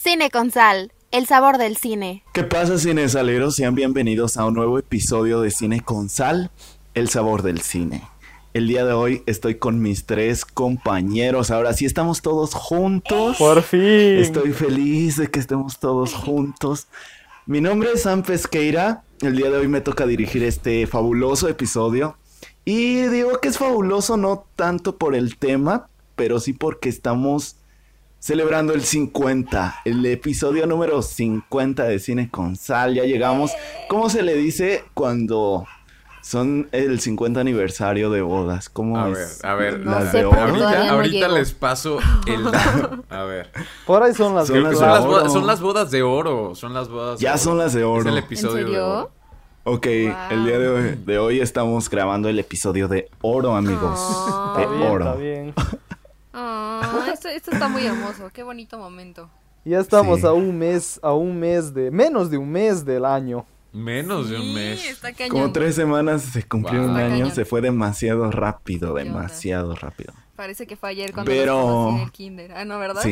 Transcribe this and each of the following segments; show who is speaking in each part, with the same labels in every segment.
Speaker 1: Cine con Sal, el sabor del cine.
Speaker 2: ¿Qué pasa, cinesaleros? Sean bienvenidos a un nuevo episodio de Cine con Sal, el sabor del cine. El día de hoy estoy con mis 3 compañeros. Ahora sí estamos todos juntos.
Speaker 3: ¡Por fin!
Speaker 2: Estoy feliz de que estemos todos juntos. Mi nombre es Sam Pesqueira. El día de hoy me toca dirigir este fabuloso episodio. Y digo que es fabuloso no tanto por el tema, pero sí porque estamos celebrando el 50, el episodio número 50 de Cine con Sal. Ya llegamos. ¿Cómo se le dice cuando son el 50 aniversario de bodas? ¿Cómo es?
Speaker 4: A ver,
Speaker 1: No
Speaker 2: las
Speaker 1: sé,
Speaker 2: de
Speaker 1: porque
Speaker 2: oro.
Speaker 1: todavía no
Speaker 4: ahorita
Speaker 1: llego.
Speaker 4: les paso el dato. A ver.
Speaker 3: Por ahí son las
Speaker 2: Son
Speaker 4: Creo que
Speaker 2: las
Speaker 4: son
Speaker 2: de
Speaker 4: las,
Speaker 2: oro.
Speaker 4: bodas, son las bodas de oro. Son las bodas
Speaker 2: Ya
Speaker 4: de
Speaker 2: son las de oro.
Speaker 4: Es el
Speaker 1: ¿En
Speaker 4: episodio de oro.
Speaker 1: serio?
Speaker 2: Ok,
Speaker 1: Wow.
Speaker 2: el día de hoy estamos grabando el episodio de oro, amigos.
Speaker 1: Oh.
Speaker 2: De
Speaker 3: Está bien,
Speaker 2: oro.
Speaker 3: está bien.
Speaker 1: Esto está muy hermoso, qué bonito momento.
Speaker 3: Ya estamos
Speaker 2: Sí.
Speaker 3: menos de un mes del año.
Speaker 4: Menos de un
Speaker 1: Sí,
Speaker 4: mes.
Speaker 1: está cañón.
Speaker 2: Como 3 semanas se cumplió
Speaker 4: Wow.
Speaker 2: un
Speaker 1: Está
Speaker 2: año,
Speaker 1: cañón.
Speaker 2: se fue demasiado rápido,
Speaker 1: ¿Qué onda?
Speaker 2: demasiado rápido.
Speaker 1: Parece que fue ayer cuando
Speaker 2: Pero-
Speaker 1: nos conocí en el kinder. Ah, ¿no, verdad?
Speaker 2: Sí.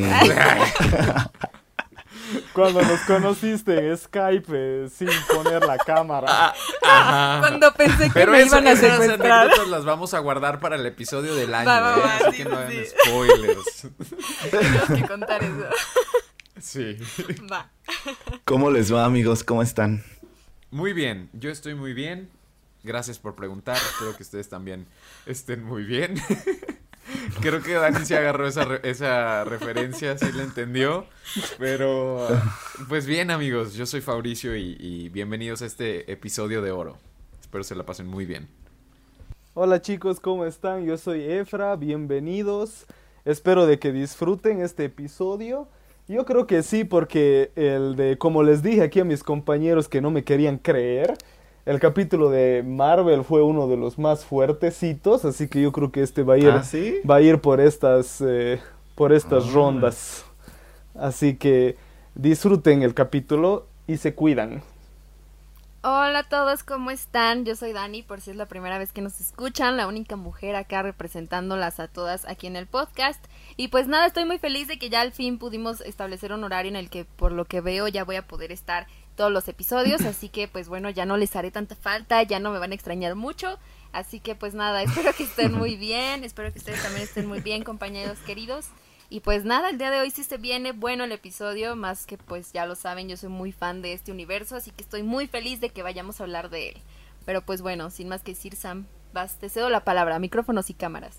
Speaker 3: Cuando nos conociste en Skype sin poner la cámara.
Speaker 4: Ajá.
Speaker 1: Cuando pensé que
Speaker 4: Pero
Speaker 1: me iban a
Speaker 4: esas
Speaker 1: secuestrar.
Speaker 4: anécdotas las vamos a guardar para el episodio del año,
Speaker 1: Va,
Speaker 4: así
Speaker 1: sí,
Speaker 4: que no hagan
Speaker 1: sí.
Speaker 4: spoilers.
Speaker 1: Tenemos que contar eso.
Speaker 4: Sí.
Speaker 1: Va.
Speaker 2: ¿Cómo les va, amigos? ¿Cómo están?
Speaker 4: Muy bien, yo estoy muy bien. Gracias por preguntar. Espero que ustedes también estén muy bien. Creo que Dani se agarró esa referencia, sí la entendió. Pero, pues bien, amigos, yo soy Fabricio y bienvenidos a este episodio de Oro. Espero se la pasen muy bien.
Speaker 3: Hola chicos, ¿cómo están? Yo soy Efra, bienvenidos. Espero de que disfruten este episodio. Yo creo que sí, porque como les dije aquí a mis compañeros que no me querían creer, el capítulo de Marvel fue uno de los más fuertecitos, así que yo creo que este va a ir,
Speaker 2: ¿Ah, sí?
Speaker 3: va a ir por estas rondas. Así que disfruten el capítulo y se cuidan.
Speaker 1: Hola a todos, ¿cómo están? Yo soy Dani, por si es la primera vez que nos escuchan, la única mujer acá representándolas a todas aquí en el podcast. Y pues nada, estoy muy feliz de que ya al fin pudimos establecer un horario en el que, por lo que veo, ya voy a poder estar todos los episodios. Así que pues bueno, ya no les haré tanta falta, ya no me van a extrañar mucho. Así que pues nada, espero que estén muy bien, espero que ustedes también estén muy bien, compañeros queridos. Y pues nada, el día de hoy sí se viene bueno el episodio, más que pues ya lo saben, yo soy muy fan de este universo, así que estoy muy feliz de que vayamos a hablar de él. Pero pues bueno, sin más que decir, Sam, te cedo la palabra, micrófonos y cámaras.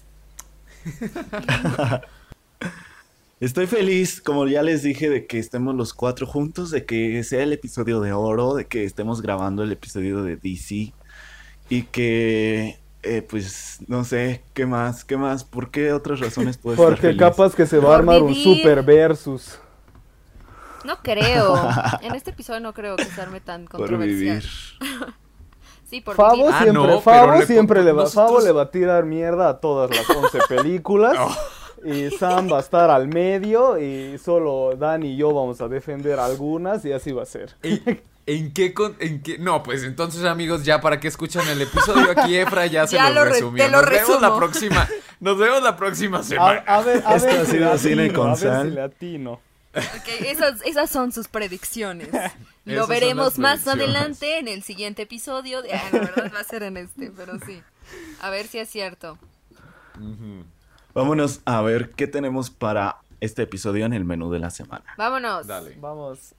Speaker 2: Estoy feliz, como ya les dije, de que estemos los 4 juntos, de que sea el episodio de oro, de que estemos grabando el episodio de DC y que, pues, no sé, ¿qué más? ¿Por qué otras razones puedo estar
Speaker 3: Porque
Speaker 2: feliz?
Speaker 3: capaz que se va a
Speaker 1: Por
Speaker 3: armar un
Speaker 1: vivir.
Speaker 3: super versus.
Speaker 1: No creo, en este episodio no creo que se arme tan
Speaker 2: Por
Speaker 1: controversial.
Speaker 2: vivir.
Speaker 1: Sí, por
Speaker 3: Favo
Speaker 1: vivir.
Speaker 4: Ah,
Speaker 3: siempre,
Speaker 4: no,
Speaker 3: Favo
Speaker 4: pero
Speaker 3: siempre le va,
Speaker 4: nosotros-
Speaker 3: Favo le va a tirar mierda a todas las 11 películas. Y Sam va a estar al medio y solo Dani y yo vamos a defender algunas y así va a ser.
Speaker 4: ¿En qué? No, pues entonces, amigos, ya para que escuchan el episodio aquí, Efra ya se
Speaker 1: Ya
Speaker 4: los
Speaker 1: te
Speaker 4: resumió.
Speaker 1: lo
Speaker 4: Nos vemos
Speaker 1: resumo.
Speaker 4: la próxima. Nos vemos la próxima semana.
Speaker 3: A ver
Speaker 2: Esto ha
Speaker 3: si
Speaker 2: sido
Speaker 3: le
Speaker 2: Cine
Speaker 3: atino,
Speaker 2: con
Speaker 3: a ver
Speaker 2: Sal.
Speaker 3: si le atino.
Speaker 1: Ok, esas son sus predicciones.
Speaker 4: Esas
Speaker 1: Lo
Speaker 4: son
Speaker 1: veremos
Speaker 4: las
Speaker 1: más
Speaker 4: predicciones.
Speaker 1: adelante en el siguiente episodio. La verdad va a ser en este, pero sí. A ver si es cierto.
Speaker 4: Ujú.
Speaker 2: Vámonos a ver qué tenemos para este episodio en el menú de la semana.
Speaker 1: Vámonos.
Speaker 4: Dale.
Speaker 3: Vamos.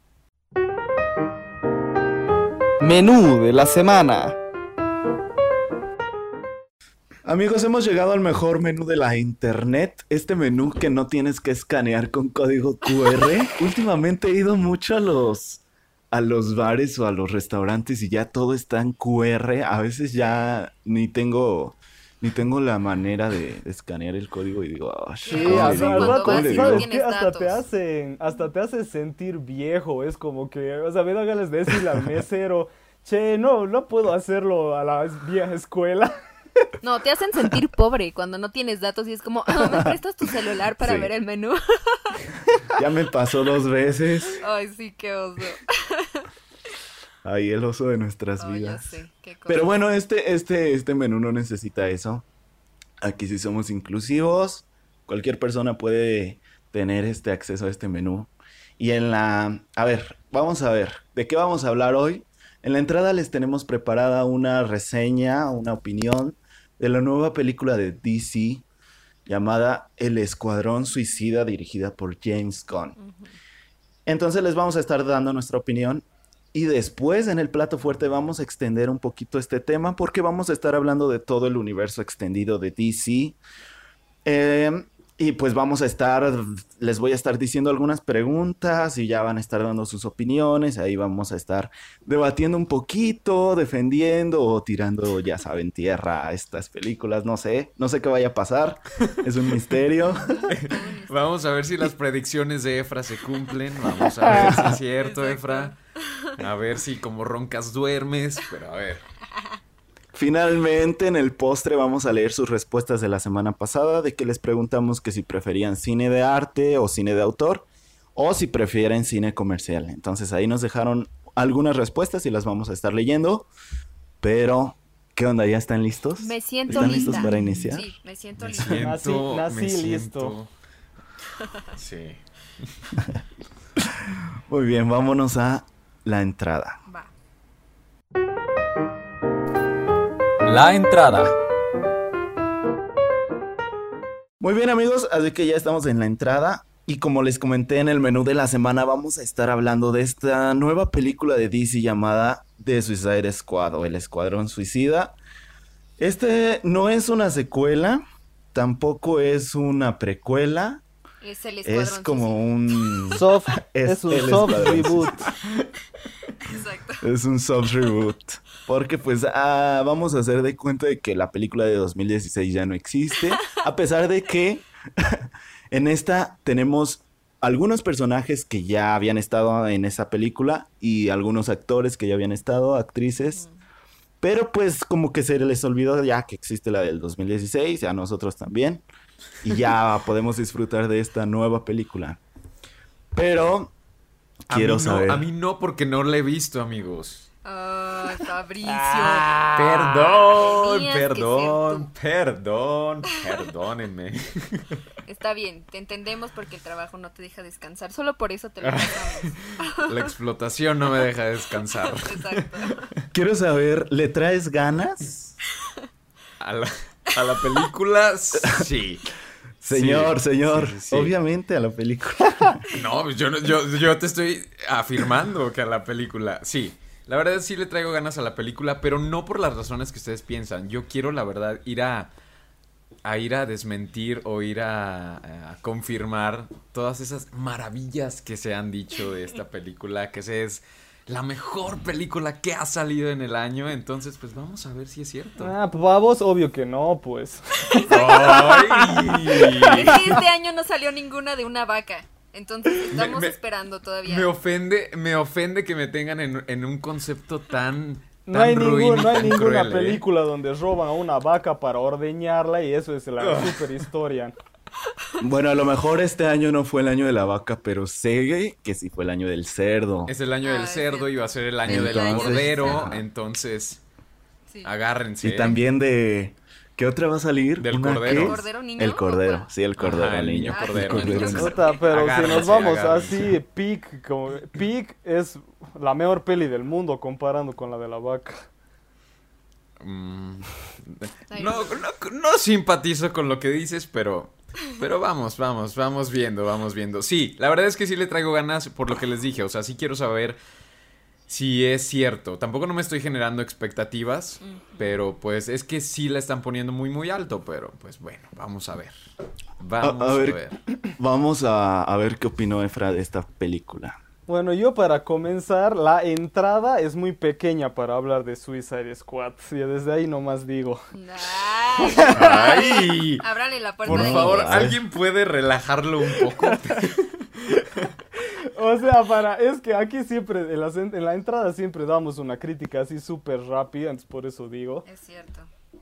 Speaker 3: Menú de la semana.
Speaker 2: Amigos, hemos llegado al mejor menú de la internet. Este menú que no tienes que escanear con código QR. Últimamente he ido mucho a los bares o a los restaurantes y ya todo está en QR. A veces ya ni tengo la manera de escanear el código y digo, "Oh,
Speaker 1: Sí,
Speaker 3: Sí,
Speaker 2: ¿cómo
Speaker 3: al
Speaker 2: le digo?
Speaker 3: rato,
Speaker 2: ¿Cómo le digo?".
Speaker 3: ¿sabes
Speaker 1: Tienes
Speaker 3: qué? Hasta
Speaker 1: datos.
Speaker 3: hasta te hace sentir viejo. Es como que, o sea, me da ganas de decirle al mesero, che, no puedo hacerlo a la vieja escuela.
Speaker 1: No, te hacen sentir pobre cuando no tienes datos y es como, ¿me prestas tu celular para
Speaker 2: Sí.
Speaker 1: ver el menú?
Speaker 2: Ya me pasó 2 veces.
Speaker 1: Ay, sí, qué oso.
Speaker 2: Ahí el oso de nuestras
Speaker 1: Oh, ya
Speaker 2: vidas.
Speaker 1: sé, qué cosa.
Speaker 2: Pero bueno, este menú no necesita eso. Aquí sí somos inclusivos. Cualquier persona puede tener acceso a este menú. Y a ver, vamos a ver, ¿de qué vamos a hablar hoy? En la entrada les tenemos preparada una reseña, una opinión de la nueva película de DC llamada El Escuadrón Suicida, dirigida por James Gunn. Entonces les vamos a estar dando nuestra opinión y después en el plato fuerte vamos a extender un poquito este tema porque vamos a estar hablando de todo el universo extendido de DC. Y pues les voy a estar diciendo algunas preguntas y ya van a estar dando sus opiniones. Ahí vamos a estar debatiendo un poquito, defendiendo o tirando, ya saben, tierra a estas películas. No sé qué vaya a pasar. Es un misterio.
Speaker 4: Vamos a ver si las predicciones de Efra se cumplen. Vamos a ver si es cierto, Efra. A ver si como roncas duermes, pero a ver.
Speaker 2: Finalmente, en el postre vamos a leer sus respuestas de la semana pasada, de que les preguntamos que si preferían cine de arte o cine de autor, o si prefieren cine comercial. Entonces ahí nos dejaron algunas respuestas y las vamos a estar leyendo. Pero, ¿qué onda? ¿Ya están listos?
Speaker 1: Me siento
Speaker 2: ¿Están
Speaker 1: lista.
Speaker 2: listos para iniciar?
Speaker 1: Sí, me siento
Speaker 4: Me
Speaker 1: lista.
Speaker 4: siento,
Speaker 3: Nací
Speaker 4: me
Speaker 3: listo.
Speaker 4: siento. Sí.
Speaker 2: Muy bien, vámonos a la entrada.
Speaker 1: Va.
Speaker 5: La entrada.
Speaker 2: Muy bien, amigos, así que ya estamos en la entrada. Y como les comenté en el menú de la semana, vamos a estar hablando de esta nueva película de DC llamada The Suicide Squad o El Escuadrón Suicida. Este no es una secuela, tampoco es una precuela.
Speaker 1: Es el escuadrón.
Speaker 2: Es como un...
Speaker 3: Es un
Speaker 2: el
Speaker 3: soft
Speaker 2: escuadrón
Speaker 3: reboot.
Speaker 1: Exacto.
Speaker 2: Es un soft reboot. Porque pues vamos a hacer de cuenta de que la película de 2016 ya no existe. A pesar de que en esta tenemos algunos personajes que ya habían estado en esa película y algunos actores que ya habían estado, actrices. Pero pues como que se les olvidó ya que existe la del 2016 y a nosotros también. Y ya podemos disfrutar de esta nueva película. Pero quiero saber...
Speaker 4: A mí no, porque no la he visto, amigos.
Speaker 1: Ay, Fabricio.
Speaker 4: Perdónenme.
Speaker 1: Está bien, te entendemos porque el trabajo no te deja descansar. Solo por eso te lo pasamos.
Speaker 4: La explotación no me deja descansar.
Speaker 1: Exacto.
Speaker 2: Quiero saber, ¿le traes ganas?
Speaker 4: A la película, sí.
Speaker 2: Señor,
Speaker 4: Sí, sí.
Speaker 2: obviamente a la película.
Speaker 4: No, yo te estoy afirmando que a la película, sí. La verdad sí le traigo ganas a la película, pero no por las razones que ustedes piensan. Yo quiero, la verdad, ir a desmentir o ir a confirmar todas esas maravillas que se han dicho de esta película, que es la mejor película que ha salido en el año. Entonces, pues vamos a ver si es cierto.
Speaker 3: Pues a vos obvio que no, pues.
Speaker 4: ¡Ay!
Speaker 1: Es que este año no salió ninguna de una vaca. Entonces estamos esperando todavía.
Speaker 4: Me ofende que me tengan en un concepto tan
Speaker 3: No hay,
Speaker 4: ruin y
Speaker 3: no hay
Speaker 4: tan
Speaker 3: ninguna
Speaker 4: cruel,
Speaker 3: película donde roban a una vaca para ordeñarla y eso es la super historia.
Speaker 2: Bueno, a lo mejor este año no fue el año de la vaca, pero sé que sí fue el año del cerdo.
Speaker 4: Es el año del cerdo y va a ser el año del
Speaker 2: Entonces,
Speaker 4: cordero,
Speaker 2: ajá.
Speaker 4: entonces
Speaker 1: Sí.
Speaker 4: agárrense.
Speaker 2: Y también de... ¿Qué otra va a salir?
Speaker 4: Del
Speaker 2: ¿Una
Speaker 4: cordero.
Speaker 2: qué?
Speaker 1: ¿El cordero niño?
Speaker 2: El cordero, sí, el cordero,
Speaker 4: Ajá, el niño
Speaker 1: Ah,
Speaker 4: cordero.
Speaker 1: el
Speaker 4: Entonces,
Speaker 3: Puta, pero si
Speaker 4: agárrense,
Speaker 3: nos vamos
Speaker 4: agárrense.
Speaker 3: así, Peak es la mejor peli del mundo comparando con la de la vaca.
Speaker 4: No simpatizo con lo que dices, pero vamos viendo. Sí, la verdad es que sí le traigo ganas por lo que les dije, o sea, sí quiero saber si es cierto. Tampoco no me estoy generando expectativas, pero pues es que sí la están poniendo muy muy alto, pero pues bueno, vamos a ver.
Speaker 2: Vamos a ver qué opinó Efra de esta película.
Speaker 3: Bueno, yo para comenzar, la entrada es muy pequeña para hablar de Suicide Squad. Y desde ahí nomás digo.
Speaker 1: Ay,
Speaker 4: Ay,
Speaker 1: ábrale la puerta
Speaker 4: por
Speaker 1: de
Speaker 4: favor,
Speaker 1: ingreso.
Speaker 4: ¿alguien puede relajarlo un poco?
Speaker 3: O sea, es que aquí siempre, en la entrada siempre damos una crítica así súper rápida, entonces por eso digo.
Speaker 1: Es cierto.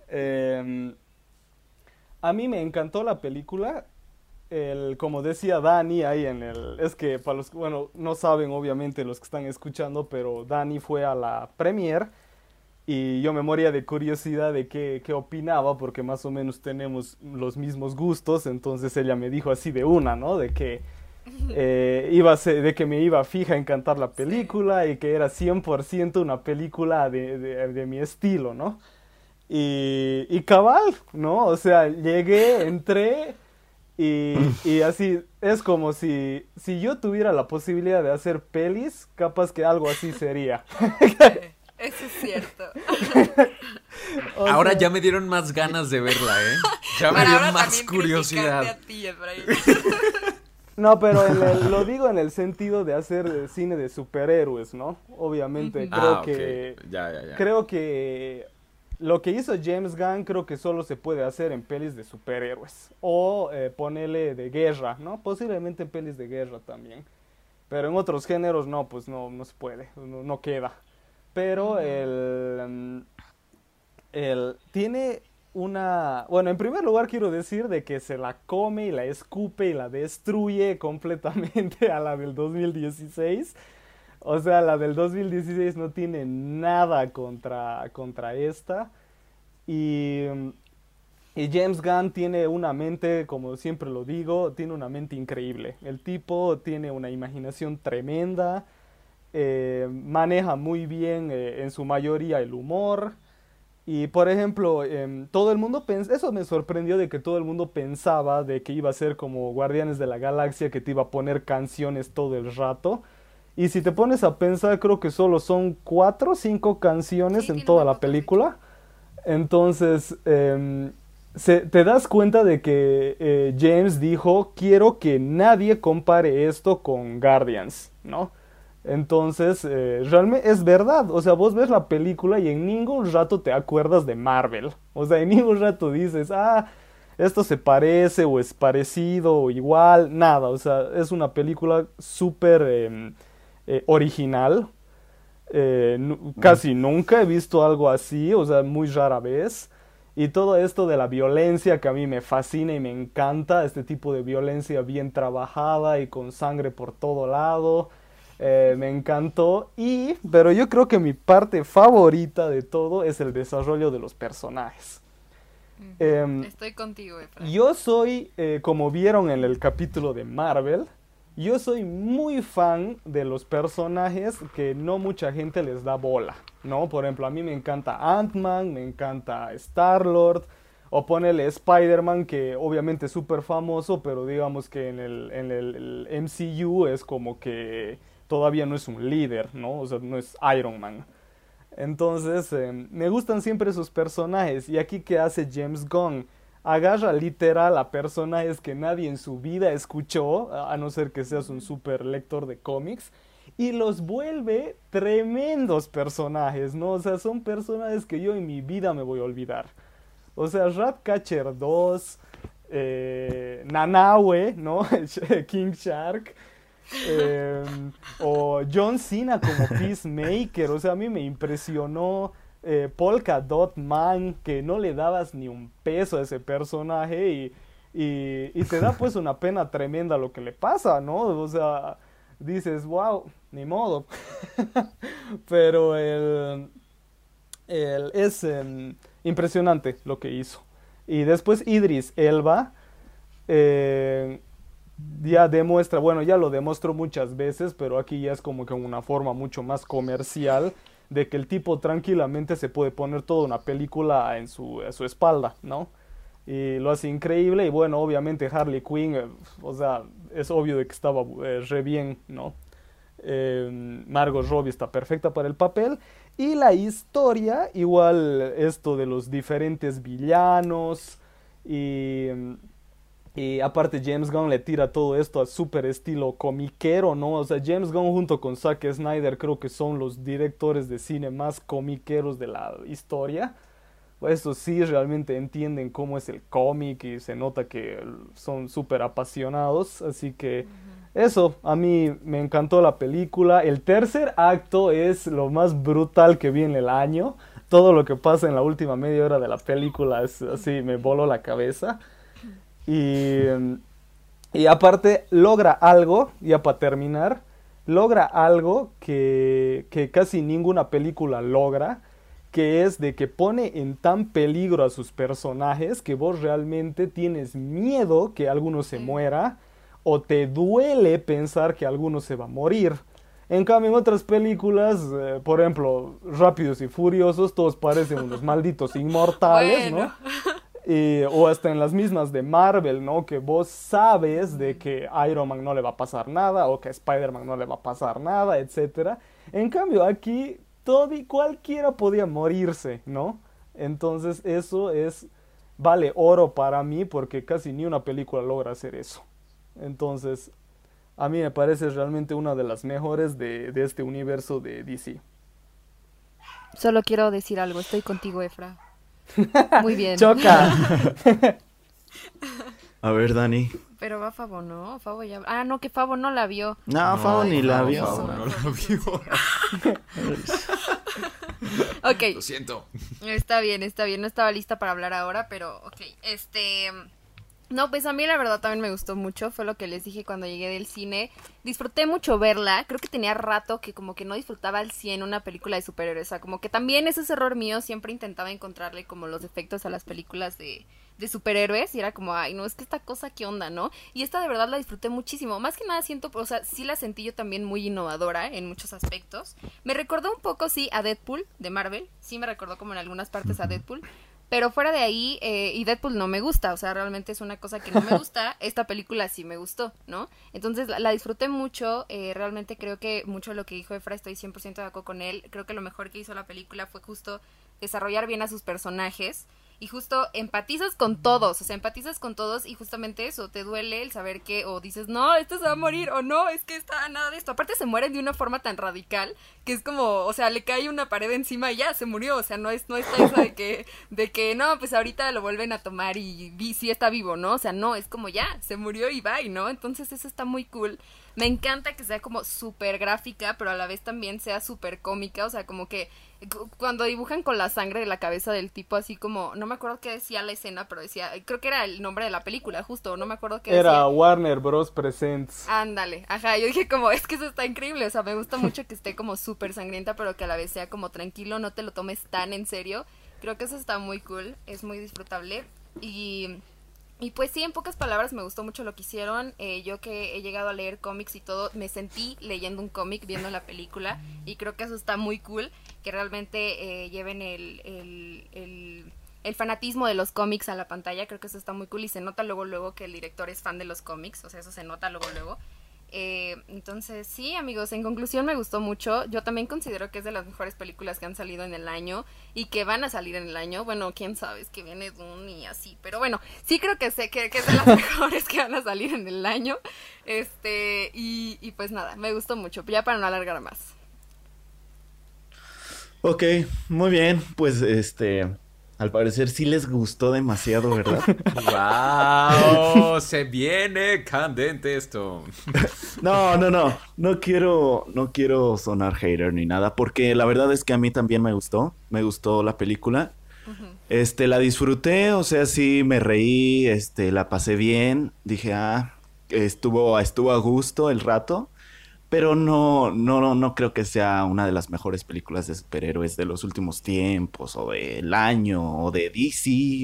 Speaker 3: A mí me encantó la película. Como decía Dani ahí es que para los que, bueno, no saben obviamente los que están escuchando, pero Dani fue a la premiere y yo me moría de curiosidad de qué opinaba, porque más o menos tenemos los mismos gustos, entonces ella me dijo así de una, ¿no? De que de que me iba fija a encantar la película y que era 100% una película de mi estilo, ¿no? Y cabal, ¿no? O sea, llegué, entré y así, es como si yo tuviera la posibilidad de hacer pelis, capaz que algo así sería.
Speaker 1: Eso es cierto.
Speaker 4: Ahora ya me dieron más ganas de verla, ¿eh? Ya me
Speaker 1: Para
Speaker 4: dio
Speaker 1: ahora
Speaker 4: más
Speaker 1: también
Speaker 4: curiosidad.
Speaker 1: criticarte a ti, Efraín.
Speaker 3: No, pero lo digo en el sentido de hacer cine de superhéroes, ¿no? Obviamente,
Speaker 4: Ah,
Speaker 3: que
Speaker 4: ok. Ya.
Speaker 3: creo que lo que hizo James Gunn creo que solo se puede hacer en pelis de superhéroes o ponerle de guerra, ¿no? Posiblemente en pelis de guerra también. Pero en otros géneros no, pues no se puede, no queda. Pero él tiene una... Bueno, en primer lugar quiero decir de que se la come y la escupe y la destruye completamente a la del 2016. O sea, la del 2016 no tiene nada contra esta. Y James Gunn tiene una mente, como siempre lo digo, tiene una mente increíble. El tipo tiene una imaginación tremenda. Maneja muy bien en su mayoría el humor. Y por ejemplo, todo el mundo eso me sorprendió de que todo el mundo pensaba de que iba a ser como Guardianes de la Galaxia, que te iba a poner canciones todo el rato. Y si te pones a pensar, creo que solo son 4 o 5 canciones
Speaker 1: Sí,
Speaker 3: en
Speaker 1: tiene
Speaker 3: toda
Speaker 1: muy
Speaker 3: la
Speaker 1: pocas,
Speaker 3: película. Entonces, te das cuenta de que James dijo, quiero que nadie compare esto con Guardians, ¿no? Entonces, realmente es verdad, o sea, vos ves la película y en ningún rato te acuerdas de Marvel, o sea, en ningún rato dices, esto se parece o es parecido o igual, nada, o sea, es una película súper original, casi nunca he visto algo así, o sea, muy rara vez. Y todo esto de la violencia que a mí me fascina y me encanta, este tipo de violencia bien trabajada y con sangre por todo lado, me encantó. Pero yo creo que mi parte favorita de todo es el desarrollo de los personajes.
Speaker 1: Estoy contigo, Efraín.
Speaker 3: Yo soy, como vieron en el capítulo de Marvel, yo soy muy fan de los personajes que no mucha gente les da bola, ¿no? Por ejemplo, a mí me encanta Ant-Man, me encanta Star-Lord, o ponele Spider-Man, que obviamente es súper famoso, pero digamos que en el MCU es como que todavía no es un líder, ¿no? O sea, no es Iron Man. Entonces, me gustan siempre esos personajes. Y aquí, ¿qué hace James Gunn? Agarra literal a personajes que nadie en su vida escuchó, a no ser que seas un super lector de cómics, y los vuelve tremendos personajes, ¿no? O sea, son personajes que yo en mi vida me voy a olvidar. O sea, Ratcatcher 2, Nanaue, ¿no? King Shark. O John Cena como Peacemaker, o sea, a mí me impresionó Polka Dot Man, que no le dabas ni un peso a ese personaje y te da pues una pena tremenda lo que le pasa, ¿no? O sea, dices, wow, ni modo. Pero es impresionante lo que hizo. Y después Idris Elba, ya demuestra, bueno, ya lo demostró muchas veces, pero aquí ya es como que una forma mucho más comercial de que el tipo tranquilamente se puede poner toda una película en su espalda, ¿no? Y lo hace increíble y bueno, obviamente Harley Quinn, o sea, es obvio de que estaba re bien, ¿no? Margot Robbie está perfecta para el papel y la historia, igual esto de los diferentes villanos y aparte James Gunn le tira todo esto a súper estilo comiquero, ¿no? O sea, James Gunn junto con Zack Snyder creo que son los directores de cine más comiqueros de la historia. Estos sí realmente entienden cómo es el cómic y se nota que son súper apasionados. Así que eso, a mí me encantó la película. El tercer acto es lo más brutal que vi en el año. Todo lo que pasa en la última media hora de la película es así, me voló la cabeza. Y aparte logra algo, ya para terminar, logra algo que casi ninguna película logra, que es de que pone en tan peligro a sus personajes que vos realmente tienes miedo que alguno se muera o te duele pensar que alguno se va a morir. En cambio, en otras películas, por ejemplo, Rápidos y Furiosos, todos parecen unos malditos inmortales,
Speaker 1: Bueno.
Speaker 3: ¿no? O hasta en las mismas de Marvel, ¿no? Que vos sabes de que Iron Man no le va a pasar nada, o que a Spider-Man no le va a pasar nada, etcétera. En cambio, aquí todo y cualquiera podía morirse, ¿no? Entonces eso vale oro para mí porque casi ni una película logra hacer eso. Entonces, a mí me parece realmente una de las mejores de este universo de DC.
Speaker 1: Solo quiero decir algo, estoy contigo, Efra. Muy bien.
Speaker 3: ¡Choca!
Speaker 2: A ver, Dani.
Speaker 1: Pero va Fabo, ¿no? Fabo ya... Ah, no, que Fabo no la vio.
Speaker 2: No, Fabo ni la vio.
Speaker 4: Fabo no la vio.
Speaker 1: Ok,
Speaker 4: Lo siento.
Speaker 1: está bien, no estaba lista para hablar ahora, pero ok, No, pues a mí la verdad también me gustó mucho, fue lo que les dije cuando llegué del cine. Disfruté mucho verla, creo que tenía rato que como que no disfrutaba al 100 una película de superhéroes, o sea, como que también ese es error mío, siempre intentaba encontrarle como los defectos a las películas de superhéroes y era como, ay, no, es que esta cosa, ¿qué onda, no? Y esta de verdad la disfruté muchísimo, más que nada siento, o sea, sí la sentí yo también muy innovadora en muchos aspectos. Me recordó un poco, sí, a Deadpool de Marvel, sí me recordó como en algunas partes a Deadpool. Pero fuera de ahí, y Deadpool no me gusta, o sea, realmente es una cosa que no me gusta, esta película sí me gustó, ¿no? Entonces la disfruté mucho, realmente creo que mucho de lo que dijo Efra, estoy 100% de acuerdo con él, creo que lo mejor que hizo la película fue justo desarrollar bien a sus personajes, y justo empatizas con todos, o sea, empatizas con todos y justamente eso, te duele el saber que, o dices, no, esto se va a morir, o no, es que está nada de esto. Aparte se mueren de una forma tan radical que es como, o sea, le cae una pared encima y ya, se murió, o sea, no está eso de que no, pues ahorita lo vuelven a tomar y sí está vivo, ¿no? O sea, no, es como ya, se murió y bye, ¿no? Entonces eso está muy cool. Me encanta que sea como súper gráfica, pero a la vez también sea súper cómica, o sea, como que cuando dibujan con la sangre de la cabeza del tipo así como, no me acuerdo qué decía la escena, pero decía, creo que era el nombre de la película, justo, no me acuerdo qué decía.
Speaker 3: Era Warner Bros. Presents.
Speaker 1: Ándale, ajá, yo dije como, es que eso está increíble, o sea, me gusta mucho que esté como súper sangrienta, pero que a la vez sea como tranquilo, no te lo tomes tan en serio, creo que eso está muy cool, es muy disfrutable, y pues sí, en pocas palabras me gustó mucho lo que hicieron. Yo que he llegado a leer cómics y todo, me sentí leyendo un cómic, viendo la película, y creo que eso está muy cool, que realmente lleven el fanatismo de los cómics a la pantalla. Creo que eso está muy cool y se nota luego que el director es fan de los cómics, o sea, eso se nota luego. Entonces sí, amigos, en conclusión me gustó mucho. Yo también considero que es de las mejores películas que han salido en el año y que van a salir en el año. Bueno, quién sabe, es que viene Dune y así, pero bueno, sí creo que es de las mejores que van a salir en el año. Y pues nada, me gustó mucho, ya para no alargar más.
Speaker 2: Ok, muy bien, pues al parecer sí les gustó demasiado, ¿verdad?
Speaker 4: ¡Wow! Se viene candente esto.
Speaker 2: No quiero sonar hater ni nada, porque la verdad es que a mí también me gustó la película.
Speaker 1: Uh-huh.
Speaker 2: La disfruté, o sea, sí me reí, la pasé bien, dije, estuvo a gusto el rato. Pero no creo que sea una de las mejores películas de superhéroes de los últimos tiempos, o del año, o de DC,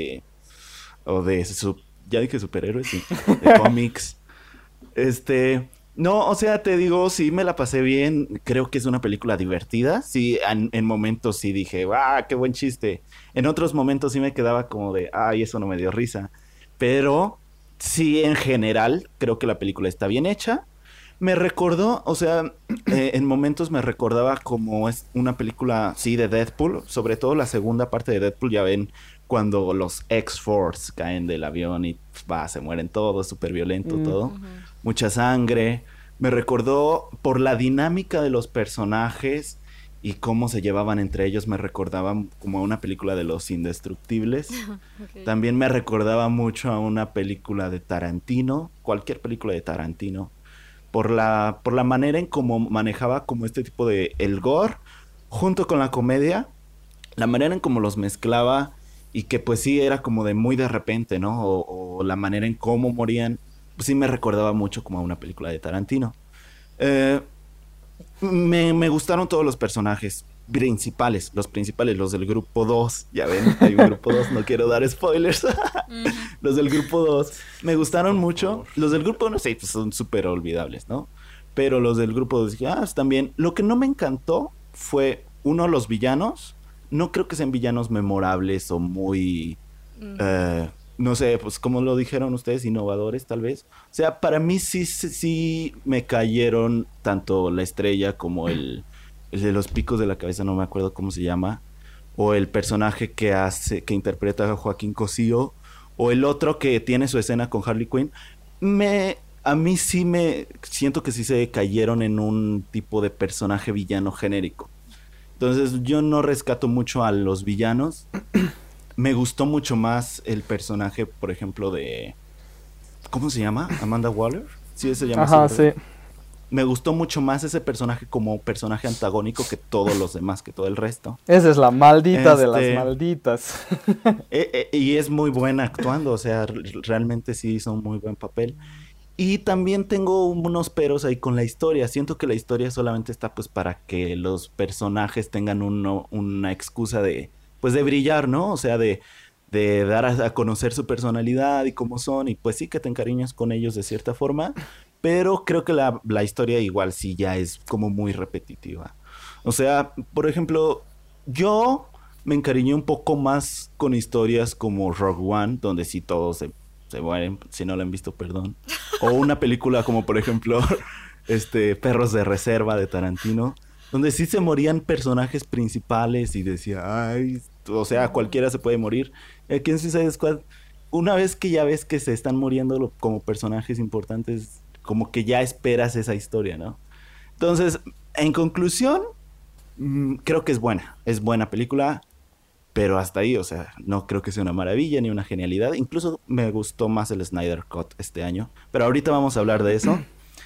Speaker 2: ya dije superhéroes, sí, de cómics. No, o sea, te digo, sí me la pasé bien, creo que es una película divertida, sí, en momentos sí dije, qué buen chiste. En otros momentos sí me quedaba como de, ay, eso no me dio risa. Pero sí, en general, creo que la película está bien hecha. Me recordó, o sea, en momentos me recordaba como es una película, sí, de Deadpool, sobre todo la segunda parte de Deadpool, ya ven, cuando los X-Force caen del avión y se mueren todos, súper violento todo,
Speaker 1: Uh-huh.
Speaker 2: mucha sangre. Me recordó por la dinámica de los personajes y cómo se llevaban entre ellos, me recordaba como a una película de Los Indestructibles.
Speaker 1: Okay.
Speaker 2: También me recordaba mucho a una película de Tarantino, cualquier película de Tarantino. Por la manera en cómo manejaba como este tipo de el gore junto con la comedia, la manera en cómo los mezclaba y que pues sí era como de muy de repente, ¿no? O la manera en cómo morían, pues sí me recordaba mucho como a una película de Tarantino. Me gustaron todos los personajes. principales, los del grupo 2, ya ven, hay un grupo 2, no quiero dar spoilers. Los del grupo 2 me gustaron mucho. Los del grupo 1, sí, pues son súper olvidables, ¿no? Pero los del grupo 2 dije, están bien. Lo que no me encantó fue, uno, los villanos. No creo que sean villanos memorables o muy, no sé, pues como lo dijeron ustedes, innovadores tal vez. O sea, para mí sí me cayeron tanto la estrella como el de los picos de la cabeza, no me acuerdo cómo se llama, o el personaje que interpreta a Joaquín Cosío, o el otro que tiene su escena con Harley Quinn. A mí sí me siento que sí se cayeron en un tipo de personaje villano genérico. Entonces yo no rescato mucho a los villanos. Me gustó mucho más el personaje, por ejemplo, de... ¿Cómo se llama? ¿Amanda Waller? Sí, se llama
Speaker 3: Ajá,
Speaker 2: así,
Speaker 3: sí.
Speaker 2: me gustó mucho más ese personaje como personaje antagónico que todos los demás, que todo el resto.
Speaker 3: Esa es la maldita de las malditas.
Speaker 2: Y es muy buena actuando, o sea, realmente sí hizo un muy buen papel. Y también tengo unos peros ahí con la historia. Siento que la historia solamente está pues para que los personajes tengan una excusa de brillar, ¿no? O sea, de dar a conocer su personalidad y cómo son, y pues sí que te encariñas con ellos de cierta forma. Pero creo que la historia igual sí ya es como muy repetitiva. O sea, por ejemplo, yo me encariñé un poco más con historias como Rogue One, donde sí todos se mueren, si no la han visto, perdón. O una película como, por ejemplo, Perros de Reserva de Tarantino, donde sí se morían personajes principales y decía, ay, o sea, cualquiera se puede morir. Aquí en Suicide Squad, una vez que ya ves que se están muriendo como personajes importantes, como que ya esperas esa historia, ¿no? Entonces, en conclusión, creo que es buena película, pero hasta ahí, o sea, no creo que sea una maravilla ni una genialidad. Incluso me gustó más el Snyder Cut este año, pero ahorita vamos a hablar de eso.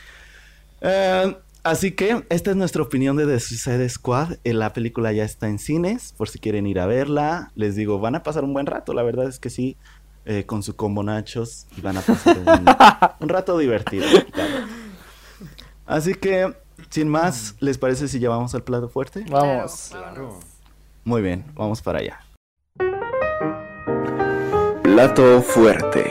Speaker 2: Así que esta es nuestra opinión de The Suicide Squad. La película ya está en cines, por si quieren ir a verla. Les digo, van a pasar un buen rato, la verdad es que sí. Con su combo nachos y van a pasar un rato divertido. Claro. Así que, sin más, ¿les parece si ya vamos al plato fuerte?
Speaker 3: Vamos.
Speaker 4: Claro.
Speaker 2: Muy bien, vamos para allá. Plato fuerte.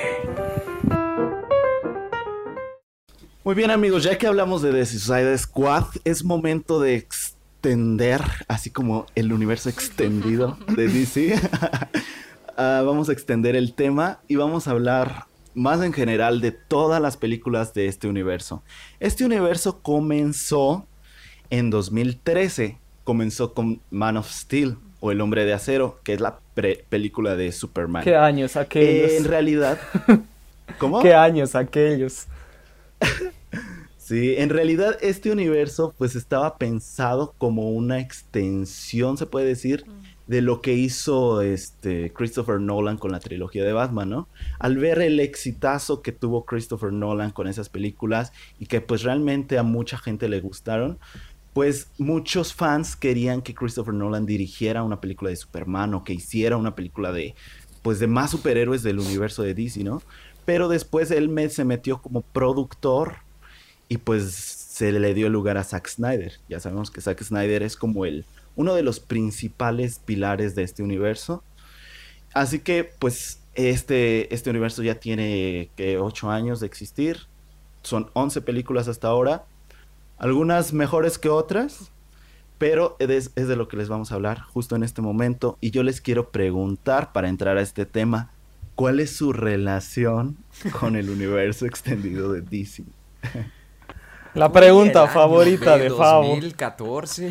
Speaker 2: Muy bien, amigos, ya que hablamos de The Suicide Squad, es momento de extender, así como el universo extendido de DC. Vamos a extender el tema y vamos a hablar más en general de todas las películas de este universo. Este universo comenzó en 2013. Comenzó con Man of Steel o El Hombre de Acero, que es la película de Superman.
Speaker 3: ¿Qué años aquellos?
Speaker 2: En realidad... ¿Cómo?
Speaker 3: ¿Qué años aquellos?
Speaker 2: Sí, en realidad este universo pues estaba pensado como una extensión, se puede decir, de lo que hizo Christopher Nolan con la trilogía de Batman, ¿no? Al ver el exitazo que tuvo Christopher Nolan con esas películas y que pues realmente a mucha gente le gustaron, pues muchos fans querían que Christopher Nolan dirigiera una película de Superman o que hiciera una película de más superhéroes del universo de DC, ¿no? Pero después él se metió como productor y pues se le dio lugar a Zack Snyder. Ya sabemos que Zack Snyder es como uno de los principales pilares de este universo. Así que pues este universo ya tiene 8 años de existir. Son 11 películas hasta ahora. Algunas mejores que otras, pero es de lo que les vamos a hablar justo en este momento. Y yo les quiero preguntar, para entrar a este tema, ¿cuál es su relación con el universo extendido de DC?
Speaker 3: La pregunta favorita de Favo.
Speaker 4: 2014.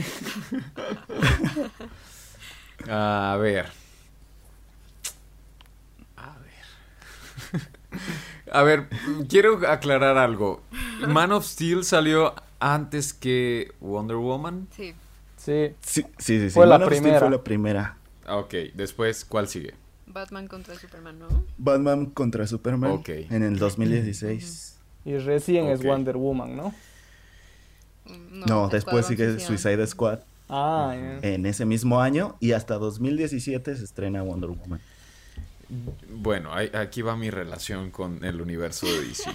Speaker 4: A ver. A ver, quiero aclarar algo. Man of Steel salió antes que Wonder Woman.
Speaker 1: Sí.
Speaker 3: Sí.
Speaker 2: Sí.
Speaker 3: Fue la
Speaker 2: Man of Steel
Speaker 3: primera.
Speaker 2: fue la primera.
Speaker 4: Ok, después, ¿cuál sigue?
Speaker 1: Batman contra Superman, ¿no?
Speaker 2: Batman contra Superman.
Speaker 4: Ok.
Speaker 2: En el 2016.
Speaker 3: Y recién es
Speaker 4: Ok.
Speaker 3: Wonder Woman, ¿no?
Speaker 2: No, después sigue
Speaker 1: Escuadrón
Speaker 2: Suicide Squad.
Speaker 3: Ah,
Speaker 2: En ese mismo año y hasta 2017 se estrena Wonder Woman.
Speaker 4: Bueno, aquí va mi relación con el universo de DC.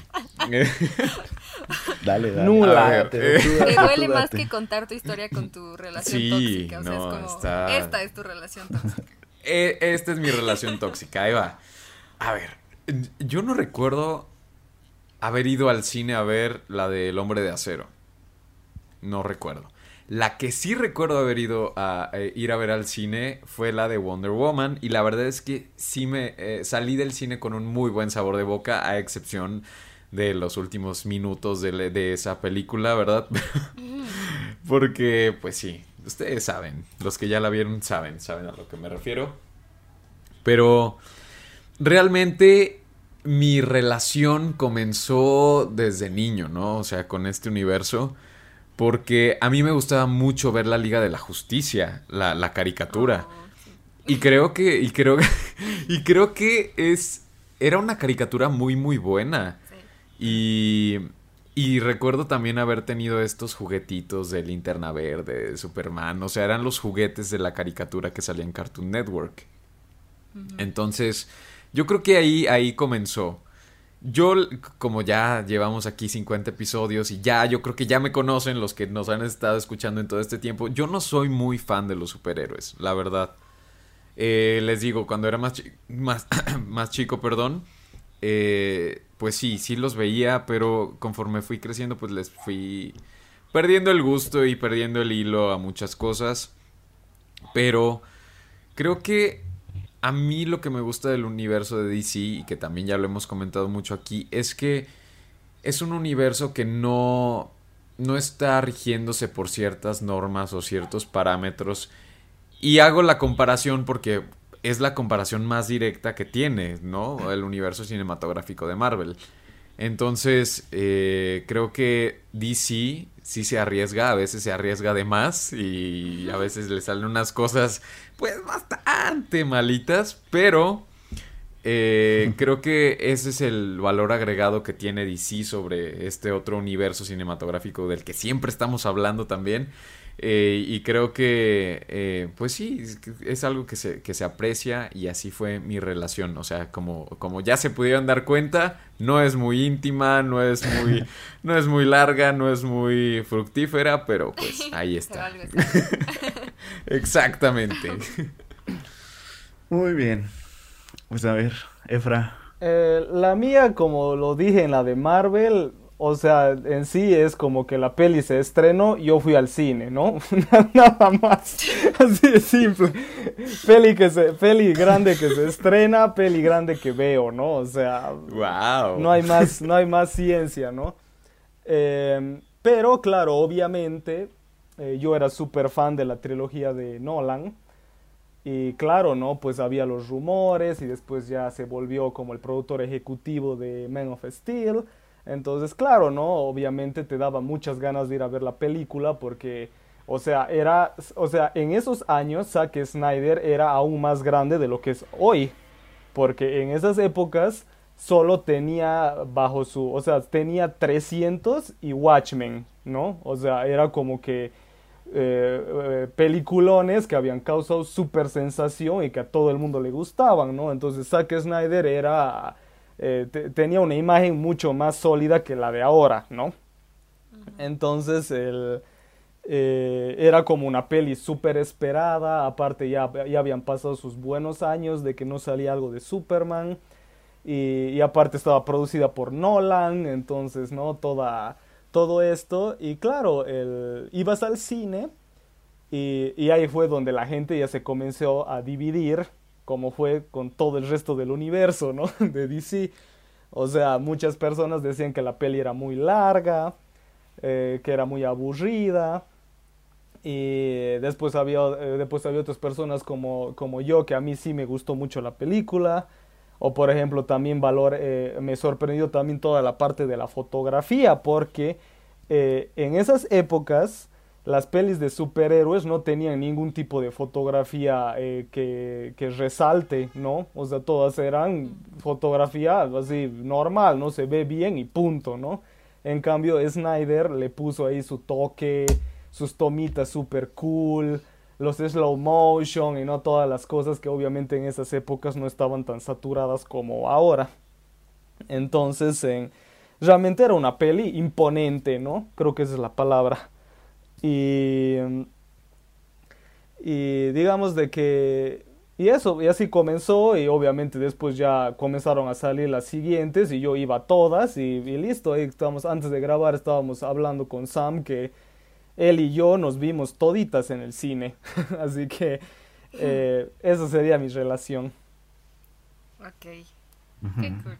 Speaker 2: Dale.
Speaker 3: Nula.
Speaker 4: A ver,
Speaker 1: Te duele
Speaker 2: Tú
Speaker 1: más
Speaker 2: date.
Speaker 1: que contar tu historia con tu relación
Speaker 4: Sí,
Speaker 1: tóxica. O sea,
Speaker 4: no,
Speaker 1: es como,
Speaker 4: está-
Speaker 1: esta es tu relación tóxica.
Speaker 4: Esta es mi relación tóxica, ahí va. A ver, yo no recuerdo haber ido al cine a ver la del Hombre de Acero. No recuerdo. La que sí recuerdo haber ido a ir a ver al cine fue la de Wonder Woman. Y la verdad es que sí me salí del cine con un muy buen sabor de boca, a excepción de los últimos minutos de esa película, ¿verdad? Porque, pues sí, ustedes saben, los que ya la vieron saben a lo que me refiero. Pero realmente mi relación comenzó desde niño, ¿no? O sea, con este universo. Porque a mí me gustaba mucho ver la Liga de la Justicia, la caricatura.
Speaker 1: Oh, sí.
Speaker 4: Y creo que, y creo que era una caricatura muy, muy buena.
Speaker 1: Sí.
Speaker 4: Y recuerdo también haber tenido estos juguetitos de Linterna Verde, de Superman. O sea, eran los juguetes de la caricatura que salía en Cartoon Network. Entonces, yo creo que ahí comenzó. Yo, como ya llevamos aquí 50 episodios y yo creo que ya me conocen los que nos han estado escuchando en todo este tiempo, yo no soy muy fan de los superhéroes, la verdad. Les digo, cuando era más chico, perdón, pues sí los veía, pero conforme fui creciendo, pues les fui perdiendo el gusto y perdiendo el hilo a muchas cosas. Pero creo que a mí lo que me gusta del universo de DC, y que también ya lo hemos comentado mucho aquí, es que es un universo que no está rigiéndose por ciertas normas o ciertos parámetros. Y hago la comparación porque es la comparación más directa que tiene, ¿no? El universo cinematográfico de Marvel. Entonces, creo que DC sí se arriesga, a veces se arriesga de más y a veces le salen unas cosas pues bastante malitas, pero creo que ese es el valor agregado que tiene DC sobre este otro universo cinematográfico del que siempre estamos hablando también. Y creo que, pues sí, es algo que se aprecia y así fue mi relación. O sea, como ya se pudieron dar cuenta, no es muy íntima, no es muy larga, no es muy fructífera, pero pues ahí
Speaker 1: Pero
Speaker 4: está.
Speaker 1: algo así.
Speaker 4: Exactamente.
Speaker 2: Muy bien. Pues a ver, Efra.
Speaker 3: La mía, como lo dije en la de Marvel, o sea, en sí es como que la peli se estrenó, yo fui al cine, ¿no? Nada más, así de simple. Peli grande que se estrena, peli grande que veo, ¿no? O sea,
Speaker 4: Wow.
Speaker 3: no hay más ciencia, ¿no? Pero claro, obviamente, yo era súper fan de la trilogía de Nolan. Y claro, ¿no? Pues había los rumores y después ya se volvió como el productor ejecutivo de Man of Steel. Entonces, claro, ¿no? Obviamente te daba muchas ganas de ir a ver la película porque, o sea, en esos años Zack Snyder era aún más grande de lo que es hoy. Porque en esas épocas solo tenía tenía 300 y Watchmen, ¿no? O sea, era como que peliculones que habían causado super sensación y que a todo el mundo le gustaban, ¿no? Entonces Zack Snyder tenía una imagen mucho más sólida que la de ahora, ¿no? Entonces era como una peli súper esperada, aparte ya habían pasado sus buenos años de que no salía algo de Superman y aparte estaba producida por Nolan, entonces, ¿no? Todo esto, y claro, ibas al cine y ahí fue donde la gente ya se comenzó a dividir, como fue con todo el resto del universo, ¿no? De DC. O sea, muchas personas decían que la peli era muy larga, que era muy aburrida, y después había otras personas como yo, que a mí sí me gustó mucho la película. O por ejemplo también me sorprendió también toda la parte de la fotografía porque en esas épocas las pelis de superhéroes no tenían ningún tipo de fotografía que resalte, ¿no? O sea, todas eran fotografía así normal, ¿no? Se ve bien y punto, ¿no? En cambio Snyder le puso ahí su toque, sus tomitas super cool, los slow motion y no todas las cosas que obviamente en esas épocas no estaban tan saturadas como ahora. Entonces, realmente era una peli imponente, ¿no? Creo que esa es la palabra. Y digamos de que... Y eso, y así comenzó, y obviamente después ya comenzaron a salir las siguientes, y yo iba a todas, y listo. Ahí estábamos, antes de grabar estábamos hablando con Sam, que él y yo nos vimos toditas en el cine. Así que esa sería mi relación.
Speaker 1: Ok, qué cool.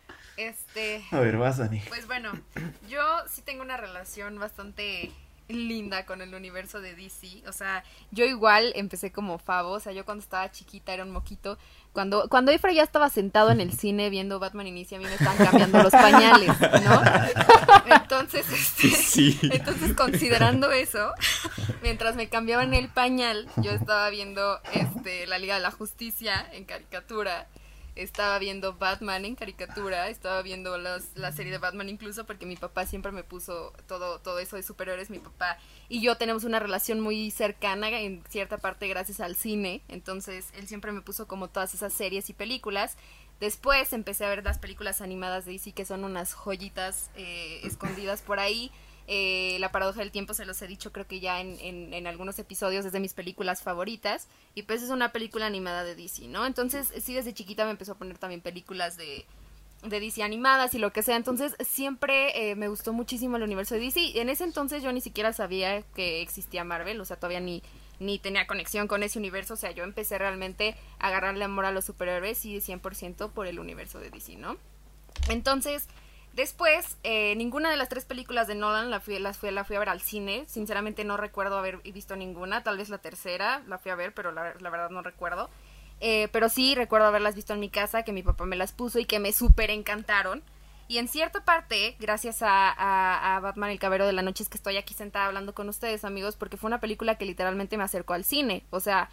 Speaker 2: A ver, vas, Dani.
Speaker 1: Pues bueno, yo sí tengo una relación bastante linda con el universo de DC. O sea, yo igual empecé como Favo. O sea, yo cuando estaba chiquita era un moquito. Cuando Efra ya estaba sentado en el cine viendo Batman Inicia, a mí me estaban cambiando los pañales, ¿no? Entonces,
Speaker 4: Sí.
Speaker 1: entonces considerando eso, mientras me cambiaban el pañal, yo estaba viendo la Liga de la Justicia en caricatura. Estaba viendo Batman en caricatura, estaba viendo la serie de Batman incluso porque mi papá siempre me puso todo eso de superhéroes. Mi papá y yo tenemos una relación muy cercana en cierta parte gracias al cine, entonces él siempre me puso como todas esas series y películas. Después empecé a ver las películas animadas de DC, que son unas joyitas escondidas por ahí. La paradoja del tiempo, se los he dicho creo que ya en algunos episodios, es de mis películas favoritas, y pues es una película animada de DC, ¿no? Entonces sí, desde chiquita me empezó a poner también películas de DC animadas y lo que sea. Entonces siempre me gustó muchísimo el universo de DC. En ese entonces yo ni siquiera sabía que existía Marvel, o sea, todavía ni tenía conexión con ese universo. O sea, yo empecé realmente a agarrarle amor a los superhéroes y 100% por el universo de DC, ¿no? Entonces... Después, ninguna de las 3 películas de Nolan la fui a ver al cine. Sinceramente no recuerdo haber visto ninguna. Tal vez la tercera la fui a ver, pero la verdad no recuerdo. Pero sí recuerdo haberlas visto en mi casa, que mi papá me las puso y que me súper encantaron. Y en cierta parte, gracias a Batman el Caballero de la Noche, es que estoy aquí sentada hablando con ustedes, amigos, porque fue una película que literalmente me acercó al cine. O sea,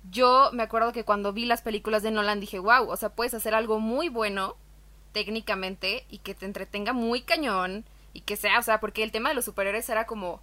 Speaker 1: yo me acuerdo que cuando vi las películas de Nolan dije, wow, o sea, puedes hacer algo muy bueno técnicamente y que te entretenga muy cañón y que sea, o sea, porque el tema de los superhéroes era como,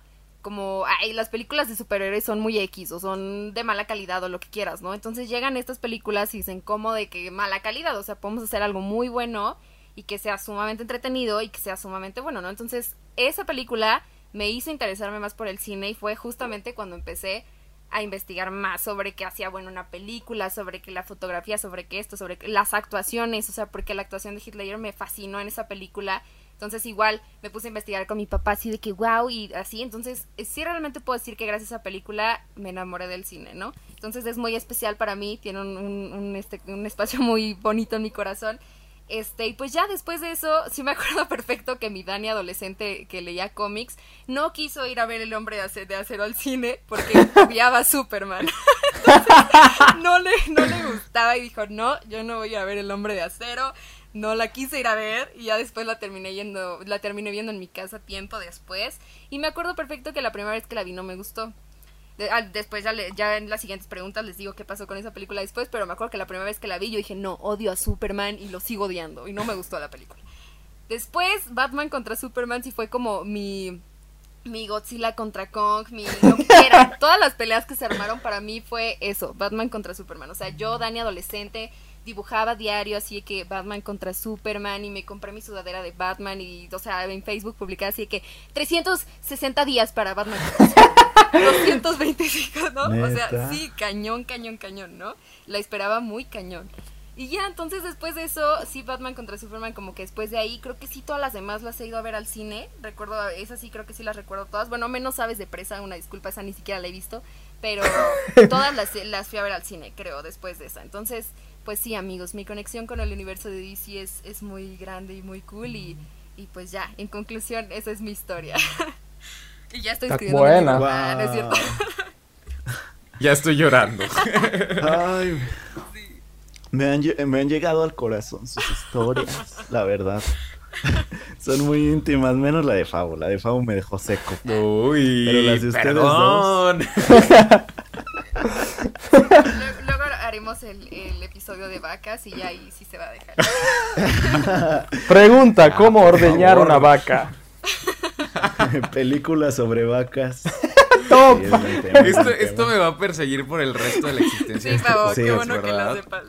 Speaker 1: ay, las películas de superhéroes son muy X o son de mala calidad o lo que quieras, ¿no? Entonces llegan estas películas y dicen, ¿cómo de que mala calidad? O sea, podemos hacer algo muy bueno y que sea sumamente entretenido y que sea sumamente bueno, ¿no? Entonces, esa película me hizo interesarme más por el cine y fue justamente cuando empecé a investigar más sobre qué hacía bueno una película, sobre que la fotografía, sobre que esto, sobre que las actuaciones, o sea, porque la actuación de Heath Ledger me fascinó en esa película. Entonces igual me puse a investigar con mi papá así de que wow y así. Entonces sí, realmente puedo decir que gracias a esa película me enamoré del cine, ¿no? Entonces es muy especial para mí, tiene un espacio muy bonito en mi corazón. Y pues ya después de eso, sí me acuerdo perfecto que mi Dani adolescente que leía cómics no quiso ir a ver El Hombre de Acero al cine porque odiaba a Superman. Entonces, no le gustaba y dijo, no, yo no voy a ver El Hombre de Acero. No la quise ir a ver y ya después la terminé viendo en mi casa tiempo después. Y me acuerdo perfecto que la primera vez que la vi no me gustó. Después ya en las siguientes preguntas les digo qué pasó con esa película después, pero me acuerdo que la primera vez que la vi yo dije, no, odio a Superman y lo sigo odiando y no me gustó la película. Después Batman contra Superman sí fue como mi Godzilla contra Kong, lo que quiera. Todas las peleas que se armaron para mí fue eso, Batman contra Superman. O sea, yo, Dani adolescente, dibujaba diario así de que Batman contra Superman y me compré mi sudadera de Batman y, o sea, en Facebook publicaba así de que 360 días para Batman contra Superman, 225, ¿no?
Speaker 2: ¿Neta?
Speaker 1: O sea, sí, cañón, ¿no? La esperaba muy cañón. Y ya, entonces después de eso, sí, Batman contra Superman, como que después de ahí, creo que sí, todas las demás las he ido a ver al cine. Recuerdo, esas sí, creo que sí las recuerdo todas. Bueno, menos Aves de Presa, una disculpa, esa ni siquiera la he visto. Pero todas las fui a ver al cine, creo, después de esa. Entonces, pues sí, amigos, mi conexión con el universo de DC es muy grande y muy cool. Y pues ya, en conclusión, esa es mi historia. Y ya estoy escribiendo un libro.
Speaker 2: Wow.
Speaker 1: No es cierto.
Speaker 4: Ya estoy llorando.
Speaker 2: Ay, me han llegado al corazón sus historias, la verdad. Son muy íntimas, menos la de Fabo. La de Fabo me dejó seco.
Speaker 4: Uy,
Speaker 2: Pero las de ustedes
Speaker 4: perdón.
Speaker 1: Luego haremos el episodio de vacas y ya ahí sí se va a dejar.
Speaker 3: Pregunta, ¿cómo ordeñar
Speaker 4: favor.
Speaker 3: una vaca?
Speaker 2: Películas sobre vacas.
Speaker 3: top.
Speaker 4: Esto me va a perseguir por el resto de la existencia de
Speaker 1: Sí,
Speaker 4: este
Speaker 1: Pavo,
Speaker 4: podcast,
Speaker 1: qué bueno que
Speaker 4: ¿verdad?
Speaker 1: lo sepas.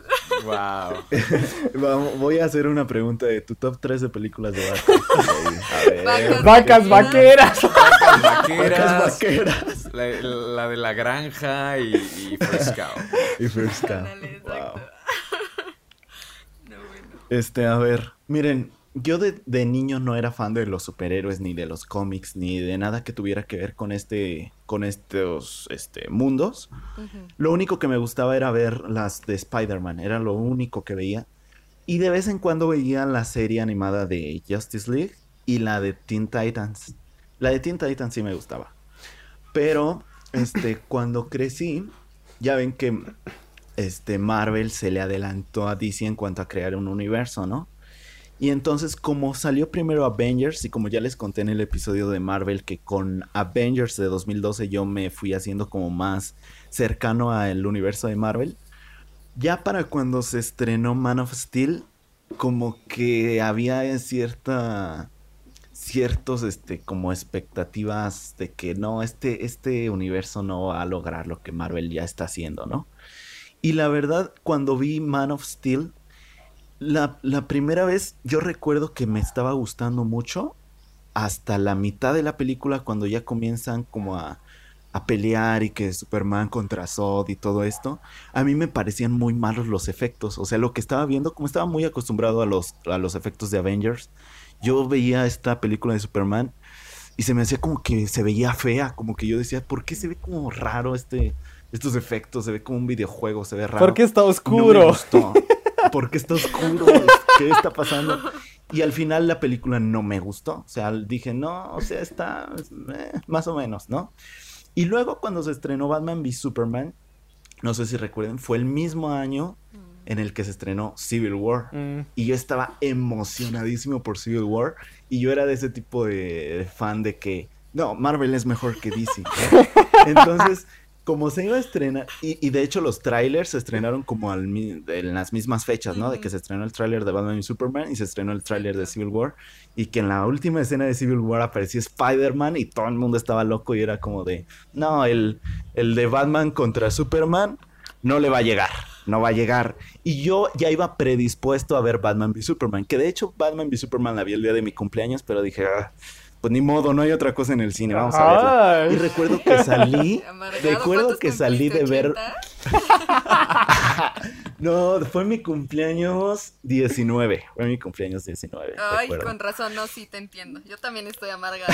Speaker 4: Wow.
Speaker 2: Voy a hacer una pregunta de tu top 3 de películas de vacas. A ver.
Speaker 3: Vacas vaqueras.
Speaker 4: Vacas
Speaker 2: Vacas
Speaker 4: vaqueras.
Speaker 2: vaqueras.
Speaker 4: La de la granja y First Cow.
Speaker 2: Y First Cow.
Speaker 1: Ándale, exacto.
Speaker 2: Wow.
Speaker 1: No, bueno.
Speaker 2: A ver, miren, yo de niño no era fan de los superhéroes, ni de los cómics, ni de nada que tuviera que ver con estos mundos.
Speaker 1: Ujú.
Speaker 2: Lo único que me gustaba era ver las de Spider-Man, era lo único que veía. Y de vez en cuando veía la serie animada de Justice League y la de Teen Titans. La de Teen Titans sí me gustaba. Pero, cuando crecí, ya ven que Marvel se le adelantó a DC en cuanto a crear un universo, ¿no? Y entonces, como salió primero Avengers, y como ya les conté en el episodio de Marvel, que con Avengers de 2012 yo me fui haciendo como más cercano al universo de Marvel, ya para cuando se estrenó Man of Steel, como que había ciertos, como expectativas de que no, este universo no va a lograr lo que Marvel ya está haciendo, ¿no? Y la verdad, cuando vi Man of Steel, la primera vez yo recuerdo que me estaba gustando mucho hasta la mitad de la película cuando ya comienzan como a pelear y que Superman contra Zod y todo esto. A mí me parecían muy malos los efectos. O sea, lo que estaba viendo, como estaba muy acostumbrado a los efectos de Avengers, yo veía esta película de Superman y se me hacía como que se veía fea, como que yo decía, ¿por qué se ve como raro estos efectos? Se ve como un videojuego, se ve raro.
Speaker 3: ¿Por qué está
Speaker 2: No me
Speaker 3: oscuro?
Speaker 2: gustó. ¿Por qué está oscuro? ¿Qué está pasando? Y al final la película no me gustó. O sea, dije, no, o sea, está más o menos, ¿no? Y luego cuando se estrenó Batman v Superman, no sé si recuerden, fue el mismo año en el que se estrenó Civil War. Y yo estaba emocionadísimo por Civil War. Y yo era de ese tipo de fan de que, no, Marvel es mejor que DC, ¿no? Entonces, como se iba a estrenar, y de hecho los trailers se estrenaron como en las mismas fechas, ¿no? De que se estrenó el tráiler de Batman y Superman y se estrenó el tráiler de Civil War, y que en la última escena de Civil War aparecía Spider-Man y todo el mundo estaba loco y era como de, no, el de Batman contra Superman no le va a llegar, no va a llegar. Y yo ya iba predispuesto a ver Batman v Superman, que de hecho Batman v Superman la vi el día de mi cumpleaños, pero dije, pues ni modo, no hay otra cosa en el cine, vamos a verla.
Speaker 3: Ay.
Speaker 2: Y recuerdo que salí,
Speaker 1: Amargado, ¿cuántos
Speaker 2: de ver...
Speaker 1: 80?
Speaker 2: No, fue mi cumpleaños 19, fue mi cumpleaños 19,
Speaker 1: Ay,
Speaker 2: recuerdo.
Speaker 1: con razón, no, sí, te entiendo. Yo también estoy amargada.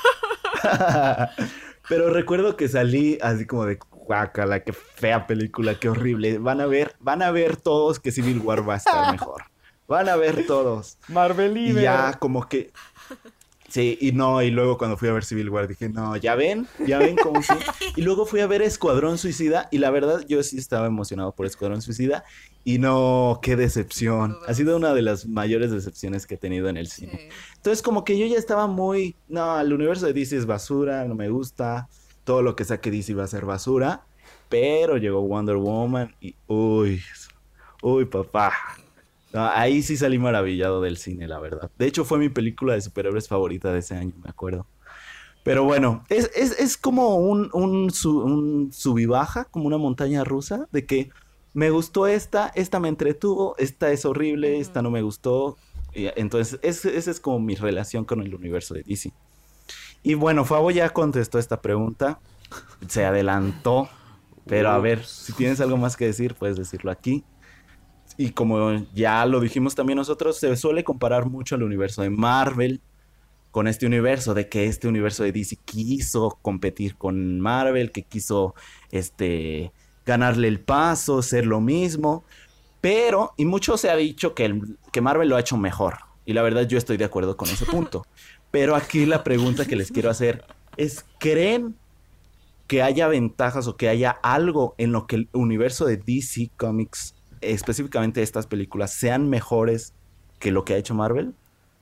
Speaker 2: Pero recuerdo que salí así como de guácala, qué fea película, qué horrible. Van a ver todos que Civil War va a estar mejor. Van a ver todos.
Speaker 3: Marvel
Speaker 2: Y
Speaker 3: Liber.
Speaker 2: ya como que... Sí, y luego cuando fui a ver Civil War dije, no, ya ven cómo sí. Y luego fui a ver Escuadrón Suicida y la verdad yo sí estaba emocionado por Escuadrón Suicida y no, qué decepción. Ha sido una de las mayores decepciones que he tenido en el cine.
Speaker 1: Sí.
Speaker 2: Entonces como que yo ya estaba muy, no, el universo de DC es basura, no me gusta, todo lo que saque DC va a ser basura, pero llegó Wonder Woman y uy, papá. No, ahí sí salí maravillado del cine, la verdad. De hecho, fue mi película de superhéroes favorita de ese año, me acuerdo. Pero bueno, es como un sub y baja, como una montaña rusa, de que me gustó esta me entretuvo, esta es horrible, esta no me gustó. Y entonces, esa es como mi relación con el universo de DC. Y bueno, Fabo ya contestó esta pregunta, se adelantó, pero a ver, si tienes algo más que decir, puedes decirlo aquí. Y como ya lo dijimos también nosotros, se suele comparar mucho al universo de Marvel con este universo, de que este universo de DC quiso competir con Marvel, que quiso ganarle el paso, ser lo mismo, pero, y mucho se ha dicho que Marvel lo ha hecho mejor, y la verdad yo estoy de acuerdo con ese punto, pero aquí la pregunta que les quiero hacer es, ¿creen que haya ventajas o que haya algo en lo que el universo de DC Comics, específicamente estas películas, sean mejores que lo que ha hecho Marvel?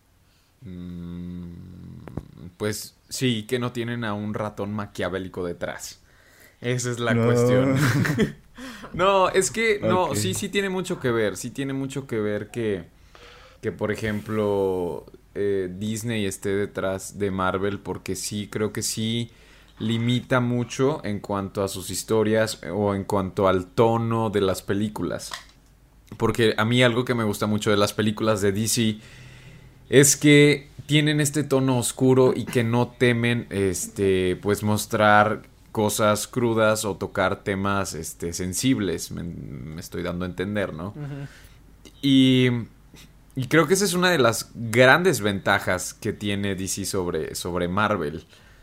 Speaker 4: Pues sí, que no tienen a un ratón maquiavélico detrás. Esa es la cuestión. No, es que, no,
Speaker 2: Okay.
Speaker 4: sí tiene mucho que ver. Sí tiene mucho que ver que por ejemplo, Disney esté detrás de Marvel, porque sí, creo que sí limita mucho en cuanto a sus historias o en cuanto al tono de las películas. Porque a mí algo que me gusta mucho de las películas de DC es que tienen este tono oscuro y que no temen pues mostrar cosas crudas o tocar temas sensibles, me estoy dando a entender, ¿no?
Speaker 3: Ujú.
Speaker 4: Y creo que esa es una de las grandes ventajas que tiene DC sobre Marvel.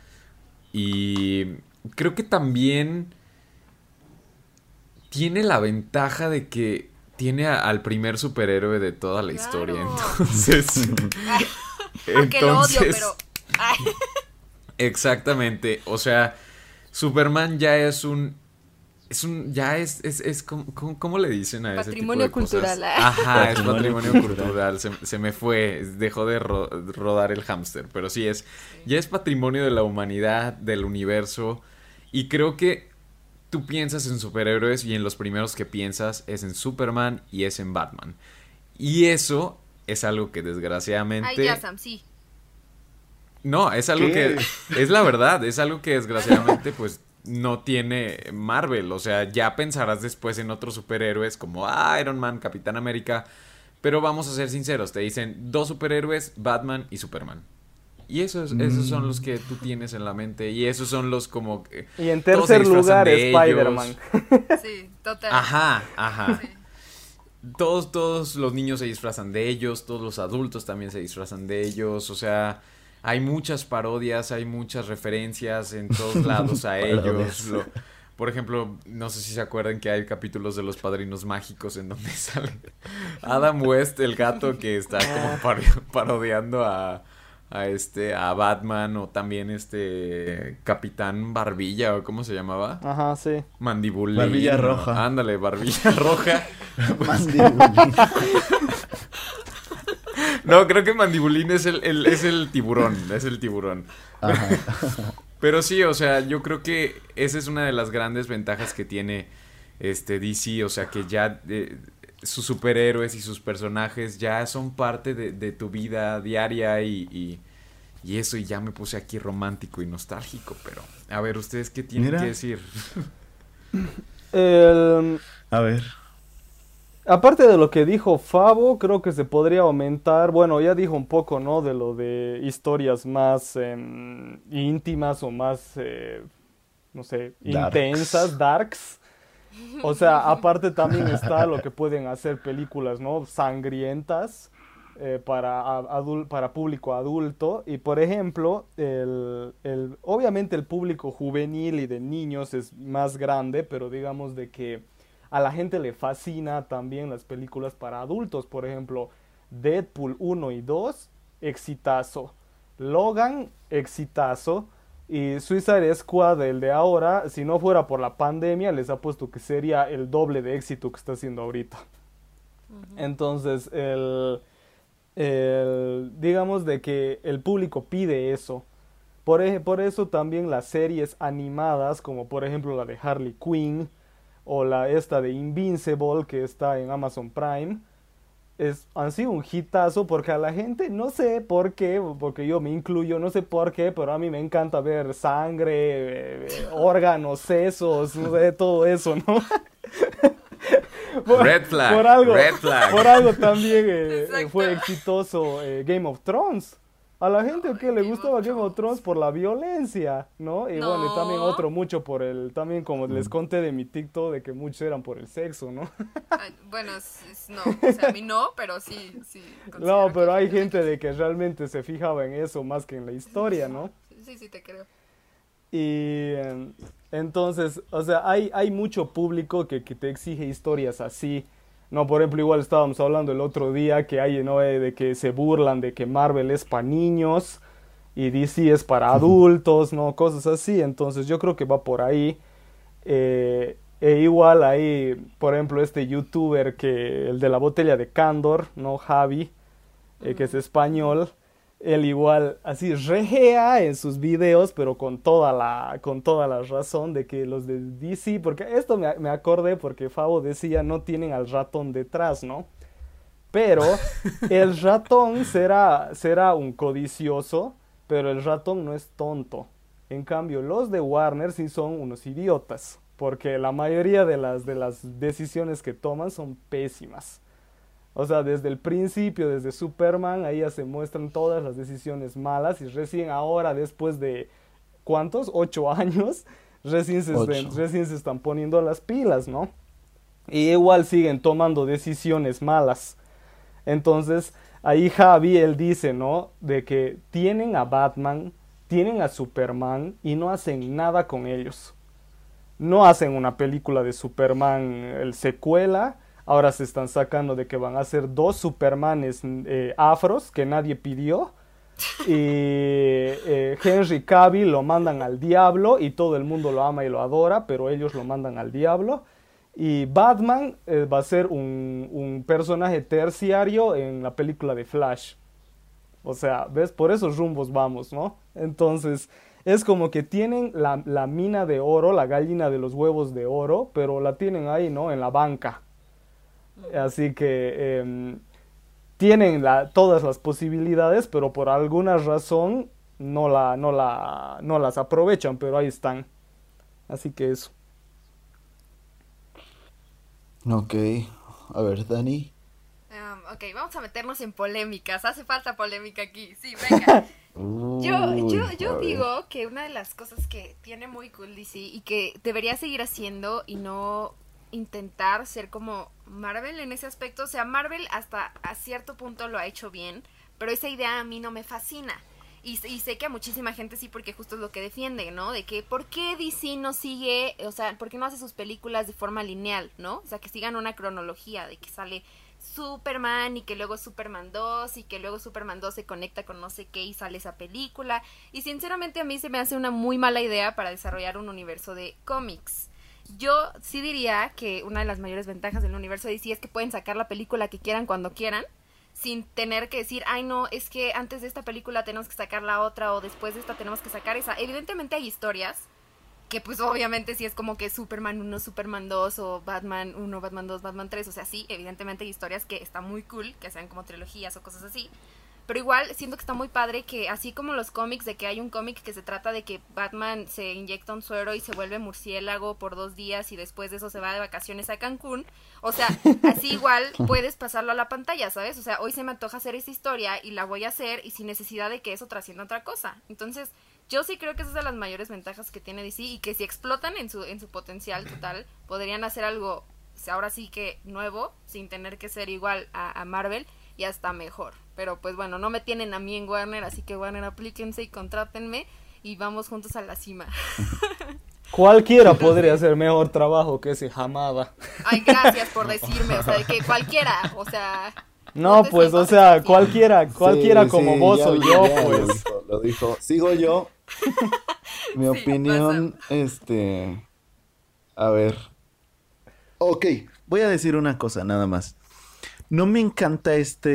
Speaker 4: Y creo que también tiene la ventaja de que tiene al primer superhéroe de toda la historia. Entonces,
Speaker 1: Aunque lo odio, pero... Ay.
Speaker 4: Exactamente. O sea, Superman ya es ya es ¿cómo le dicen a ese tipo de
Speaker 1: Patrimonio cultural.
Speaker 4: cosas? Ajá, es patrimonio cultural. Se me fue, dejó de rodar el hámster. Pero sí, ya es patrimonio de la humanidad, del universo. Y creo que tú piensas en superhéroes y en los primeros que piensas es en Superman y es en Batman. Y eso es algo que desgraciadamente...
Speaker 1: Ay, ya, Sam, sí.
Speaker 4: No, es algo
Speaker 2: ¿Qué?
Speaker 4: que... Es la verdad, es algo que desgraciadamente pues no tiene Marvel. O sea, ya pensarás después en otros superhéroes como Iron Man, Capitán América. Pero vamos a ser sinceros, te dicen 2 superhéroes, Batman y Superman. Y esos son los que tú tienes en la mente. Y esos son los como...
Speaker 3: Y en
Speaker 4: todos se
Speaker 3: tercer
Speaker 4: disfrazan
Speaker 3: lugar,
Speaker 4: de
Speaker 3: Spider-Man.
Speaker 4: ellos.
Speaker 1: Sí, total.
Speaker 4: Ajá.
Speaker 1: Sí.
Speaker 4: Todos los niños se disfrazan de ellos, todos los adultos también se disfrazan de ellos, o sea, hay muchas parodias, hay muchas referencias en todos lados a ellos. Por ejemplo, no sé si se acuerdan que hay capítulos de Los Padrinos Mágicos en donde sale Adam West, el gato que está como parodiando a Batman, o también Capitán Barbilla, o ¿cómo se llamaba?
Speaker 3: Ajá, sí.
Speaker 4: Mandibulín.
Speaker 2: Barbilla roja.
Speaker 4: Ándale, Barbilla roja.
Speaker 2: Mandibulín.
Speaker 4: No, creo que Mandibulín es el tiburón, es el tiburón.
Speaker 2: Ajá.
Speaker 4: Pero sí, o sea, yo creo que esa es una de las grandes ventajas que tiene DC, o sea, que ya sus superhéroes y sus personajes ya son parte de tu vida diaria y eso, y ya me puse aquí romántico y nostálgico, pero a ver, ¿ustedes qué tienen
Speaker 2: Mira.
Speaker 4: que decir?
Speaker 2: A ver.
Speaker 3: Aparte de lo que dijo Fabo, creo que se podría aumentar, bueno, ya dijo un poco, ¿no? De lo de historias más íntimas o más, no sé,
Speaker 2: Darks.
Speaker 3: intensas, darks. O sea, aparte también está lo que pueden hacer películas, ¿no? Sangrientas para público adulto. Y por ejemplo, obviamente el público juvenil y de niños es más grande, pero digamos de que a la gente le fascina también las películas para adultos. Por ejemplo, Deadpool 1 y 2, exitazo. Logan, exitazo. Y Suicide Squad, el de ahora, si no fuera por la pandemia, les apuesto que sería el doble de éxito que está haciendo ahorita. Entonces, digamos de que el público pide eso. Por eso también las series animadas, como por ejemplo la de Harley Quinn, o esta de Invincible, que está en Amazon Prime, han sido un hitazo porque a la gente, no sé por qué, porque yo me incluyo, no sé por qué, pero a mí me encanta ver sangre, órganos, sesos, no sé, todo eso, ¿no?
Speaker 4: Red flag, red flag.
Speaker 3: Por algo también
Speaker 1: Exacto.
Speaker 3: fue exitoso Game of Thrones. A la gente que le gustaba Game of Thrones por la violencia, ¿no? Y bueno, y también
Speaker 1: No.
Speaker 3: otro mucho también como les conté de mi TikTok, de que muchos eran por el sexo, ¿no?
Speaker 1: Ay, bueno, no, o sea, a mí no, pero sí.
Speaker 3: No,
Speaker 1: considero
Speaker 3: pero
Speaker 1: que
Speaker 3: hay gente de que realmente se fijaba en eso más que en la historia, ¿no?
Speaker 1: Sí, te creo.
Speaker 3: Y entonces, o sea, hay mucho público que te exige historias así. No, por ejemplo, igual estábamos hablando el otro día que hay, ¿no? De que se burlan de que Marvel es para niños y DC es para adultos, ¿no? Cosas así. Entonces yo creo que va por ahí. Igual ahí, por ejemplo, este youtuber el de la botella de Candor, ¿no? Javi, que es español. Él igual así rejea en sus videos, pero con toda la razón de que los de DC, porque esto me acordé porque Fabo decía no tienen al ratón detrás, ¿no? Pero el ratón será un codicioso, pero el ratón no es tonto. En cambio, los de Warner sí son unos idiotas, porque la mayoría de las decisiones que toman son pésimas. O sea, desde el principio, desde Superman, ahí ya se muestran todas las decisiones malas y recién ahora, después de, ¿cuántos? 8 años,
Speaker 2: Ocho.
Speaker 3: recién se están poniendo las pilas, ¿no? Y igual siguen tomando decisiones malas. Entonces, ahí Javi, él dice, ¿no? De que tienen a Batman, tienen a Superman y no hacen nada con ellos. No hacen una película de Superman, el secuela. Ahora se están sacando de que van a hacer dos Supermanes afros que nadie pidió. Y Henry Cavill lo mandan al diablo y todo el mundo lo ama y lo adora, pero ellos lo mandan al diablo. Y Batman va a ser un personaje terciario en la película de Flash. O sea, ¿ves? Por esos rumbos vamos, ¿no? Entonces, es como que tienen la mina de oro, la gallina de los huevos de oro, pero la tienen ahí, ¿no? En la banca. Así que tienen todas las posibilidades, pero por alguna razón no las aprovechan, pero ahí están. Así que eso.
Speaker 2: Ok, a ver, Dani.
Speaker 1: Ok, vamos a meternos en polémicas. Hace falta polémica aquí. Sí, venga. Yo
Speaker 2: A ver.
Speaker 1: digo que una de las cosas que tiene muy cool DC y que debería seguir haciendo y no intentar ser como Marvel en ese aspecto. O sea, Marvel hasta a cierto punto lo ha hecho bien, pero esa idea a mí no me fascina. Y sé que a muchísima gente sí, porque justo es lo que defiende, ¿no? De que ¿por qué DC no sigue, o sea, por qué no hace sus películas de forma lineal, ¿no? O sea, que sigan una cronología de que sale Superman y que luego Superman 2 y que luego Superman 2 se conecta con no sé qué y sale esa película. Y sinceramente a mí se me hace una muy mala idea para desarrollar un universo de cómics. Yo sí diría que una de las mayores ventajas del universo de DC es que pueden sacar la película que quieran cuando quieran, sin tener que decir, ay no, es que antes de esta película tenemos que sacar la otra o después de esta tenemos que sacar esa. Evidentemente hay historias que pues obviamente sí es como que Superman 1, Superman 2 o Batman 1, Batman 2, Batman 3, o sea, sí, evidentemente hay historias que están muy cool, que sean como trilogías o cosas así, pero igual siento que está muy padre que así como los cómics, de que hay un cómic que se trata de que Batman se inyecta un suero y se vuelve murciélago por 2 días y después de eso se va de vacaciones a Cancún, o sea, así igual puedes pasarlo a la pantalla, ¿sabes? O sea, hoy se me antoja hacer esta historia y la voy a hacer y sin necesidad de que eso trascienda otra cosa. Entonces, yo sí creo que esa es de las mayores ventajas que tiene DC y que si explotan en su potencial total, podrían hacer algo ahora sí que nuevo, sin tener que ser igual a Marvel y hasta mejor. Pero pues bueno, no me tienen a mí en Warner, así que Warner aplíquense y contrátenme y vamos juntos a la cima.
Speaker 3: Cualquiera podría hacer mejor trabajo que ese Hamada.
Speaker 1: Ay, gracias por decirme, o sea, de que cualquiera, o sea...
Speaker 3: No,
Speaker 1: te
Speaker 3: pues, o
Speaker 1: sientas
Speaker 3: sea,
Speaker 1: especial.
Speaker 3: cualquiera
Speaker 2: Sí,
Speaker 3: como
Speaker 2: sí,
Speaker 3: vos
Speaker 2: ya,
Speaker 3: o yo,
Speaker 2: ya
Speaker 3: pues.
Speaker 2: lo dijo. Sigo yo. Mi
Speaker 1: Sí,
Speaker 2: opinión, a ver. Ok, voy a decir una cosa nada más. No me encanta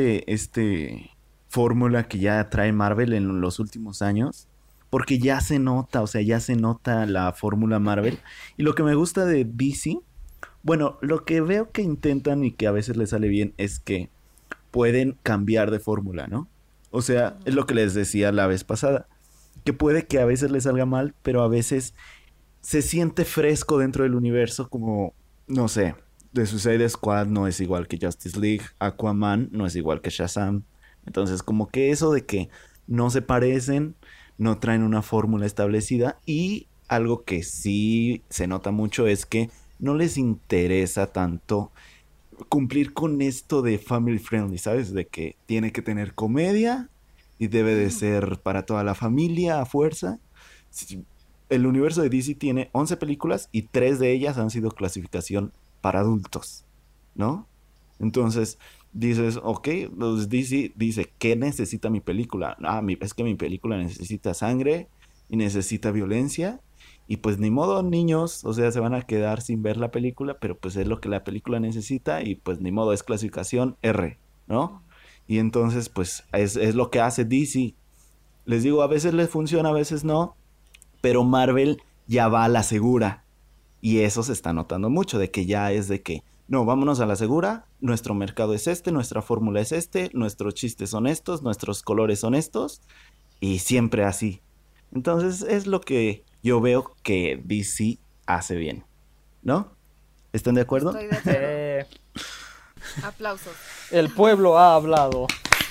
Speaker 2: fórmula que ya trae Marvel en los últimos años, porque ya se nota, o sea, ya se nota la fórmula Marvel. Y lo que me gusta de DC, bueno, lo que veo que intentan y que a veces les sale bien es que pueden cambiar de fórmula, ¿no? O sea, es lo que les decía la vez pasada, que puede que a veces les salga mal, pero a veces se siente fresco dentro del universo, como, no sé, The Suicide Squad no es igual que Justice League, Aquaman no es igual que Shazam. Entonces, como que eso de que no se parecen, no traen una fórmula establecida, y algo que sí se nota mucho es que no les interesa tanto cumplir con esto de family friendly, ¿sabes? De que tiene que tener comedia y debe de ser para toda la familia a fuerza. Sí, el universo de DC tiene 11 películas y 3 de ellas han sido clasificación para adultos, ¿no? Entonces dices, ok, pues DC dice, ¿qué necesita mi película? Es que mi película necesita sangre y necesita violencia. Y pues ni modo, niños, o sea, se van a quedar sin ver la película, pero pues es lo que la película necesita y pues ni modo, es clasificación R, ¿no? Y entonces pues es lo que hace DC. Les digo, a veces les funciona, a veces no, pero Marvel ya va a la segura. Y eso se está notando mucho, de que ya es de que, no, vámonos a la segura, nuestro mercado es este, nuestra fórmula es este, nuestros chistes son estos, nuestros colores son estos, y siempre así. Entonces es lo que yo veo que DC hace bien, ¿no? ¿Están de acuerdo?
Speaker 1: Estoy de acuerdo.
Speaker 3: Eh,
Speaker 1: Aplausos.
Speaker 3: el pueblo ha hablado.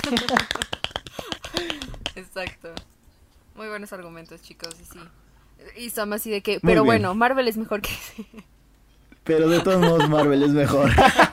Speaker 1: Exacto. Muy buenos argumentos, chicos, y sí. Y Sam así de que,
Speaker 2: Muy
Speaker 1: pero
Speaker 2: bien.
Speaker 1: bueno, Marvel es mejor que...
Speaker 2: Pero de todos modos Marvel es mejor.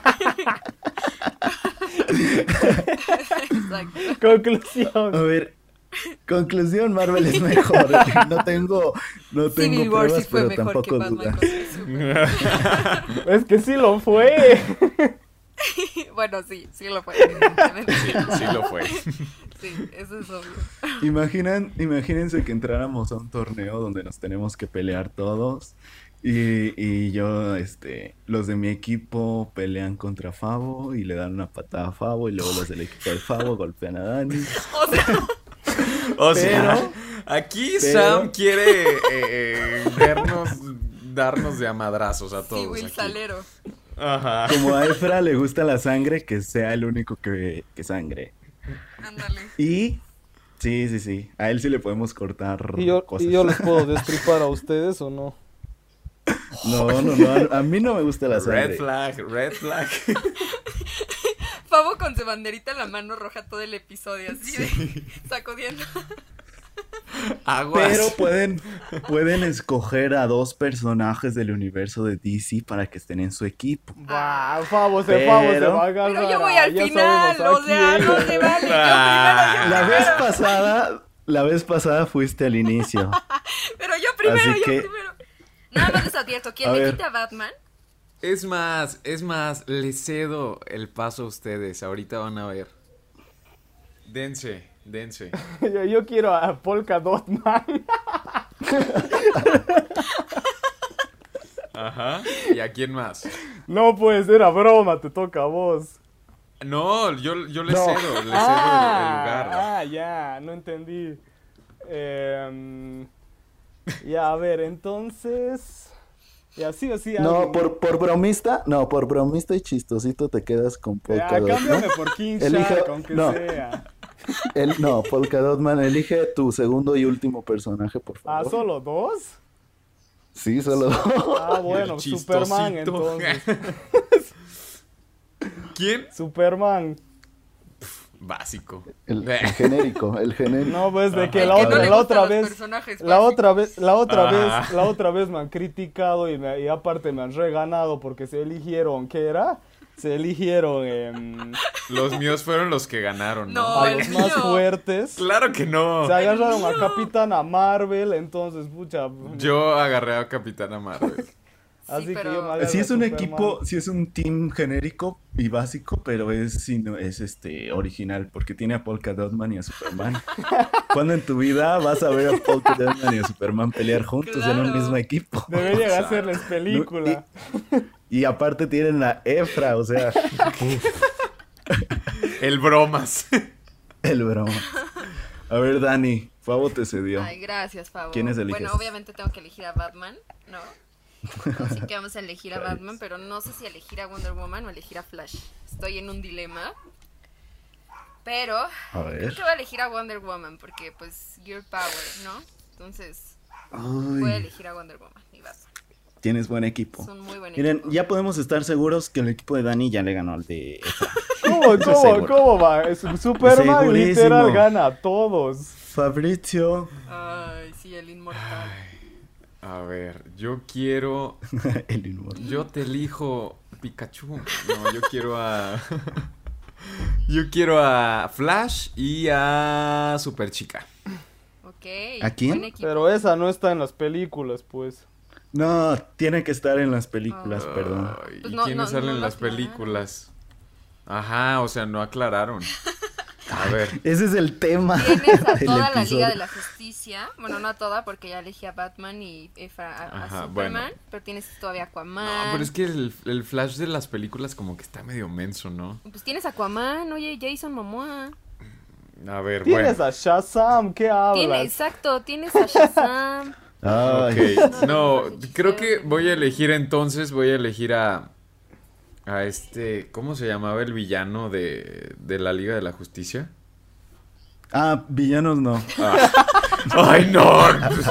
Speaker 1: Exacto.
Speaker 3: Conclusión.
Speaker 2: A ver, conclusión, Marvel es mejor. No tengo
Speaker 1: Civil War
Speaker 2: pruebas,
Speaker 1: sí fue
Speaker 2: pero
Speaker 1: mejor que
Speaker 2: tampoco
Speaker 1: Batman
Speaker 2: dudas.
Speaker 1: contra Superman.
Speaker 3: Es que sí lo fue.
Speaker 1: Bueno, sí lo fue, evidentemente.
Speaker 4: Sí lo fue.
Speaker 1: Sí, eso es obvio.
Speaker 2: Imagínense que entráramos a un torneo donde nos tenemos que pelear todos y yo, los de mi equipo pelean contra Favo y le dan una patada a Favo y luego los del equipo de Favo golpean a Dani.
Speaker 1: O sea,
Speaker 4: O sea,
Speaker 2: Pero-
Speaker 4: aquí
Speaker 2: pero-
Speaker 4: Sam quiere darnos de a madrazos a
Speaker 1: sí,
Speaker 4: todos.
Speaker 1: Will
Speaker 4: aquí.
Speaker 1: Salero.
Speaker 4: Ajá.
Speaker 2: Como a Efra le gusta la sangre, que sea el único que sangre.
Speaker 1: Ándale.
Speaker 2: Y sí, a él sí le podemos cortar cosas.
Speaker 3: ¿Y yo les puedo destripar a ustedes o no?
Speaker 2: No, a mí no me gusta la sangre.
Speaker 4: Red flag.
Speaker 1: Pavo con su banderita en la mano roja todo el episodio, así de sacudiendo.
Speaker 4: Aguas.
Speaker 2: Pero pueden escoger a 2 personajes del universo de DC para que estén en su equipo.
Speaker 3: Bah, Favo se
Speaker 2: Pero-
Speaker 3: va a agarrar.
Speaker 1: Pero yo voy al
Speaker 3: ya
Speaker 1: final,
Speaker 3: sabemos
Speaker 1: o
Speaker 3: a
Speaker 1: sea,
Speaker 3: quién.
Speaker 1: no se vale. Yo
Speaker 4: Ah.
Speaker 1: primero.
Speaker 2: La vez pasada fuiste al inicio.
Speaker 1: Pero yo primero,
Speaker 2: Así
Speaker 1: yo
Speaker 2: que-
Speaker 1: primero. Nada más les advierto, quien
Speaker 2: A
Speaker 1: le
Speaker 2: ver.
Speaker 1: quite a Batman,
Speaker 4: Es más, les cedo el paso a ustedes. Ahorita van a ver. Dense.
Speaker 3: Yo quiero a Polka Dot Man.
Speaker 4: Ajá. ¿Y a quién más?
Speaker 3: No, pues, era broma, te toca a vos.
Speaker 4: No, yo les
Speaker 2: No.
Speaker 4: cedo el lugar.
Speaker 3: Ya, no entendí. Ya, a ver, entonces... Ya, sí o sí.
Speaker 2: No,
Speaker 3: alguien-
Speaker 2: por bromista y chistosito te quedas con
Speaker 3: Ya,
Speaker 2: Polka Dot Man.
Speaker 3: cámbiame por King
Speaker 2: Elige-
Speaker 3: Shark, aunque
Speaker 2: no.
Speaker 3: sea.
Speaker 2: No, Polka Dot Man, elige tu segundo y último personaje, por
Speaker 3: Ah,
Speaker 2: favor.
Speaker 3: ¿solo dos?
Speaker 2: Sí, solo 2.
Speaker 3: Ah, bueno,
Speaker 4: El
Speaker 3: Superman,
Speaker 4: chistosito.
Speaker 3: entonces.
Speaker 4: ¿Quién?
Speaker 3: Superman.
Speaker 4: Básico.
Speaker 2: El genérico.
Speaker 3: No, pues de que
Speaker 1: el
Speaker 3: la
Speaker 1: que no
Speaker 3: otra,
Speaker 1: le
Speaker 3: la
Speaker 1: gustan
Speaker 3: otra
Speaker 1: los
Speaker 3: vez...
Speaker 1: personajes
Speaker 3: La
Speaker 1: básicos.
Speaker 3: otra vez,
Speaker 4: Ah.
Speaker 3: la otra vez me han criticado y aparte me han reganado porque se eligieron, ¿qué era? Se eligieron
Speaker 4: Los míos fueron los que ganaron, ¿no?
Speaker 1: No,
Speaker 3: a
Speaker 1: el
Speaker 3: los más
Speaker 1: mío.
Speaker 3: fuertes.
Speaker 4: Claro que no.
Speaker 3: Se agarraron a
Speaker 1: mío.
Speaker 3: Capitana Marvel, entonces, pucha.
Speaker 4: Yo agarré a Capitana Marvel.
Speaker 3: Así que
Speaker 1: pero-
Speaker 3: yo me agarro
Speaker 2: Sí
Speaker 3: a
Speaker 2: es un
Speaker 3: Superman.
Speaker 2: equipo, sí es un team genérico y básico, pero es original, porque tiene a Polka Dot Man y a Superman. ¿Cuándo en tu vida vas a ver a Polka Dot Man y a Superman pelear juntos en un
Speaker 1: Claro.
Speaker 2: mismo equipo?
Speaker 3: Deberían hacerles película.
Speaker 2: Y aparte tienen a Efra, o sea,
Speaker 4: El bromas.
Speaker 2: el broma. A ver, Dani, Favo te cedió.
Speaker 1: Ay, gracias, Pavo.
Speaker 2: ¿Quiénes eliges?
Speaker 1: Bueno, obviamente tengo que elegir a Batman, ¿no? Así que vamos a elegir a Batman, pero no sé si elegir a Wonder Woman o elegir a Flash. Estoy en un dilema. Pero
Speaker 2: A
Speaker 1: creo
Speaker 2: ver.
Speaker 1: que voy a elegir a Wonder Woman porque, pues, Gear Power, ¿no? Entonces, voy a
Speaker 2: Ay,
Speaker 1: elegir a Wonder Woman y Batman.
Speaker 2: tienes buen equipo.
Speaker 1: Es un muy buen
Speaker 2: Miren,
Speaker 1: equipo.
Speaker 2: ya podemos estar seguros que el equipo de Dani ya le ganó al de Efra.
Speaker 3: ¿Cómo,
Speaker 2: Eso seguro.
Speaker 3: cómo va? Superman
Speaker 2: Segurísimo.
Speaker 3: literal gana a todos.
Speaker 2: Fabrizio.
Speaker 1: Ay, sí, el inmortal.
Speaker 4: A ver, yo quiero.
Speaker 2: El inmortal.
Speaker 4: Yo te elijo Pikachu. No, yo quiero a. Yo quiero a Flash y a Superchica.
Speaker 1: Ok.
Speaker 2: ¿A quién?
Speaker 1: Buen equipo.
Speaker 3: Pero esa no está en las películas, pues.
Speaker 2: No, tiene que estar en las películas, perdón.
Speaker 4: Ay,
Speaker 1: Pues
Speaker 4: ¿y
Speaker 1: no,
Speaker 4: quiénes
Speaker 1: no,
Speaker 4: salen
Speaker 1: no
Speaker 4: en
Speaker 1: lo
Speaker 4: las
Speaker 1: aclararon.
Speaker 4: películas? Ajá, o sea, no aclararon. A ver.
Speaker 2: Ese es el tema
Speaker 1: Tienes a
Speaker 2: del
Speaker 1: toda la
Speaker 2: episodio.
Speaker 1: Liga de la Justicia. Bueno, no a toda, porque ya elegí a Batman y a
Speaker 4: Ajá,
Speaker 1: Superman.
Speaker 4: bueno.
Speaker 1: Pero tienes todavía Aquaman.
Speaker 4: No, pero es que el Flash de las películas como que está medio menso, ¿no?
Speaker 1: Pues tienes Aquaman, oye, Jason Momoa.
Speaker 4: A ver,
Speaker 3: Tienes
Speaker 4: bueno.
Speaker 3: a Shazam, ¿qué hablas?
Speaker 1: Exacto, tienes a Shazam.
Speaker 2: Ay,
Speaker 4: Ok, no,
Speaker 1: no,
Speaker 4: creo que voy a elegir entonces, a ¿cómo se llamaba el villano de la Liga de la Justicia?
Speaker 2: Ah, villanos no.
Speaker 4: ¡Ay, no!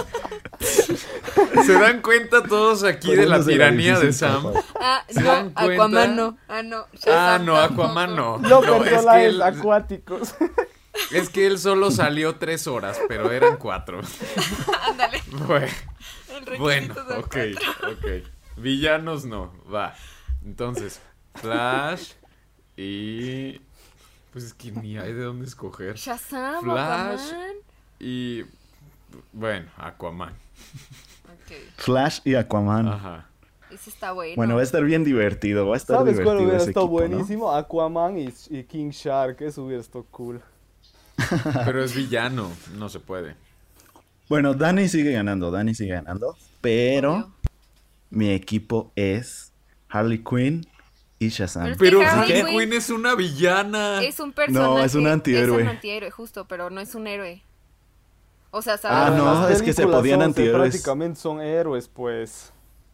Speaker 4: ¿Se dan cuenta todos aquí de la
Speaker 2: Poniéndose
Speaker 4: tiranía de
Speaker 2: difícil,
Speaker 4: Sam?
Speaker 2: papá.
Speaker 1: Ah,
Speaker 4: ¿Se
Speaker 1: no,
Speaker 4: dan cuenta?
Speaker 1: Aquaman no. Ah, no.
Speaker 4: Ah,
Speaker 1: Shazam
Speaker 4: no,
Speaker 1: tampoco.
Speaker 4: Aquaman no.
Speaker 3: No,
Speaker 4: No,
Speaker 3: personajes acuáticos.
Speaker 4: es que él solo salió 3 horas, pero eran 4.
Speaker 1: Ándale.
Speaker 4: Bueno, ok. Villanos no, va. Entonces, Flash y... Pues es que ni hay de dónde escoger.
Speaker 1: Shazam,
Speaker 4: Flash.
Speaker 1: Aquaman.
Speaker 4: Y... Bueno, Aquaman.
Speaker 1: Ok,
Speaker 2: Flash y Aquaman.
Speaker 4: Ajá.
Speaker 1: ese está bueno.
Speaker 2: Bueno, va a estar bien divertido. Va a estar
Speaker 3: ¿Sabes
Speaker 2: divertido
Speaker 3: cuál hubiera
Speaker 2: ese
Speaker 3: estado
Speaker 2: equipo, ¿no?
Speaker 3: buenísimo? Aquaman y King Shark. Eso hubiera estado cool.
Speaker 4: Pero es villano, no se puede.
Speaker 2: Bueno, Dani sigue ganando, pero
Speaker 1: Obvio.
Speaker 2: mi equipo es Harley Quinn y Shazam.
Speaker 1: Pero
Speaker 4: Pero
Speaker 1: es que
Speaker 4: Harley
Speaker 1: Harley
Speaker 4: Quinn es una villana.
Speaker 1: Es un personaje.
Speaker 2: No, es un antihéroe.
Speaker 1: Es un antihéroe, justo, pero no es un héroe. O sea,
Speaker 2: Ah,
Speaker 1: ¿sabes?
Speaker 2: no,
Speaker 3: Las
Speaker 2: es que se
Speaker 3: películas
Speaker 2: podían antihéroes.
Speaker 3: prácticamente son héroes, pues.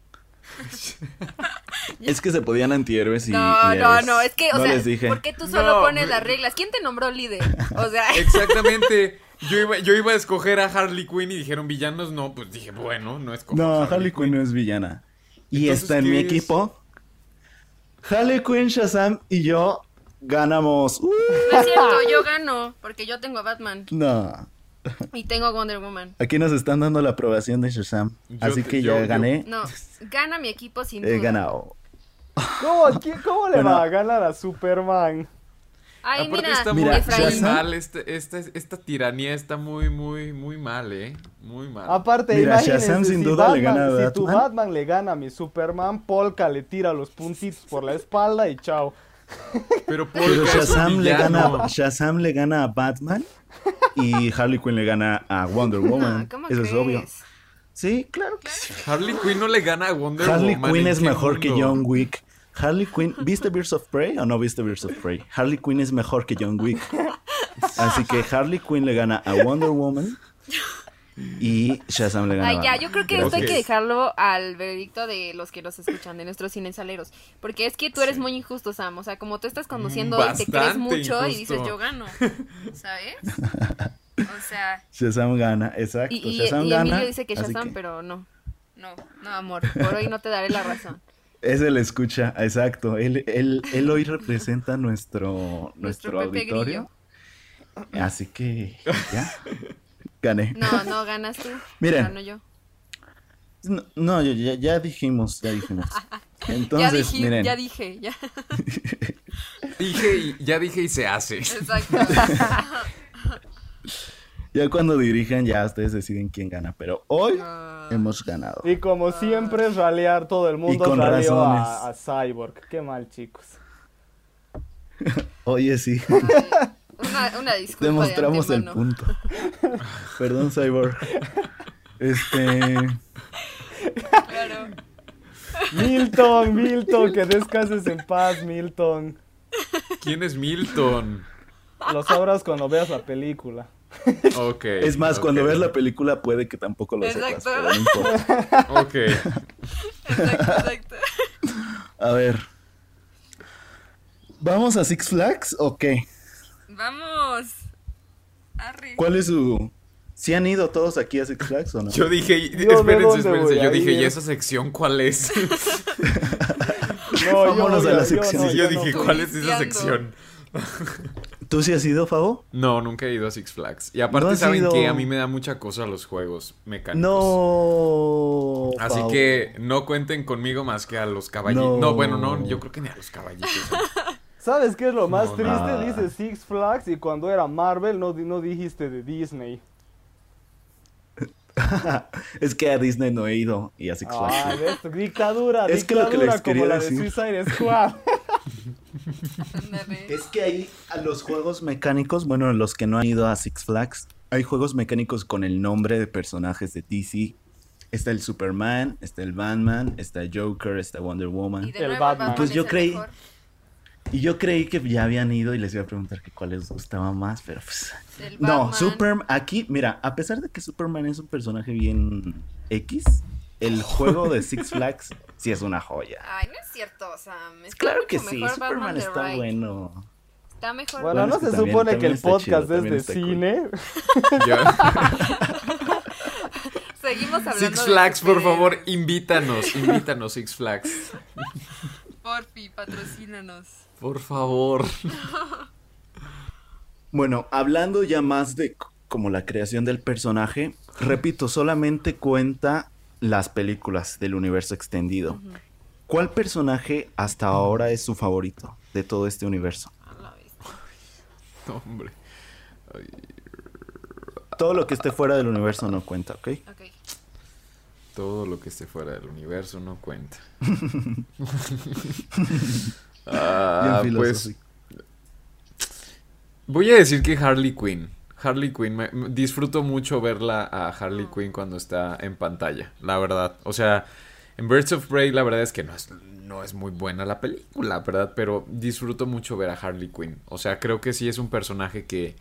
Speaker 2: Es que se podían antihéroes y
Speaker 1: No,
Speaker 2: y
Speaker 1: no,
Speaker 2: héroes.
Speaker 1: no, es que, o
Speaker 2: No
Speaker 1: sea,
Speaker 2: les dije.
Speaker 1: ¿por qué tú solo
Speaker 4: No,
Speaker 1: pones las reglas? ¿Quién te nombró líder? O sea,
Speaker 4: Exactamente. Yo iba a escoger a Harley Quinn y dijeron villanos, no, pues dije, bueno, no escojo
Speaker 2: No,
Speaker 4: a
Speaker 2: Harley Quinn no es villana. Y
Speaker 4: Entonces,
Speaker 2: está en
Speaker 4: ¿qué
Speaker 2: mi
Speaker 4: es?
Speaker 2: equipo. Harley Quinn, Shazam y yo ganamos.
Speaker 1: no es cierto, yo gano, porque yo tengo a Batman
Speaker 2: No,
Speaker 1: y tengo a Wonder Woman.
Speaker 2: aquí nos están dando la aprobación de Shazam. Así que ya gané.
Speaker 1: No, gana mi equipo sin
Speaker 2: He
Speaker 1: duda.
Speaker 2: ganado.
Speaker 3: ¿Cómo le
Speaker 2: Bueno.
Speaker 3: va a ganar a Superman?
Speaker 1: Ay,
Speaker 4: Aparte
Speaker 1: mira,
Speaker 4: está
Speaker 2: Mira,
Speaker 4: muy
Speaker 1: Efraín.
Speaker 2: Shazam-
Speaker 4: mal, esta tiranía está muy mal, muy mal.
Speaker 3: Aparte,
Speaker 2: Mira,
Speaker 3: imagínense,
Speaker 2: Shazam sin
Speaker 3: si
Speaker 2: duda le
Speaker 3: Batman-
Speaker 2: gana a
Speaker 3: si tu
Speaker 2: Batman.
Speaker 3: Batman le gana a mi Superman, Polka le tira los puntitos por la espalda y chao.
Speaker 4: Pero
Speaker 2: Pero
Speaker 4: Polka es un villano.
Speaker 2: Shazam le gana a Batman y Harley Quinn le gana a Wonder Woman.
Speaker 1: No, ¿cómo
Speaker 2: Eso es
Speaker 1: crees?
Speaker 2: obvio. Sí, claro que sí.
Speaker 4: Harley Quinn no le gana a Wonder
Speaker 2: Harley
Speaker 4: Woman.
Speaker 2: Quinn
Speaker 4: ¿en
Speaker 2: es
Speaker 4: qué
Speaker 2: mejor que
Speaker 4: mundo?
Speaker 2: John Wick. Harley Quinn, ¿viste Birds of Prey o no viste Birds of Prey? Harley Quinn es mejor que John Wick. Así que Harley Quinn le gana a Wonder Woman y Shazam le gana
Speaker 1: Ay,
Speaker 2: a
Speaker 1: ya,
Speaker 2: Batman.
Speaker 1: yo creo que
Speaker 2: Gracias.
Speaker 1: esto hay que dejarlo al veredicto de los que nos escuchan, de nuestros cinesaleros. Porque es que tú eres muy injusto, Sam. O sea, como tú estás conduciendo hoy, te crees
Speaker 4: Bastante
Speaker 1: mucho y
Speaker 4: injusto.
Speaker 1: dices, yo gano. ¿Sabes? O sea,
Speaker 2: Shazam gana, exacto.
Speaker 1: y
Speaker 2: Shazam gana.
Speaker 1: Emilio dice que
Speaker 2: así
Speaker 1: Shazam,
Speaker 2: que
Speaker 1: pero no. No, amor. Por hoy no te daré la razón.
Speaker 2: es el escucha, exacto. Él hoy representa nuestro
Speaker 1: Nuestro Pepe
Speaker 2: auditorio. Así que ya, gané.
Speaker 1: No, ganas tú.
Speaker 2: Miren.
Speaker 1: Gano yo.
Speaker 2: No, ya dijimos. Entonces, miren.
Speaker 1: Ya dije.
Speaker 4: Ya dije y se hace.
Speaker 1: Exacto.
Speaker 2: Ya cuando dirijan, ya ustedes deciden quién gana. Pero hoy
Speaker 1: Ah.
Speaker 2: hemos ganado.
Speaker 3: Y como siempre, ralear todo el mundo
Speaker 2: con
Speaker 3: raleó
Speaker 2: razones.
Speaker 3: a Cyborg. Qué mal, chicos.
Speaker 2: Oye, sí.
Speaker 1: Una disculpa.
Speaker 2: Demostramos
Speaker 1: de
Speaker 2: el
Speaker 1: antemano.
Speaker 2: punto. Perdón, Cyborg.
Speaker 1: Claro.
Speaker 3: Milton, que descanses en paz, Milton.
Speaker 4: ¿Quién es Milton?
Speaker 3: Lo sabrás cuando veas la película.
Speaker 4: Ok.
Speaker 2: Es más, cuando veas la película puede que tampoco lo sepas,
Speaker 1: Exacto.
Speaker 2: pero no importa.
Speaker 4: Ok.
Speaker 1: Exacto.
Speaker 2: A ver. ¿Vamos a Six Flags o qué?
Speaker 1: Vamos. Arre.
Speaker 2: ¿Cuál es su...? ¿Sí han ido todos aquí a Six Flags o no?
Speaker 4: Yo dije,
Speaker 3: ¿de dónde
Speaker 4: espérense.
Speaker 3: voy
Speaker 4: Yo
Speaker 3: a
Speaker 4: dije,
Speaker 3: ir?
Speaker 4: ¿y esa sección cuál es?
Speaker 3: No,
Speaker 2: Vámonos a la sección.
Speaker 3: no,
Speaker 4: Sí, yo
Speaker 3: no
Speaker 4: dije,
Speaker 3: fui.
Speaker 4: ¿cuál es esa
Speaker 1: Turisteando.
Speaker 4: sección?
Speaker 2: ¿Tú sí has ido, Fabo?
Speaker 4: No, nunca he ido a Six Flags. Y aparte,
Speaker 2: ¿No has
Speaker 4: ¿saben
Speaker 2: ido?
Speaker 4: qué? A mí me da mucha cosa los juegos mecánicos.
Speaker 2: No.
Speaker 4: Así
Speaker 2: Fabo.
Speaker 4: que no cuenten conmigo más que a los caballitos.
Speaker 2: No.
Speaker 4: No, bueno, no, yo creo que ni a los caballitos.
Speaker 3: ¿Sabes qué es lo más
Speaker 4: No,
Speaker 3: triste?
Speaker 2: nada.
Speaker 3: Dice Six Flags y cuando era Marvel no dijiste de Disney.
Speaker 2: Es que a Disney no he ido y a Six Flags.
Speaker 3: Ah, ¿ves? Dictadura,
Speaker 2: Es que lo que les
Speaker 3: como
Speaker 2: quería
Speaker 3: la de
Speaker 2: decir.
Speaker 3: Suicide Squad.
Speaker 1: Ándale.
Speaker 2: Es que ahí a los juegos mecánicos, bueno, los que no han ido a Six Flags, hay juegos mecánicos con el nombre de personajes de DC. Está el Superman, está el Batman, está el Joker, está Wonder Woman.
Speaker 1: Y de
Speaker 3: El
Speaker 1: nuevo,
Speaker 3: Batman.
Speaker 2: Pues
Speaker 1: es
Speaker 2: yo
Speaker 1: el
Speaker 2: creí-
Speaker 1: mejor.
Speaker 2: Y yo creí que ya habían ido y les iba a preguntar que cuál les gustaba más, pero pues...
Speaker 1: El
Speaker 2: No,
Speaker 1: Batman.
Speaker 2: Superman, aquí, mira, a pesar de que Superman es un personaje bien X, el juego de Six Flags sí es una joya.
Speaker 1: Ay, no es cierto, Sam. Está
Speaker 2: Claro
Speaker 1: mucho
Speaker 2: que sí,
Speaker 1: mejor
Speaker 2: Superman
Speaker 1: Batman de
Speaker 2: está
Speaker 1: Ride.
Speaker 2: bueno.
Speaker 1: Está mejor.
Speaker 3: Bueno, no
Speaker 2: es que
Speaker 3: se
Speaker 2: también-
Speaker 3: supone que
Speaker 2: también
Speaker 3: el
Speaker 2: está
Speaker 3: podcast
Speaker 2: chido,
Speaker 3: es
Speaker 2: también
Speaker 3: de
Speaker 2: está cool.
Speaker 3: cine.
Speaker 4: Yo-
Speaker 1: Seguimos hablando
Speaker 4: Six
Speaker 1: de
Speaker 4: Flags, por
Speaker 1: superhéroes.
Speaker 4: favor, invítanos, Six Flags.
Speaker 1: Porfi, patrocínanos.
Speaker 4: Por favor.
Speaker 2: Bueno, hablando ya más de como la creación del personaje, repito, solamente cuenta las películas del universo extendido. ¿Cuál personaje hasta ahora es su favorito de todo este universo?
Speaker 1: A la bestia.
Speaker 4: No, hombre. Ay,
Speaker 2: Todo lo que esté fuera del universo no cuenta, ¿ok?
Speaker 1: Ok.
Speaker 4: todo lo que esté fuera del universo no cuenta.
Speaker 2: Bien
Speaker 4: Pues
Speaker 2: filosófico.
Speaker 4: voy a decir que Harley Quinn. Harley Quinn, disfruto mucho verla a Harley Quinn cuando está en pantalla, la verdad. O sea, en Birds of Prey la verdad es que no es muy buena la película, ¿verdad? Pero disfruto mucho ver a Harley Quinn. O sea, creo que sí es un personaje que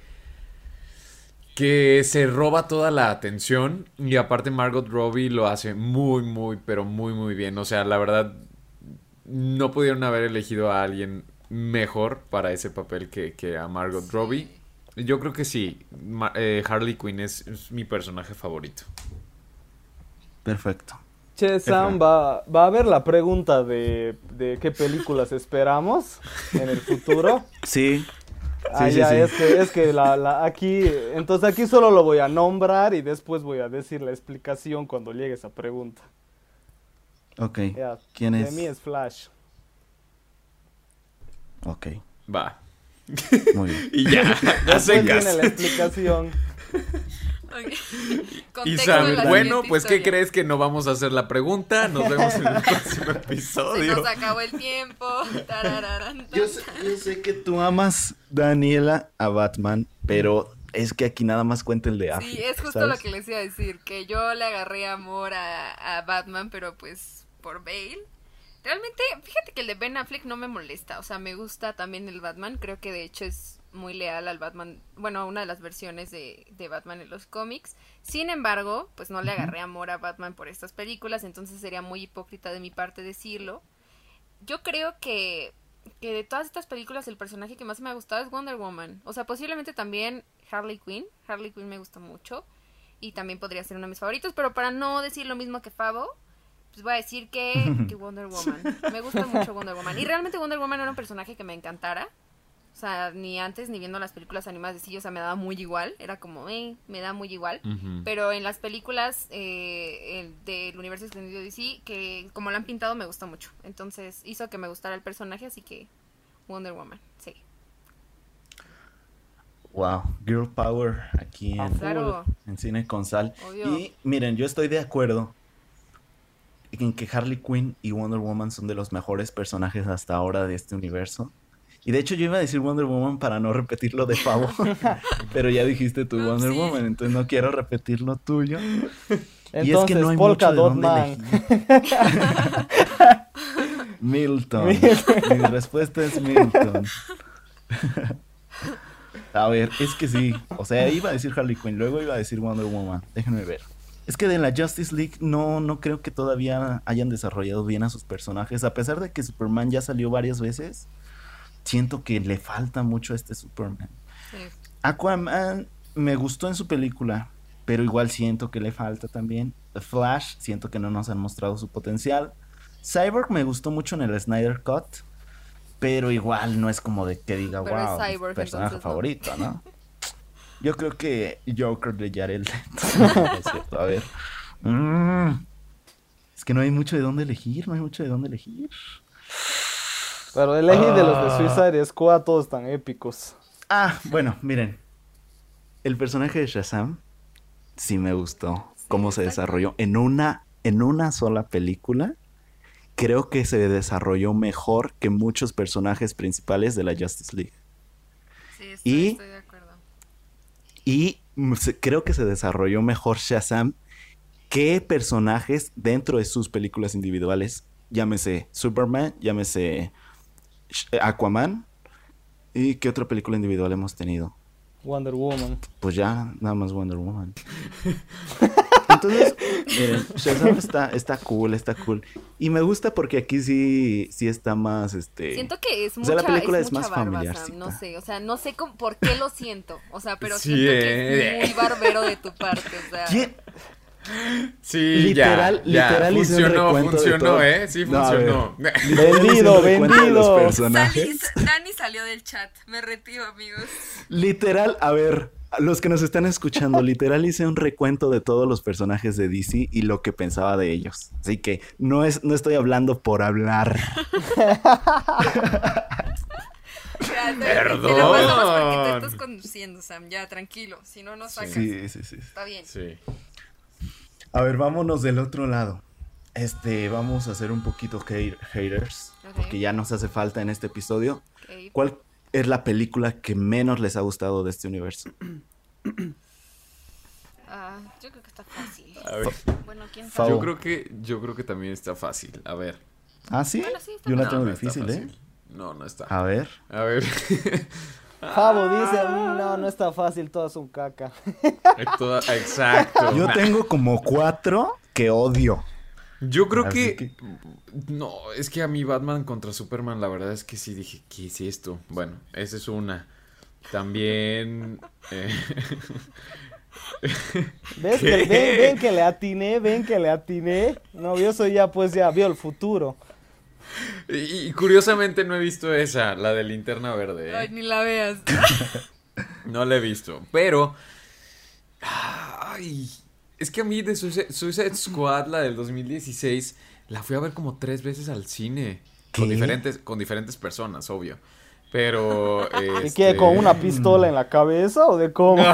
Speaker 4: se roba toda la atención. Y aparte Margot Robbie lo hace muy, muy, pero muy, muy bien. O sea, la verdad, no pudieron haber elegido a alguien mejor para ese papel que a Margot Robbie. Yo creo que sí, Harley Quinn es mi personaje favorito.
Speaker 2: Perfecto.
Speaker 3: Che, Sam, va a haber la pregunta de qué películas esperamos en el futuro.
Speaker 2: Sí.
Speaker 3: Ah,
Speaker 2: Sí,
Speaker 3: ya,
Speaker 2: sí.
Speaker 3: es que aquí, entonces aquí solo lo voy a nombrar y después voy a decir la explicación cuando llegue esa pregunta.
Speaker 2: Ok.
Speaker 3: Ya,
Speaker 2: ¿Quién
Speaker 3: de
Speaker 2: es?
Speaker 3: mí es Flash.
Speaker 2: Ok.
Speaker 4: Va.
Speaker 2: Muy bien.
Speaker 4: Y ya, a
Speaker 3: Después viene
Speaker 4: secas.
Speaker 3: la explicación.
Speaker 1: Ok.
Speaker 4: Y
Speaker 1: Contexto
Speaker 4: Sam,
Speaker 1: de la
Speaker 4: bueno,
Speaker 1: siguiente
Speaker 4: pues ¿qué
Speaker 1: historia.
Speaker 4: crees que no vamos a hacer la pregunta? Nos vemos en el próximo
Speaker 1: Se
Speaker 4: episodio.
Speaker 1: nos acabó el tiempo. Tarararán,
Speaker 2: Yo sé que tú amas, Daniela, a Batman, pero es que aquí nada más cuenta el de Affleck.
Speaker 1: Sí, es justo
Speaker 2: ¿sabes?
Speaker 1: lo que les iba a decir, que yo le agarré amor a Batman, pero pues por Bale. Realmente, fíjate que el de Ben Affleck no me molesta, o sea, me gusta también el Batman, creo que de hecho es muy leal al Batman, bueno, a una de las versiones de Batman en los cómics. Sin embargo, pues no le agarré amor a Batman por estas películas, entonces sería muy hipócrita de mi parte decirlo. Yo creo que de todas estas películas el personaje que más me ha gustado es Wonder Woman. O sea, posiblemente también Harley Quinn. Harley Quinn me gusta mucho. Y también podría ser uno de mis favoritos. Pero para no decir lo mismo que Favo, pues voy a decir que Wonder Woman. Me gusta mucho Wonder Woman. Y realmente Wonder Woman era un personaje que me encantara. O sea, ni antes ni viendo las películas animadas de sí, o sea, me daba muy igual. Era como, me da muy igual.
Speaker 4: Ujú.
Speaker 1: Pero en las películas del universo extendido de DC, que como la han pintado, me gusta mucho. Entonces hizo que me gustara el personaje, así que Wonder Woman, sí.
Speaker 2: Wow, Girl Power aquí
Speaker 3: A
Speaker 2: en,
Speaker 3: full.
Speaker 1: Claro,
Speaker 2: en Cine con Sal.
Speaker 1: obvio.
Speaker 2: Y miren, yo estoy de acuerdo en que Harley Quinn y Wonder Woman son de los mejores personajes hasta ahora de este universo. Y de hecho yo iba a decir Wonder Woman para no repetir lo de Pavo, pero ya dijiste tu Wonder
Speaker 1: Sí.
Speaker 2: Woman, entonces no quiero repetir lo tuyo.
Speaker 3: Entonces,
Speaker 2: y es que no hay
Speaker 3: Polka
Speaker 2: mucho de
Speaker 3: Dot
Speaker 2: dónde
Speaker 3: Man.
Speaker 2: elegir. Milton. Mi respuesta es Milton. A ver, es que sí. O sea, iba a decir Harley Quinn, luego iba a decir Wonder Woman. Déjenme ver. Es que de la Justice League no creo que todavía hayan desarrollado bien a sus personajes. A pesar de que Superman ya salió varias veces, siento que le falta mucho a este Superman.
Speaker 1: Sí.
Speaker 2: Aquaman me gustó en su película, pero igual siento que le falta también. The Flash, siento que no nos han mostrado su potencial. Cyborg me gustó mucho en el Snyder Cut, pero igual no es como de que diga,
Speaker 1: Pero es
Speaker 2: wow, mi
Speaker 1: Cyborg,
Speaker 2: personaje
Speaker 1: entonces no.
Speaker 2: favorito, ¿no? Yo creo que Joker de Jared Leto. No es cierto, a ver. Es que no hay mucho de dónde elegir, no hay mucho de dónde elegir.
Speaker 3: Pero elegí de los de Suicide Squad, todos tan épicos.
Speaker 2: Ah, bueno, miren. El personaje de Shazam sí me gustó cómo se
Speaker 1: exacto.
Speaker 2: desarrolló en una sola película. Creo que se desarrolló mejor que muchos personajes principales de la Justice League.
Speaker 1: Sí,
Speaker 2: Y-
Speaker 1: estoy de acuerdo.
Speaker 2: Y creo que se desarrolló mejor Shazam que personajes dentro de sus películas individuales. Llámese Superman, llámese Aquaman. ¿Y qué otra película individual hemos tenido?
Speaker 3: Wonder Woman.
Speaker 2: Pues ya, nada más Wonder Woman. Entonces, miren, Shazam está cool, está cool. Y me gusta porque aquí sí está más,
Speaker 1: Siento que es
Speaker 2: o
Speaker 1: mucha,
Speaker 2: sea, la película es
Speaker 1: mucha
Speaker 2: más
Speaker 1: barba,
Speaker 2: familiarcita.
Speaker 1: Sam, no sé por qué lo siento, o sea, pero
Speaker 4: Sí,
Speaker 1: siento que es muy barbero de tu parte, o sea.
Speaker 2: ¿Quién?
Speaker 4: Sí,
Speaker 2: Literal hice un recuento de
Speaker 4: funcionó,
Speaker 2: todo.
Speaker 4: Sí,
Speaker 2: No, a ver.
Speaker 4: funcionó.
Speaker 2: Literal hice un recuento de los
Speaker 3: vendido.
Speaker 2: personajes.
Speaker 1: Dani salió del chat, me retiro, amigos.
Speaker 2: Literal, a ver, a los que nos están escuchando, literal hice un recuento de todos los personajes de DC y lo que pensaba de ellos. Así que no estoy hablando por hablar.
Speaker 1: Te lo pasamos porque tú estás conduciendo, Sam, ya, tranquilo, si no nos sacas.
Speaker 2: Sí.
Speaker 1: Está bien.
Speaker 4: Sí.
Speaker 2: A ver, vámonos del otro lado. Vamos a hacer un poquito haters,
Speaker 1: Ok.
Speaker 2: porque ya nos hace falta en este episodio.
Speaker 1: Ok.
Speaker 2: ¿Cuál es la película que menos les ha gustado de este universo?
Speaker 1: Yo creo que está fácil.
Speaker 4: A ver.
Speaker 1: Bueno, ¿quién
Speaker 2: Fau.
Speaker 1: sabe?
Speaker 4: Yo creo que también está fácil. A ver.
Speaker 2: ¿Ah, sí?
Speaker 1: Bueno, sí, está
Speaker 2: Yo la
Speaker 1: bien.
Speaker 2: tengo
Speaker 4: No, no está
Speaker 2: difícil, ¿eh?
Speaker 4: fácil. No está.
Speaker 2: A ver.
Speaker 4: A ver.
Speaker 3: Fabo dice, no está fácil, todas son caca.
Speaker 4: Exacto.
Speaker 2: Yo tengo como 4 que odio.
Speaker 4: Yo creo
Speaker 2: Así
Speaker 4: que... No, es que a mí Batman contra Superman, la verdad es que sí dije, ¿qué es esto? Bueno, esa es una. También...
Speaker 3: ¿Ves?
Speaker 4: ¿Qué?
Speaker 3: Ven que le atiné. No, yo soy ya vio el futuro.
Speaker 4: Y curiosamente no he visto esa, la de Linterna Verde. ¿Eh?
Speaker 1: Ay, ni la veas.
Speaker 4: No la he visto, pero... Ay, es que a mí de Suicide Squad, la del 2016, la fui a ver como 3 veces al cine. Con
Speaker 2: ¿Qué?
Speaker 4: con diferentes personas, obvio. Pero...
Speaker 3: ¿Y qué? ¿Con una pistola en la cabeza o de cómo?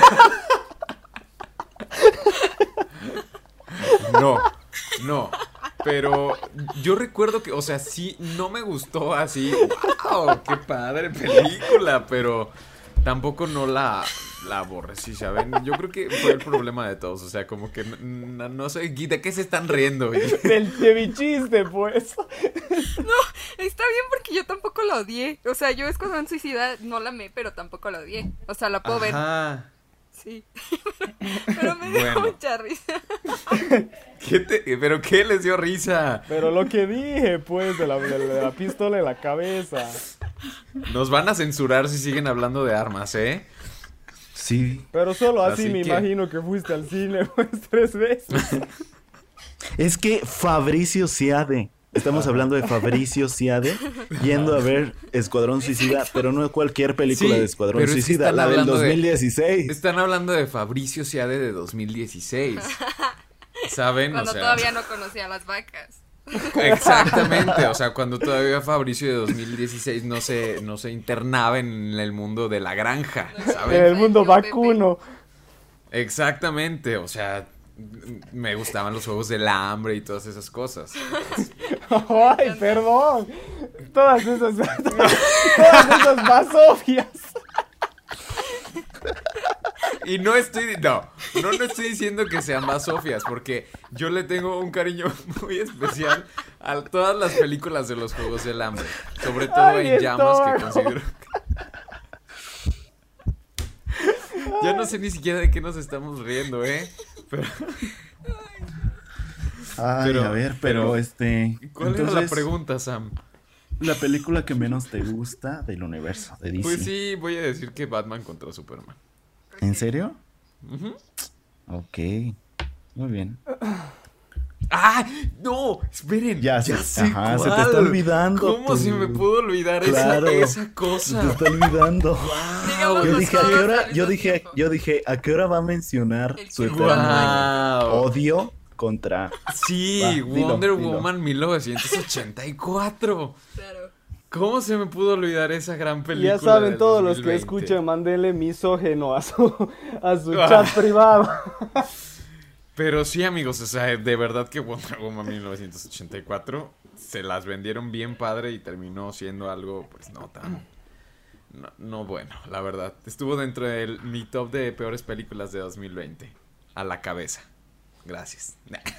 Speaker 4: No. Pero yo recuerdo que, o sea, sí, no me gustó así. ¡Wow! ¡Qué padre película! Pero tampoco no la aborrecí, ¿saben? Yo creo que fue el problema de todos. O sea, como que no sé, ¿de qué se están riendo?
Speaker 3: De mi chiste, pues.
Speaker 1: Está bien porque yo tampoco la odié. O sea, yo Escuadrón Suicida no la amé, pero tampoco la odié. O sea, la puedo ver.
Speaker 4: Ajá.
Speaker 1: Sí. Pero me dio
Speaker 4: Bueno.
Speaker 1: mucha risa.
Speaker 4: ¿Pero qué les dio risa?
Speaker 3: Pero lo que dije, pues, de la pistola en la cabeza.
Speaker 4: Nos van a censurar si siguen hablando de armas, ¿eh?
Speaker 2: Sí.
Speaker 3: Pero solo así,
Speaker 4: Así
Speaker 3: me
Speaker 4: que-
Speaker 3: imagino que fuiste al cine, pues, 3 veces.
Speaker 2: Es que Fabricio Siade. Estamos hablando de Fabricio Siade yendo a ver Escuadrón Suicida, pero no cualquier película
Speaker 4: Sí,
Speaker 2: de Escuadrón
Speaker 4: pero es que
Speaker 2: Suicida,
Speaker 4: están
Speaker 2: la del
Speaker 4: hablando de-
Speaker 2: 2016.
Speaker 4: Están hablando de Fabricio Siade de 2016. ¿Saben?
Speaker 1: Cuando
Speaker 4: O sea,
Speaker 1: todavía no conocía a las vacas.
Speaker 4: exactamente, o sea, cuando todavía Fabricio de 2016 no se internaba en el mundo de la granja,
Speaker 3: En
Speaker 4: ¿saben?
Speaker 3: el mundo vacuno.
Speaker 4: Exactamente, o sea, me gustaban los juegos del hambre y todas esas cosas.
Speaker 3: Ay, perdón. Todas esas basofias.
Speaker 4: Y no estoy diciendo que sean más sofias, porque yo le tengo un cariño muy especial a todas las películas de los juegos del hambre, sobre todo
Speaker 3: Ay,
Speaker 4: en llamas que
Speaker 3: estómago.
Speaker 4: considero. Ya no sé ni siquiera de qué nos estamos riendo, Pero,
Speaker 2: Ay,
Speaker 4: pero-
Speaker 2: a ver,
Speaker 4: pero- ¿cuál era la
Speaker 2: entonces,
Speaker 4: pregunta, Sam?
Speaker 2: la película que menos te gusta del universo de DC.
Speaker 4: Pues sí, voy a decir que Batman contra Superman.
Speaker 2: ¿En serio?
Speaker 4: Ujú.
Speaker 2: Ok. Muy bien.
Speaker 4: ¡Ah! ¡No! Esperen.
Speaker 2: Ya
Speaker 4: sé
Speaker 2: se te está
Speaker 4: cuál.
Speaker 2: olvidando
Speaker 4: ¿Cómo se me pudo olvidar
Speaker 2: Claro.
Speaker 4: esa
Speaker 2: Se
Speaker 4: cosa?
Speaker 2: te está olvidando.
Speaker 1: Digamos
Speaker 2: Yo
Speaker 1: los
Speaker 2: dije, ¿a qué
Speaker 1: todos
Speaker 2: hora?
Speaker 1: al
Speaker 2: Yo
Speaker 1: mismo
Speaker 2: dije,
Speaker 1: tiempo.
Speaker 2: ¿a qué hora va a mencionar
Speaker 1: El
Speaker 2: su
Speaker 1: tiempo.
Speaker 2: eterno
Speaker 4: ¡Wow!
Speaker 2: odio contra...
Speaker 4: Sí,
Speaker 2: Va, dilo,
Speaker 4: Wonder
Speaker 2: dilo.
Speaker 4: Woman 1984.
Speaker 1: Claro.
Speaker 4: ¿Cómo se me pudo olvidar esa gran película?
Speaker 3: Ya saben
Speaker 4: del
Speaker 3: todos los que
Speaker 4: 2020?
Speaker 3: escuchen, mandele misógeno a su
Speaker 4: Ah.
Speaker 3: chat privado.
Speaker 4: Pero sí, amigos, o sea, de verdad que Wonder Woman 1984 se las vendieron bien padre y terminó siendo algo, pues, no tan... No bueno, la verdad. Estuvo dentro de mi top de peores películas de 2020. A la cabeza. Gracias.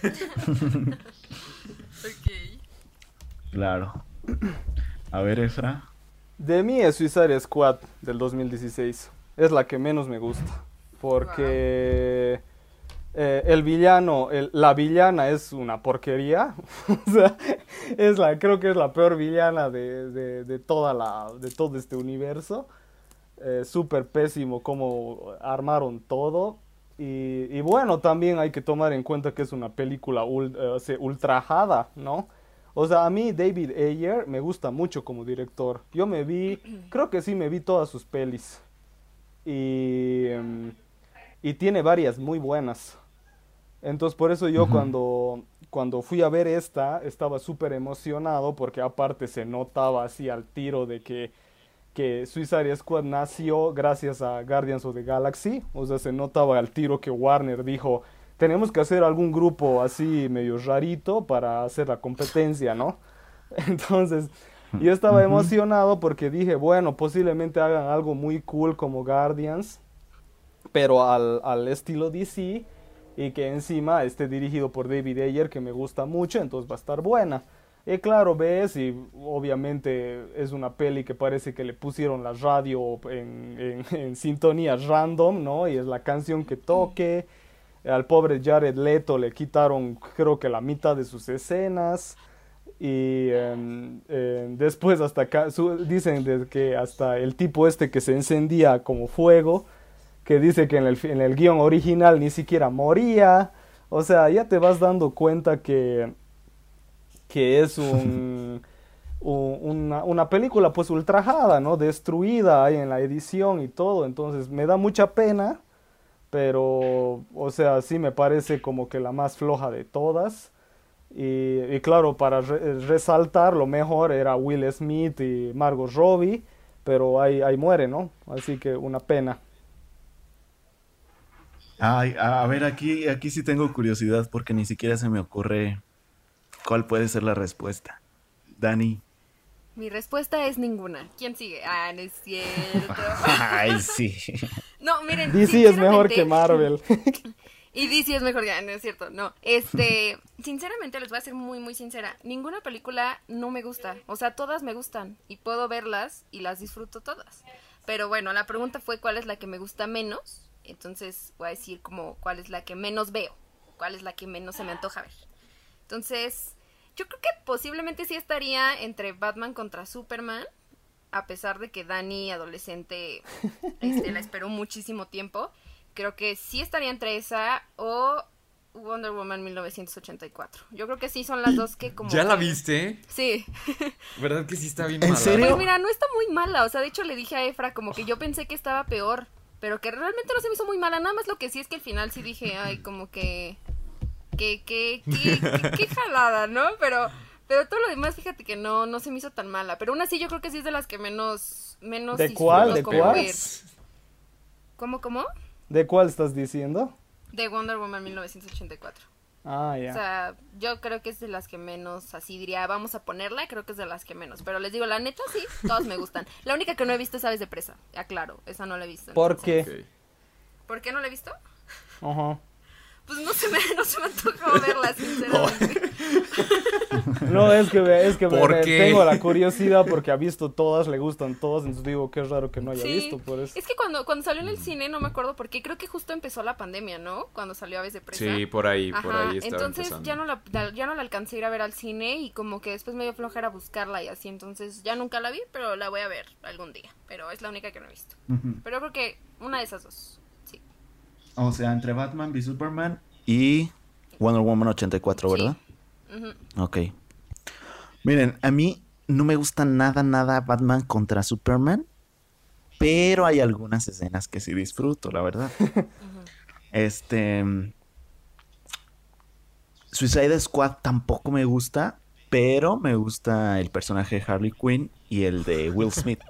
Speaker 1: Ok.
Speaker 2: Claro. A ver, Efra.
Speaker 3: De mí es Suicide Squad del 2016. Es la que menos me gusta. Porque El villano, la villana es una porquería. O sea, creo que es la peor villana de todo este universo. Súper pésimo cómo armaron todo. Y bueno, también hay que tomar en cuenta que es una película ultrajada, ¿no? O sea, a mí David Ayer me gusta mucho como director. Creo que sí me vi todas sus pelis. Y tiene varias muy buenas. Entonces por eso yo cuando fui a ver estaba súper emocionado porque aparte se notaba así al tiro de que Suicide Squad nació gracias a Guardians of the Galaxy. O sea, se notaba al tiro que Warner dijo, tenemos que hacer algún grupo así medio rarito para hacer la competencia, ¿no? Entonces yo estaba emocionado porque dije, bueno, posiblemente hagan algo muy cool como Guardians, pero al estilo DC, y que encima esté dirigido por David Ayer, que me gusta mucho, entonces va a estar buena. Y claro, ves, y obviamente es una peli que parece que le pusieron la radio en sintonías random, ¿no? Y es la canción que toque. Al pobre Jared Leto le quitaron, creo que la mitad de sus escenas. Y después dicen que hasta el tipo este que se encendía como fuego, que dice que en el guión original ni siquiera moría. O sea, ya te vas dando cuenta que es una película pues ultrajada, ¿no? Destruida ahí en la edición y todo. Entonces me da mucha pena, pero, o sea, sí me parece como que la más floja de todas. Y claro, para resaltar, lo mejor era Will Smith y Margot Robbie, pero ahí muere, ¿no? Así que una pena.
Speaker 2: Ay, a ver, aquí sí tengo curiosidad porque ni siquiera se me ocurre cuál puede ser la respuesta. Dani.
Speaker 1: Mi respuesta es ninguna. ¿Quién sigue? Ah, no es cierto.
Speaker 2: Ay, sí.
Speaker 1: No, miren.
Speaker 3: DC es mejor que Marvel.
Speaker 1: Y DC es mejor que... No es cierto, no. Sinceramente les voy a ser muy, muy sincera. Ninguna película no me gusta. O sea, todas me gustan. Y puedo verlas y las disfruto todas. Pero bueno, la pregunta fue cuál es la que me gusta menos. Entonces voy a decir como cuál es la que menos veo. Cuál es la que menos se me antoja ver. Entonces, yo creo que posiblemente sí estaría entre Batman contra Superman, a pesar de que Dani, adolescente, la esperó muchísimo tiempo. Creo que sí estaría entre esa o Wonder Woman 1984. Yo creo que sí son las dos que como...
Speaker 4: ¿Ya la viste?
Speaker 1: Sí.
Speaker 4: ¿Verdad que sí está bien
Speaker 2: ¿En
Speaker 4: mala?
Speaker 2: serio?
Speaker 1: Pues mira, no está muy mala. O sea, de hecho le dije a Efra como que yo pensé que estaba peor, pero que realmente no se me hizo muy mala. Nada más lo que sí es que al final sí dije, ay, como que... qué jalada, ¿no? Pero todo lo demás, fíjate que no se me hizo tan mala. Pero aún así yo creo que sí es de las que menos
Speaker 3: ¿De cuál? ¿De
Speaker 1: como
Speaker 3: cuál?
Speaker 1: ver. ¿Cómo?
Speaker 3: ¿De cuál estás diciendo?
Speaker 1: De Wonder Woman 1984.
Speaker 3: Ah,
Speaker 1: O
Speaker 3: ya.
Speaker 1: sea, yo creo que es de las que menos, así diría, vamos a ponerla, creo que es de las que menos. Pero les digo, la neta, sí, todas me gustan. La única que no he visto es Aves de Presa, aclaro, esa no la he visto.
Speaker 3: ¿Por
Speaker 1: entonces.
Speaker 3: qué?
Speaker 4: Ok.
Speaker 1: ¿Por qué no la he visto?
Speaker 3: Ajá.
Speaker 1: Pues no se me antojó verla, sinceramente.
Speaker 3: No, es que
Speaker 4: ¿Por qué?
Speaker 3: tengo la curiosidad porque ha visto todas, le gustan todas, entonces digo que es raro que no haya
Speaker 1: Sí,
Speaker 3: visto, por eso.
Speaker 1: es que cuando salió en el cine, no me acuerdo por qué, creo que justo empezó la pandemia, ¿no? Cuando salió Aves de Presa.
Speaker 4: Sí, por ahí
Speaker 1: Ajá,
Speaker 4: estaba
Speaker 1: entonces
Speaker 4: empezando.
Speaker 1: ya no la alcancé a ir a ver al cine y como que después me dio flojera buscarla y así, entonces ya nunca la vi, pero la voy a ver algún día, pero es la única que no he visto. Pero creo que una de esas dos, sí.
Speaker 2: O sea, entre Batman v Superman y Wonder Woman 84,
Speaker 1: Sí.
Speaker 2: ¿verdad?
Speaker 1: Ujú.
Speaker 2: Ok. Miren, a mí no me gusta nada Batman contra Superman, pero hay algunas escenas que sí disfruto, la verdad. Suicide Squad tampoco me gusta, pero me gusta el personaje de Harley Quinn y el de Will Smith.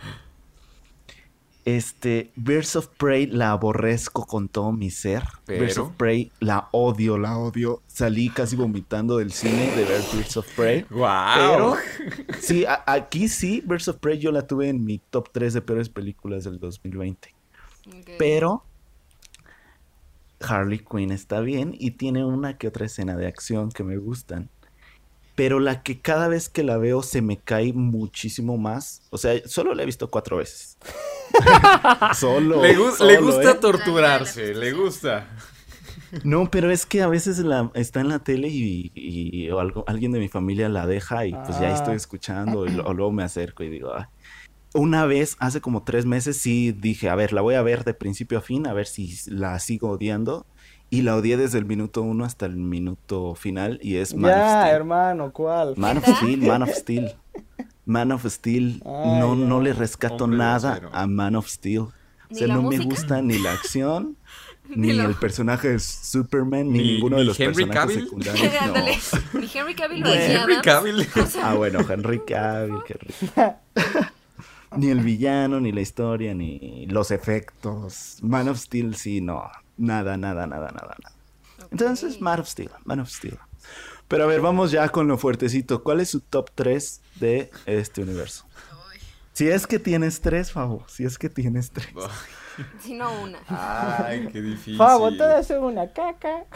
Speaker 2: Birds of Prey la aborrezco con todo mi ser.
Speaker 4: Pero
Speaker 2: Birds of Prey la odio. Salí casi vomitando del cine de ver Birds of Prey.
Speaker 4: ¡Wow!
Speaker 2: Pero sí, aquí sí, Birds of Prey yo la tuve en mi top 3 de peores películas del 2020.
Speaker 1: Okay.
Speaker 2: Pero Harley Quinn está bien y tiene una que otra escena de acción que me gustan. Pero la que cada vez que la veo se me cae muchísimo más. O sea, solo la he visto 4 veces.
Speaker 4: Le gusta
Speaker 2: solo,
Speaker 4: torturarse, le gusta.
Speaker 2: No, pero es que a veces está en la tele o alguien de mi familia la deja y pues ya estoy escuchando o luego me acerco y digo, "Ay". Una vez, hace como 3 meses, sí dije, a ver, la voy a ver de principio a fin, a ver si la sigo odiando. Y la odié desde el minuto 1 hasta el minuto final y es Man of
Speaker 3: Ya,
Speaker 2: Steel.
Speaker 3: hermano, ¿cuál?
Speaker 2: Man of Steel, Man of Steel. Man of Steel,
Speaker 3: Ah,
Speaker 2: no
Speaker 3: ya.
Speaker 2: le rescato
Speaker 4: Hombre de
Speaker 2: nada
Speaker 4: acero.
Speaker 2: a Man of Steel. O
Speaker 1: ¿Ni
Speaker 2: sea,
Speaker 1: la
Speaker 2: no me
Speaker 1: música?
Speaker 2: gusta ni la acción,
Speaker 1: Ni
Speaker 2: ni
Speaker 1: lo-
Speaker 2: el personaje de Superman, ni
Speaker 4: Ni-
Speaker 2: ninguno de
Speaker 4: ni
Speaker 2: los
Speaker 4: Henry
Speaker 2: personajes
Speaker 4: Cavill.
Speaker 2: secundarios. No.
Speaker 1: Ándale. Ni Henry Cavill lo decía
Speaker 4: Henry
Speaker 1: Adams.
Speaker 4: Cavill.
Speaker 2: Ah, bueno, Henry Cavill, qué rico. Ni el villano, ni la historia, ni los efectos. Man of Steel, sí, no. Nada. Entonces, Man of Steel. Pero a ver, vamos ya con lo fuertecito. ¿Cuál es su top 3 de este universo? Si es que tienes 3, Fabo. Si es que tienes 3.
Speaker 1: Si no una.
Speaker 4: Ay, qué difícil.
Speaker 3: Favo, todas son una caca.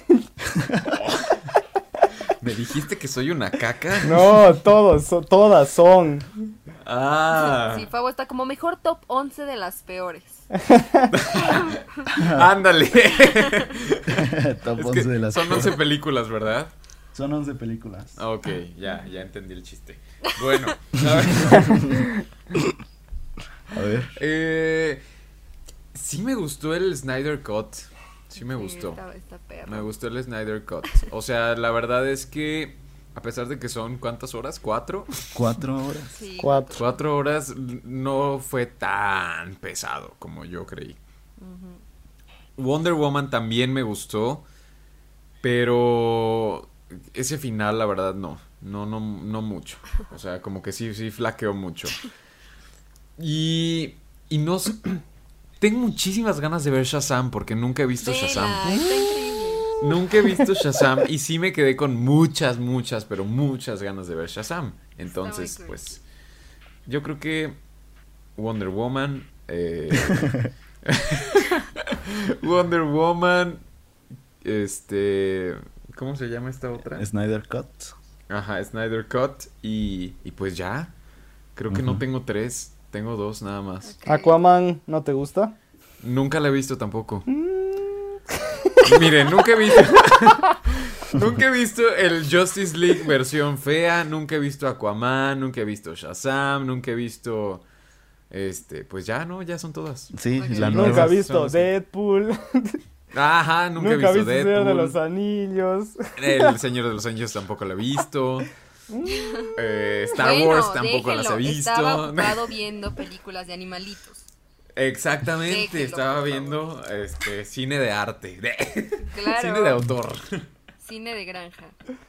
Speaker 4: ¿Me dijiste que soy una caca?
Speaker 3: No, todas son.
Speaker 4: Ah,
Speaker 1: Sí, Fabo está como mejor top 11 de las peores.
Speaker 4: ándale.
Speaker 2: Top
Speaker 4: Es
Speaker 2: 11
Speaker 4: que
Speaker 2: de las
Speaker 4: son 11 películas, ¿verdad?
Speaker 2: Son 11 películas.
Speaker 4: Ah, ok, ya entendí el chiste. Bueno, a ver.
Speaker 2: A ver.
Speaker 4: Sí me gustó el Snyder Cut. Sí me
Speaker 1: Sí,
Speaker 4: gustó.
Speaker 1: Está perro.
Speaker 4: Me gustó el Snyder Cut. O sea, la verdad es que, a pesar de que son, ¿cuántas horas? ¿4?
Speaker 2: 4 horas.
Speaker 1: Sí.
Speaker 3: 4.
Speaker 4: 4 horas no fue tan pesado como yo creí. Wonder Woman también me gustó, pero ese final, la verdad, no mucho. O sea, como que sí flaqueó mucho. Y no sé, tengo muchísimas ganas de ver Shazam porque nunca he visto
Speaker 1: Vela,
Speaker 4: Shazam.
Speaker 1: está increíble.
Speaker 4: Nunca he visto Shazam y sí me quedé con muchas ganas de ver Shazam. Entonces,
Speaker 1: Está muy cool.
Speaker 4: pues, yo creo que Wonder Woman, Wonder Woman, ¿cómo se llama esta otra?
Speaker 2: Snyder Cut.
Speaker 4: Ajá, Snyder Cut y pues ya, creo que no
Speaker 2: Ujú.
Speaker 4: tengo 3, tengo 2 nada más.
Speaker 1: Ok.
Speaker 3: Aquaman, ¿no te gusta?
Speaker 4: Nunca la he visto tampoco. Miren, nunca he visto. Nunca he visto el Justice League versión fea. Nunca he visto Aquaman. Nunca he visto Shazam. Nunca he visto. Pues ya, ¿no? Ya son todas.
Speaker 2: Sí,
Speaker 1: Ok.
Speaker 2: la
Speaker 3: Nunca
Speaker 2: nueva.
Speaker 3: he visto
Speaker 4: son las que-
Speaker 3: Deadpool.
Speaker 4: Ajá, nunca he
Speaker 3: Nunca
Speaker 4: visto
Speaker 3: viste Señor de
Speaker 4: Deadpool.
Speaker 3: los Anillos.
Speaker 4: El Señor de los Anillos tampoco lo he visto. Star
Speaker 1: Bueno,
Speaker 4: Wars tampoco las he
Speaker 1: déjenlo,
Speaker 4: visto.
Speaker 1: Estaba ocupado viendo películas de animalitos.
Speaker 4: Exactamente,
Speaker 1: Déjenlo,
Speaker 4: estaba
Speaker 1: por
Speaker 4: viendo cine de arte.
Speaker 1: Claro.
Speaker 4: Cine de autor.
Speaker 1: Cine de granja.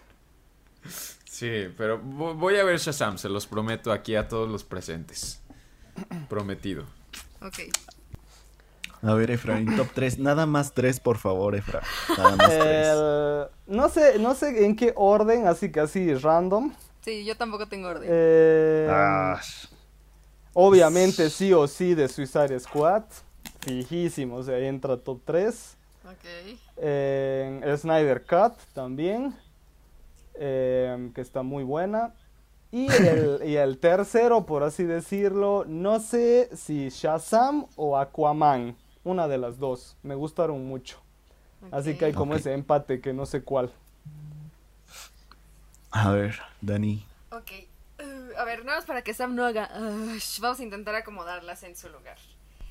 Speaker 4: Sí, pero voy a ver Shazam, se los prometo aquí a todos los presentes. Prometido.
Speaker 1: Ok.
Speaker 2: A ver, Efraín, top 3. Nada más 3, por favor, Efra. Nada más 3.
Speaker 3: No sé en qué orden, así que así random.
Speaker 1: Sí, yo tampoco tengo orden.
Speaker 2: Ah,
Speaker 3: Obviamente sí o sí de Suicide Squad. Fijísimo, o sea, entra top 3.
Speaker 1: Ok.
Speaker 3: Snyder Cut también. Que está muy buena. Y el tercero, por así decirlo, no sé si Shazam o Aquaman. Una de las dos. Me gustaron mucho. Así que hay como
Speaker 2: Ok.
Speaker 3: ese empate que no sé cuál.
Speaker 2: a ver, Dani.
Speaker 1: Ok. A ver, nada más para que Sam no haga. Vamos a intentar acomodarlas en su lugar.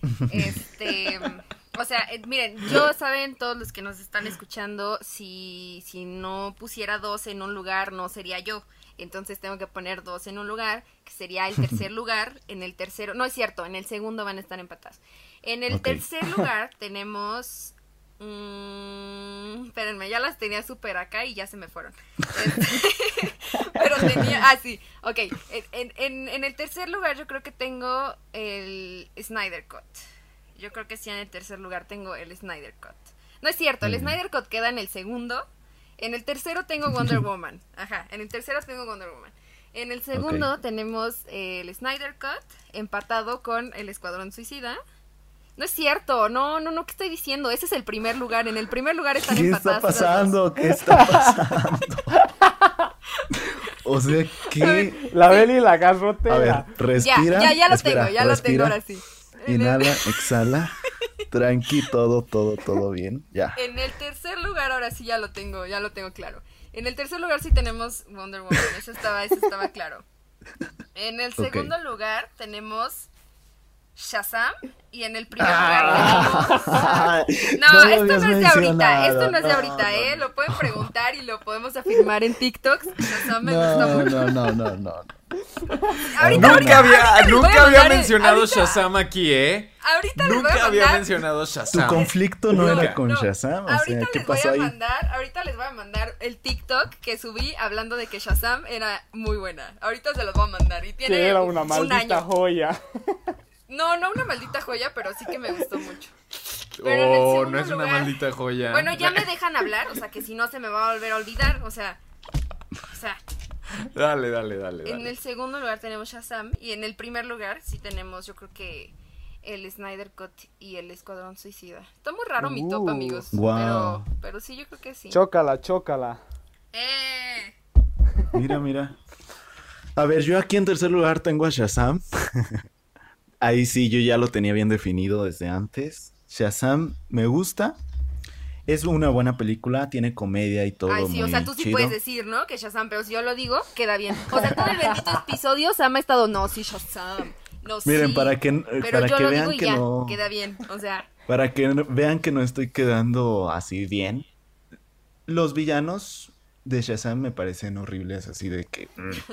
Speaker 1: O sea, miren, yo saben todos los que nos están escuchando, si no pusiera 2 en un lugar, no sería yo. Entonces tengo que poner 2 en un lugar, que sería el tercer lugar. En el tercero, no es cierto, en el segundo van a estar empatados. En el
Speaker 2: Ok.
Speaker 1: tercer lugar tenemos. Espérenme, ya las tenía súper acá y ya se me fueron. Pero tenía. Ah, sí, ok. En el tercer lugar yo creo que tengo el Snyder Cut. Yo creo que sí, en el tercer lugar tengo el Snyder Cut. No es cierto, el Snyder Cut queda en el segundo. En el tercero tengo Wonder Woman. Ajá, en el tercero tengo Wonder Woman. En el segundo tenemos el Snyder Cut empatado con el Escuadrón Suicida. No es cierto, no, ¿qué estoy diciendo? Ese es el primer lugar. En el primer lugar están
Speaker 2: ¿Qué
Speaker 1: empatadas.
Speaker 2: está
Speaker 1: esas dos.
Speaker 2: pasando? ¿Qué está pasando? O sea, ¿qué?
Speaker 3: La Beli la garrotera.
Speaker 2: A ver, respira.
Speaker 1: Ya lo
Speaker 2: espera,
Speaker 1: tengo, ya lo tengo
Speaker 2: respira,
Speaker 1: ahora sí. En el-
Speaker 2: Inhala, exhala. Tranqui, todo bien. Ya.
Speaker 1: En el tercer tercer lugar, ahora sí ya lo tengo claro. En el tercer lugar sí tenemos Wonder Woman, eso estaba claro. En el segundo lugar tenemos Shazam y en el primer lugar tenemos... No, esto no es de ahorita, lo pueden preguntar y lo podemos afirmar en TikTok. Shazam me gusta mucho.
Speaker 2: No.
Speaker 4: Nunca había mencionado Shazam aquí,
Speaker 1: Ahorita
Speaker 4: Nunca había mencionado Shazam.
Speaker 2: Tu conflicto no era con Shazam, o sea, ¿qué pasó ahí?
Speaker 1: Ahorita les voy a mandar el TikTok que subí hablando de que Shazam era muy buena. Ahorita se los voy a mandar y tiene
Speaker 3: que era una maldita joya.
Speaker 1: No una maldita joya, pero sí que me gustó mucho. Pero
Speaker 4: no es una maldita joya.
Speaker 1: Bueno, ya me dejan hablar, o sea, que si no se me va a volver a olvidar, o sea.
Speaker 4: Dale.
Speaker 1: En el segundo lugar tenemos Shazam y en el primer lugar sí tenemos, yo creo que el Snyder Cut y el Escuadrón Suicida. Está muy raro mi top, amigos.
Speaker 2: Wow.
Speaker 1: Pero sí, yo creo que sí.
Speaker 3: Chócala.
Speaker 2: Mira. A ver, yo aquí en tercer lugar tengo a Shazam. Ahí sí, yo ya lo tenía bien definido desde antes. Shazam me gusta. Es una buena película, tiene comedia y todo.
Speaker 1: Ay, sí, o sea, tú sí
Speaker 2: chido.
Speaker 1: puedes decir, ¿no? Que Shazam, pero si yo lo digo, queda bien. O sea, todo el bendito episodio Sam ha estado, no, sí, Shazam. No,
Speaker 2: Miren,
Speaker 1: sí.
Speaker 2: para que vean que no...
Speaker 1: queda bien, o sea.
Speaker 2: Para que vean que no estoy quedando así bien. Los villanos de Shazam me parecen horribles, así de que...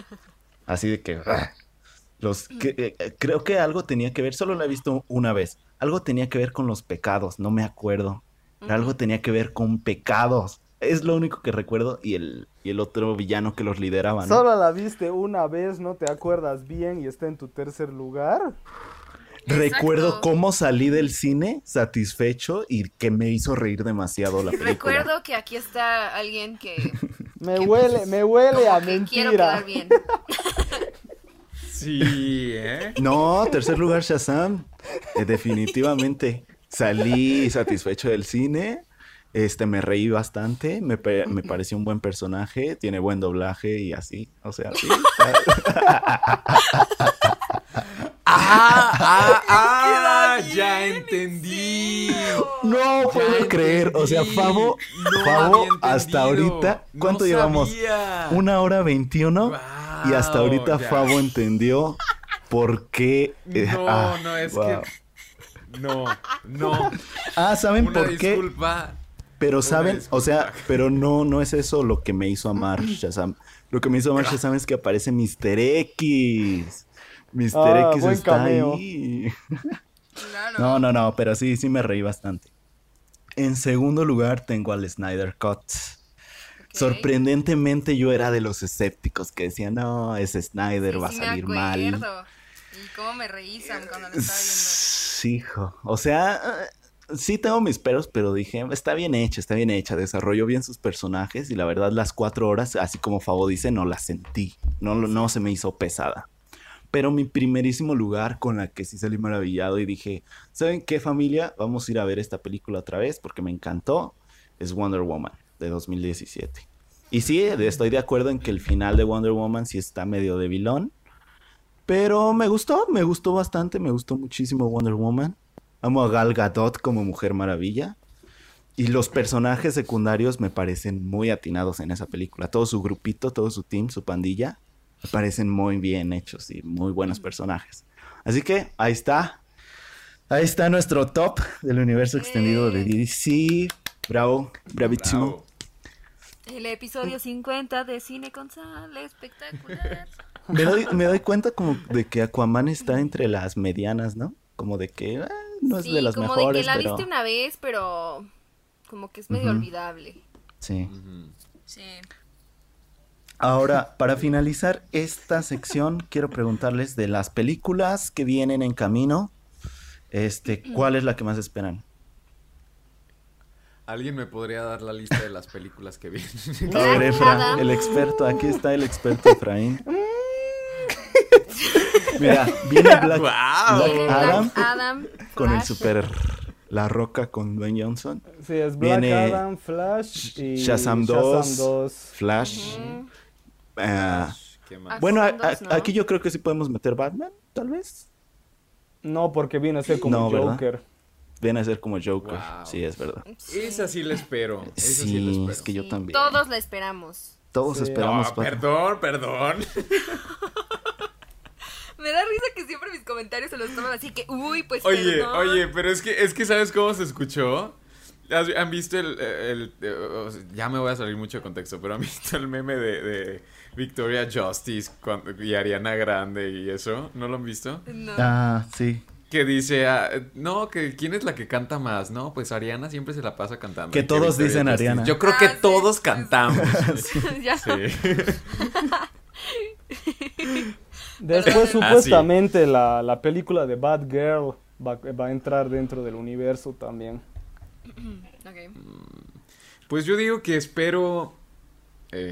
Speaker 2: creo que algo tenía que ver, solo lo he visto una vez. Algo tenía que ver con los pecados, no me acuerdo. Algo tenía que ver con pecados. Es lo único que recuerdo. Y el otro villano que los lideraba, ¿no?
Speaker 3: Solo la viste una vez, no te acuerdas bien y está en tu tercer lugar.
Speaker 2: Recuerdo cómo salí del cine satisfecho y que me hizo reír demasiado la película.
Speaker 1: Recuerdo que aquí está alguien que...
Speaker 3: Me huele a mentira.
Speaker 1: Quiero quedar bien.
Speaker 4: Sí,
Speaker 2: No, tercer lugar Shazam. Definitivamente. Salí satisfecho del cine. Me reí bastante. Me pareció un buen personaje. Tiene buen doblaje y así. O sea, sí.
Speaker 4: Ya entendí.
Speaker 2: No puedo creer. O sea, Favo hasta ahorita. ¿Cuánto llevamos? 1:21. Wow, y hasta ahorita ya. Favo entendió por qué.
Speaker 4: No.
Speaker 2: ¿Saben
Speaker 4: Una
Speaker 2: por qué?
Speaker 4: Disculpa.
Speaker 2: Pero saben, o sea, pero no es eso lo que me hizo amar Shazam. Lo que me hizo amar Shazam es que aparece Mr. X. Mr. X está
Speaker 3: cameo.
Speaker 2: Ahí.
Speaker 1: Claro.
Speaker 2: No, pero sí me reí bastante. En segundo lugar tengo al Snyder Cut. Okay. Sorprendentemente yo era de los escépticos que decían, no, ese Snyder va a salir mal.
Speaker 1: Y cómo me reí cuando lo estaba viendo.
Speaker 2: Sí, hijo. O sea, sí tengo mis peros, pero dije, está bien hecha. Desarrolló bien sus personajes y la verdad las 4 horas, así como Fabo dice, no las sentí. No se me hizo pesada. Pero mi primerísimo lugar con la que sí salí maravillado y dije, ¿saben qué, familia? Vamos a ir a ver esta película otra vez porque me encantó. Es Wonder Woman de 2017. Y sí, estoy de acuerdo en que el final de Wonder Woman sí está medio debilón. Pero me gustó bastante, me gustó muchísimo Wonder Woman. Amo a Gal Gadot como Mujer Maravilla. Y los personajes secundarios me parecen muy atinados en esa película. Todo su grupito, todo su team, su pandilla, me parecen muy bien hechos y muy buenos personajes. Así que ahí está. Ahí está nuestro top del universo extendido de DC. Bravo, bravísimo.
Speaker 4: Bravo.
Speaker 1: El episodio 50 de Cine con Sal, espectacular.
Speaker 2: Me doy cuenta como de que Aquaman está entre las medianas, ¿no? Como de que no es de las mejores,
Speaker 1: como de que la
Speaker 2: pero...
Speaker 1: viste una vez, pero como que es medio olvidable.
Speaker 2: Sí.
Speaker 1: Sí.
Speaker 2: Ahora, para finalizar esta sección, quiero preguntarles de las películas que vienen en camino, ¿cuál es la que más esperan?
Speaker 4: ¿Alguien me podría dar la lista de las películas que vienen?
Speaker 2: A ver, Efra, el experto, aquí está el experto Efraín. Mira, viene Black Adam con el super La Roca con Dwayne Johnson.
Speaker 3: Sí, es Black Adam, Flash y
Speaker 2: Shazam 2, Flash.
Speaker 4: ¿Qué más?
Speaker 2: Bueno, aquí yo creo que sí podemos meter Batman, tal vez.
Speaker 3: No, porque viene a ser como Joker.
Speaker 2: viene a ser como Joker.
Speaker 4: Wow.
Speaker 2: Sí, es verdad.
Speaker 4: Esa sí la espero. Esa sí la
Speaker 2: Sí,
Speaker 4: espero.
Speaker 2: es que yo
Speaker 1: Sí,
Speaker 2: también.
Speaker 1: todos la esperamos.
Speaker 2: Todos
Speaker 3: Sí.
Speaker 2: esperamos
Speaker 4: No, perdón.
Speaker 1: Me da risa que siempre mis comentarios se los toman así que, uy, pues
Speaker 4: Oye, pero es que ¿sabes cómo se escuchó? ¿Han visto ya me voy a salir mucho de contexto, pero han visto el meme de Victoria Justice y Ariana Grande y eso? ¿No lo han visto?
Speaker 1: No.
Speaker 2: Ah, sí.
Speaker 4: Que dice, no, que ¿quién es la que canta más? No, pues Ariana siempre se la pasa cantando.
Speaker 2: Que
Speaker 4: Y
Speaker 2: todos
Speaker 4: Victoria
Speaker 2: dicen
Speaker 4: Justice.
Speaker 2: Ariana.
Speaker 4: Yo creo que
Speaker 1: Sí,
Speaker 4: todos
Speaker 1: sí,
Speaker 4: cantamos.
Speaker 1: Ya.
Speaker 4: Sí.
Speaker 3: Después,
Speaker 4: sí.
Speaker 3: supuestamente, la película de Bad Girl va a entrar dentro del universo también.
Speaker 1: Ok.
Speaker 4: Pues yo digo que espero. ¿Qué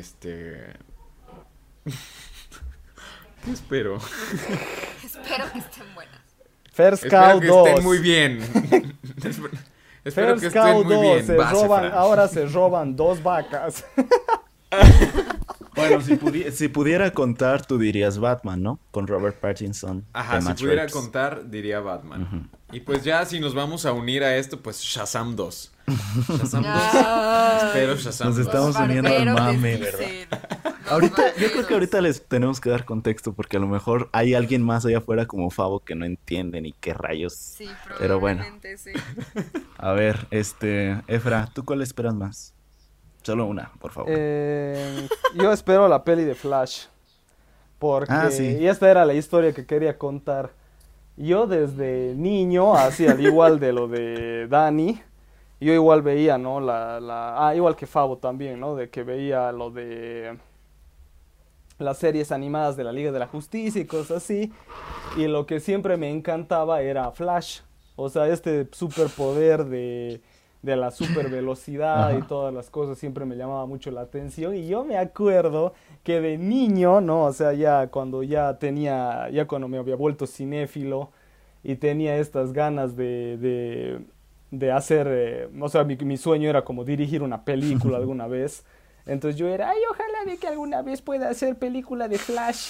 Speaker 4: espero?
Speaker 1: Espero que estén buenas.
Speaker 3: First
Speaker 4: Espero
Speaker 3: Cow
Speaker 4: que
Speaker 3: 2.
Speaker 4: estén muy bien. Espero que
Speaker 3: First
Speaker 4: estén
Speaker 3: Cow
Speaker 4: muy
Speaker 3: 2.
Speaker 4: bien.
Speaker 3: Se
Speaker 4: Vas,
Speaker 3: roban,
Speaker 4: Efra.
Speaker 3: ahora se roban 2 vacas.
Speaker 2: Bueno, si pudiera contar, tú dirías Batman, ¿no? Con Robert Pattinson.
Speaker 4: Ajá,
Speaker 2: de
Speaker 4: si
Speaker 2: Matt
Speaker 4: pudiera
Speaker 2: Reeves.
Speaker 4: contar, diría Batman. Y pues ya, si nos vamos a unir a esto, pues Shazam 2. Shazam 2. Espero Shazam
Speaker 2: Nos
Speaker 4: 2.
Speaker 2: estamos uniendo al
Speaker 1: Barberos
Speaker 2: mame,
Speaker 1: les
Speaker 2: ¿verdad?
Speaker 1: dicen. Los
Speaker 2: Ahorita, yo creo
Speaker 1: barberos.
Speaker 2: que ahorita les tenemos que dar contexto porque a lo mejor hay alguien más allá afuera como Fabo que no entiende ni qué rayos.
Speaker 1: Sí,
Speaker 2: Pero bueno.
Speaker 1: probablemente sí.
Speaker 2: A ver, Efra, ¿tú cuál esperas más? Solo una, por favor.
Speaker 3: Yo espero la peli de Flash. Porque,
Speaker 2: Sí.
Speaker 3: y esta era la historia que quería contar. Yo desde niño, así al igual de lo de Dani, yo igual veía, ¿no? Igual que Fabo también, ¿no? De que veía lo de las series animadas de la Liga de la Justicia y cosas así. Y lo que siempre me encantaba era Flash. O sea, este superpoder de la super velocidad y todas las cosas siempre me llamaba mucho la atención. Y yo me acuerdo que de niño, ¿no? O sea, ya cuando me había vuelto cinéfilo y tenía estas ganas de hacer, o sea, mi sueño era como dirigir una película alguna vez. Entonces yo era, ay, ojalá de que alguna vez pueda hacer película de Flash.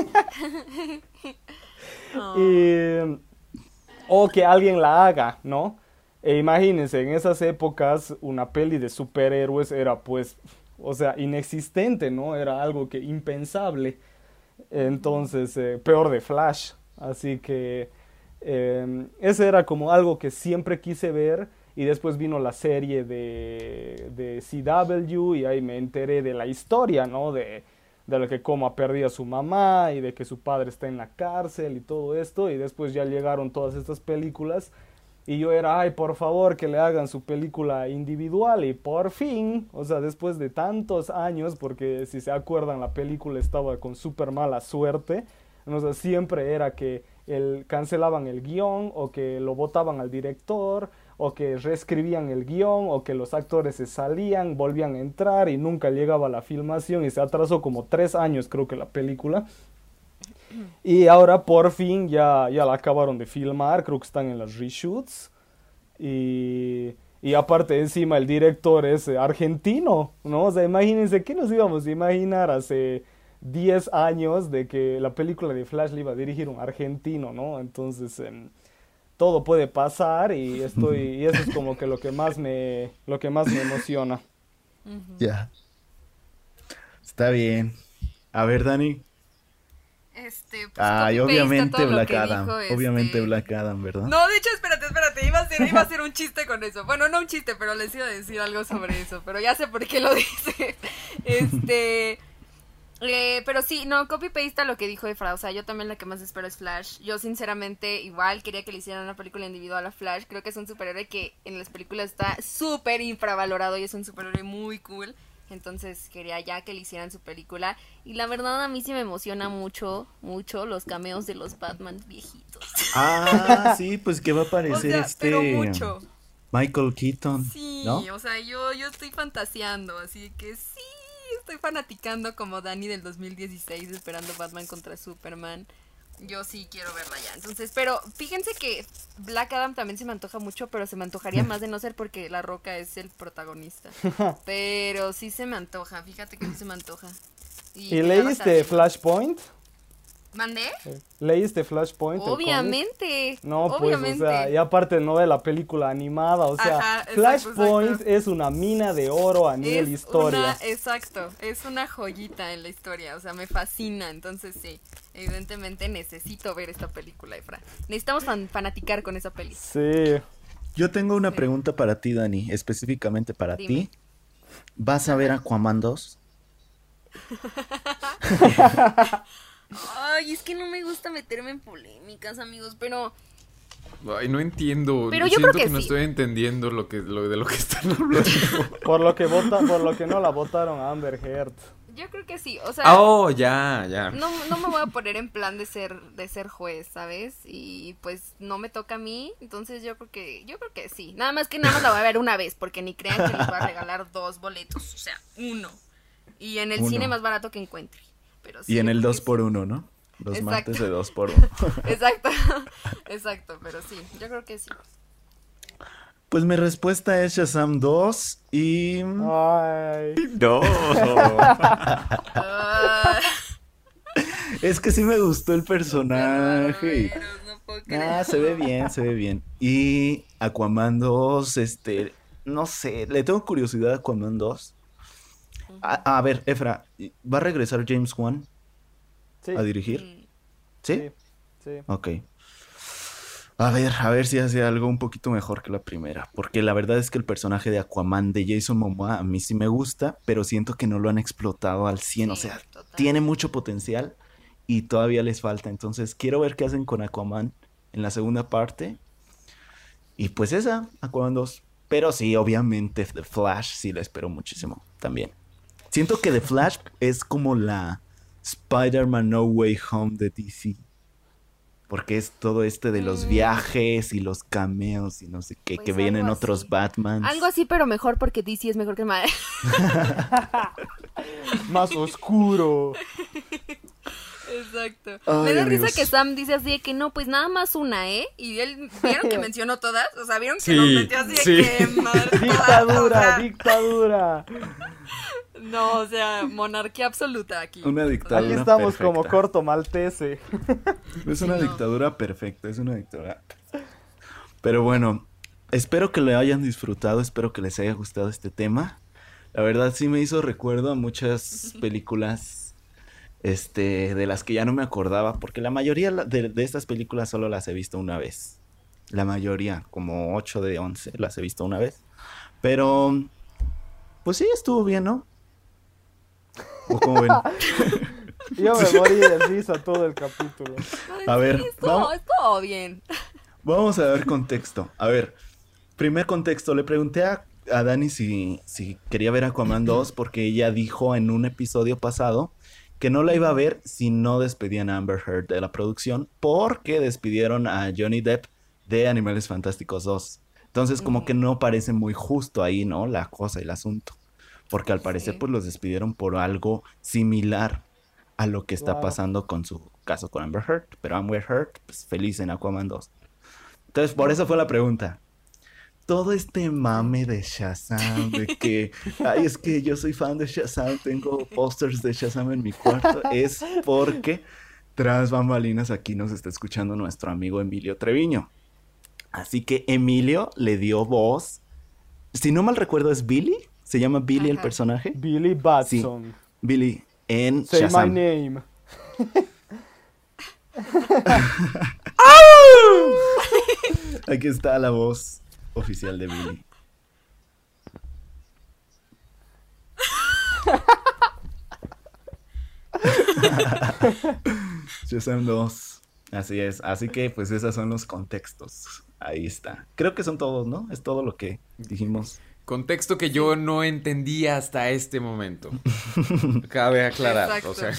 Speaker 3: O que alguien la haga, ¿no? E imagínense, en esas épocas una peli de superhéroes era pues, o sea, inexistente, ¿no? Era algo que impensable. Entonces, peor de Flash. Así que ese era como algo que siempre quise ver. Y después vino la serie de CW y ahí me enteré de la historia, ¿no? De lo que cómo ha perdido a su mamá y de que su padre está en la cárcel y todo esto. Y después ya llegaron todas estas películas. Y yo era, ay, por favor, que le hagan su película individual. Y por fin, o sea, después de tantos años, porque si se acuerdan, la película estaba con súper mala suerte. O sea, siempre era que cancelaban el guión, o que lo botaban al director, o que reescribían el guión, o que los actores se salían, volvían a entrar y nunca llegaba la filmación. Y se atrasó como 3 años, creo que la película. Y ahora por fin ya la acabaron de filmar, creo que están en las reshoots. Y aparte encima el director es argentino, ¿no? O sea, imagínense, ¿qué nos íbamos a imaginar hace 10 años de que la película de Flash le iba a dirigir un argentino, ¿no? Entonces, todo puede pasar y eso es como que lo que más me emociona.
Speaker 2: Ya. Está bien. A ver, Dani.
Speaker 1: Pues,
Speaker 2: Ay,
Speaker 1: copy-paste
Speaker 2: obviamente
Speaker 1: todo lo
Speaker 2: Black
Speaker 1: que
Speaker 2: Adam.
Speaker 1: dijo,
Speaker 2: Obviamente Black Adam, ¿verdad?
Speaker 1: No, de hecho, espérate, iba a hacer un chiste con eso. Bueno, no un chiste, pero les iba a decir algo sobre eso, pero ya sé por qué lo dice. Pero sí, no, copy-paste a lo que dijo Efra, o sea, yo también la que más espero es Flash. Yo sinceramente igual quería que le hicieran una película individual a Flash. Creo que es un superhéroe que en las películas está súper infravalorado y es un superhéroe muy cool. Entonces quería ya que le hicieran su película. Y la verdad a mí sí me emociona mucho los cameos de los Batman viejitos.
Speaker 2: Ah, sí, pues que va a
Speaker 1: O
Speaker 2: aparecer
Speaker 1: sea, pero mucho.
Speaker 2: Michael Keaton,
Speaker 1: Sí,
Speaker 2: ¿no?
Speaker 1: o sea, yo estoy fantaseando, así que sí, estoy fanaticando como Dani del 2016 esperando Batman contra Superman. Yo sí quiero verla ya. Entonces, pero fíjense que Black Adam también se me antoja mucho, pero se me antojaría más de no ser porque La Roca es el protagonista. Pero sí se me antoja, fíjate que sí se me antoja.
Speaker 3: ¿Y
Speaker 1: me da
Speaker 3: leíste
Speaker 1: bastante-
Speaker 3: Flashpoint?
Speaker 1: ¿Mandé?
Speaker 3: ¿Leíste Flashpoint? el cómic?
Speaker 1: Obviamente.
Speaker 3: No, pues,
Speaker 1: obviamente.
Speaker 3: o sea, y aparte no de la película animada, o sea,
Speaker 1: Ajá, exacto,
Speaker 3: Flashpoint
Speaker 1: exacto.
Speaker 3: es una mina de oro a nivel historia.
Speaker 1: Exacto, es una joyita en la historia, o sea, me fascina, entonces sí, evidentemente necesito ver esta película, Efra. Necesitamos fanaticar con esa peli.
Speaker 3: Sí.
Speaker 2: Yo tengo una
Speaker 1: Sí.
Speaker 2: pregunta para ti, Dani, específicamente para
Speaker 1: Dime.
Speaker 2: ti. ¿Vas a ver Aquaman 2?
Speaker 1: Ay, es que no me gusta meterme en polémicas, amigos, pero
Speaker 4: Ay, no entiendo.
Speaker 1: Pero yo
Speaker 4: Siento
Speaker 1: creo que
Speaker 4: no
Speaker 1: sí.
Speaker 4: estoy entendiendo de lo que están hablando.
Speaker 3: Por lo que no la votaron a Amber Heard.
Speaker 1: yo creo que sí, o sea,
Speaker 4: Oh, ya.
Speaker 1: no me voy a poner en plan de ser juez, ¿sabes? Y pues no me toca a mí, entonces yo creo que sí. Nada más la voy a ver una vez, porque ni crean que les voy a regalar 2 boletos, o sea, 1. Y en el
Speaker 2: Uno.
Speaker 1: cine más barato que encuentre. Pero sí,
Speaker 2: Y en
Speaker 1: yo
Speaker 2: el
Speaker 1: creo
Speaker 2: 2
Speaker 1: que
Speaker 2: por
Speaker 1: sí.
Speaker 2: 1, ¿no? Los
Speaker 1: Exacto.
Speaker 2: martes de 2 por 1.
Speaker 1: Exacto, exacto, pero sí, yo creo que sí.
Speaker 2: Pues mi respuesta es Shazam 2 y...
Speaker 3: Ay.
Speaker 2: No.
Speaker 1: Ah,
Speaker 2: Es que sí me gustó el personaje.
Speaker 1: barberos, no puedo creer.
Speaker 2: Se ve bien, se ve bien. Y Aquaman 2, no sé, le tengo curiosidad a Aquaman 2. A ver, Efra, ¿va a regresar James Wan
Speaker 3: Sí,
Speaker 2: a dirigir? ¿Sí?
Speaker 3: sí, sí.
Speaker 2: Ok. A ver si hace algo un poquito mejor que la primera. Porque la verdad es que el personaje de Aquaman de Jason Momoa a mí sí me gusta, pero siento que no lo han explotado al 100. O
Speaker 1: Sí,
Speaker 2: sea,
Speaker 1: total.
Speaker 2: tiene mucho potencial y todavía les falta. Entonces quiero ver qué hacen con Aquaman en la segunda parte. Y pues esa, Aquaman 2. Pero sí, obviamente The Flash sí la espero muchísimo también. Siento que The Flash es como la Spider-Man No Way Home de DC. Porque es todo de los viajes y los cameos y no sé qué,
Speaker 1: Pues
Speaker 2: que vienen
Speaker 1: algo
Speaker 2: otros
Speaker 1: así.
Speaker 2: Batmans.
Speaker 1: Algo así, pero mejor porque DC es mejor que Madre.
Speaker 3: Más oscuro.
Speaker 1: Exacto.
Speaker 2: Ay,
Speaker 1: Me da
Speaker 2: amigos.
Speaker 1: risa que Sam dice así de que no, pues nada más una, ¿eh? Y él, ¿vieron que mencionó todas? O sea, ¿vieron que
Speaker 4: Sí,
Speaker 1: nos metió así de
Speaker 4: sí.
Speaker 1: que madre, todas? O
Speaker 3: Dictadura,
Speaker 1: sea,
Speaker 3: dictadura.
Speaker 1: no, o sea, monarquía absoluta aquí.
Speaker 2: Una dictadura
Speaker 3: Aquí estamos
Speaker 2: perfecta.
Speaker 3: como corto maltese.
Speaker 2: Es una
Speaker 1: Sí, no.
Speaker 2: dictadura perfecta, es una dictadura. Pero bueno, espero que lo hayan disfrutado, espero que les haya gustado este tema. La verdad sí me hizo recuerdo a muchas películas de las que ya no me acordaba, porque la mayoría de estas películas solo las he visto una vez. La mayoría, como 8 de 11, las he visto una vez. Pero, pues sí, estuvo bien, ¿no? ¿O cómo ven?
Speaker 3: Yo me morí de risa todo el capítulo.
Speaker 1: Ay,
Speaker 2: A
Speaker 1: sí,
Speaker 2: ver,
Speaker 1: estuvo bien.
Speaker 2: Vamos a ver contexto. A ver, primer contexto. Le pregunté a Dani si quería ver Aquaman 2 porque ella dijo en un episodio pasado que no la iba a ver si no despedían a Amber Heard de la producción porque despidieron a Johnny Depp de Animales Fantásticos 2. Entonces como que no parece muy justo ahí, ¿no? La cosa, el asunto. Porque al parecer
Speaker 1: Sí.
Speaker 2: pues los despidieron por algo similar a lo que está
Speaker 3: Wow.
Speaker 2: pasando con su caso con Amber Heard. Pero Amber Heard, pues feliz en Aquaman 2. Entonces, por eso fue la pregunta. Todo este mame de Shazam, de que, ay, es que yo soy fan de Shazam, tengo pósters de Shazam en mi cuarto, es porque tras bambalinas aquí nos está escuchando nuestro amigo Emilio Treviño. Así que Emilio le dio voz, si no mal recuerdo es Billy, se llama Billy el
Speaker 1: Ajá.
Speaker 2: personaje.
Speaker 3: Billy Batson.
Speaker 2: Billy en
Speaker 3: Say
Speaker 2: Shazam.
Speaker 3: my name.
Speaker 2: Aquí está la voz oficial de Billy. Shazam 2. Así es. Así que, pues, esos son los contextos. Ahí está. Creo que son todos, ¿no? Es todo lo que dijimos.
Speaker 4: Contexto que yo no entendía hasta este momento. Cabe aclarar,
Speaker 1: Exacto.
Speaker 4: o sea.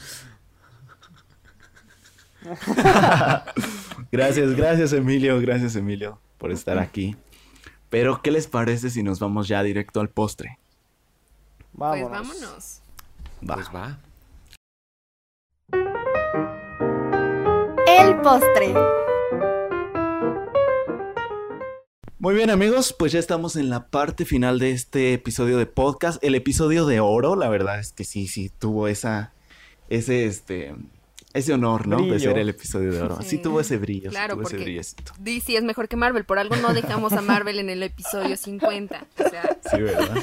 Speaker 2: Gracias, Emilio, por estar aquí. Pero, ¿qué les parece si nos vamos ya directo al postre?
Speaker 3: Vámonos.
Speaker 1: Pues vámonos.
Speaker 2: Va.
Speaker 4: Pues va.
Speaker 1: El postre.
Speaker 2: Muy bien, amigos, pues ya estamos en la parte final de este episodio de podcast. El episodio de oro, la verdad es que sí tuvo ese ese honor, ¿no? De
Speaker 3: Brillo.
Speaker 2: ser el episodio de oro.
Speaker 1: Sí.
Speaker 2: Sí tuvo ese brillo,
Speaker 1: Claro,
Speaker 2: sí tuvo ese
Speaker 1: porque
Speaker 2: brillecito.
Speaker 1: DC es mejor que Marvel. Por algo no dejamos a Marvel en el episodio 50. O sea,
Speaker 2: Sí, ¿verdad?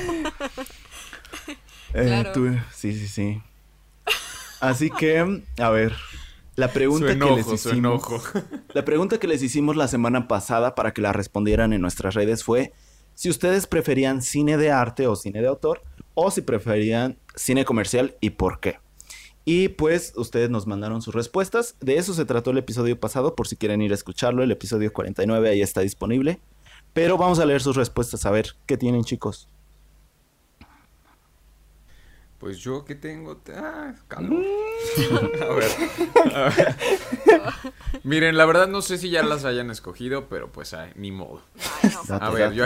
Speaker 1: Claro.
Speaker 2: Sí. Así que, a ver, la pregunta
Speaker 4: Su enojo,
Speaker 2: que les
Speaker 4: su
Speaker 2: hicimos,
Speaker 4: enojo.
Speaker 2: la pregunta que les hicimos la semana pasada para que la respondieran en nuestras redes fue si ustedes preferían cine de arte o cine de autor o si preferían cine comercial y por qué. Y pues ustedes nos mandaron sus respuestas. De eso se trató el episodio pasado, por si quieren ir a escucharlo. El episodio 49 ahí está disponible. Pero vamos a leer sus respuestas, a ver qué tienen, chicos.
Speaker 4: Pues yo que tengo... calor. A ver. Miren, la verdad no sé si ya las hayan escogido, pero pues ni modo.
Speaker 1: ay, no.
Speaker 2: Date,
Speaker 4: A ver,
Speaker 2: date.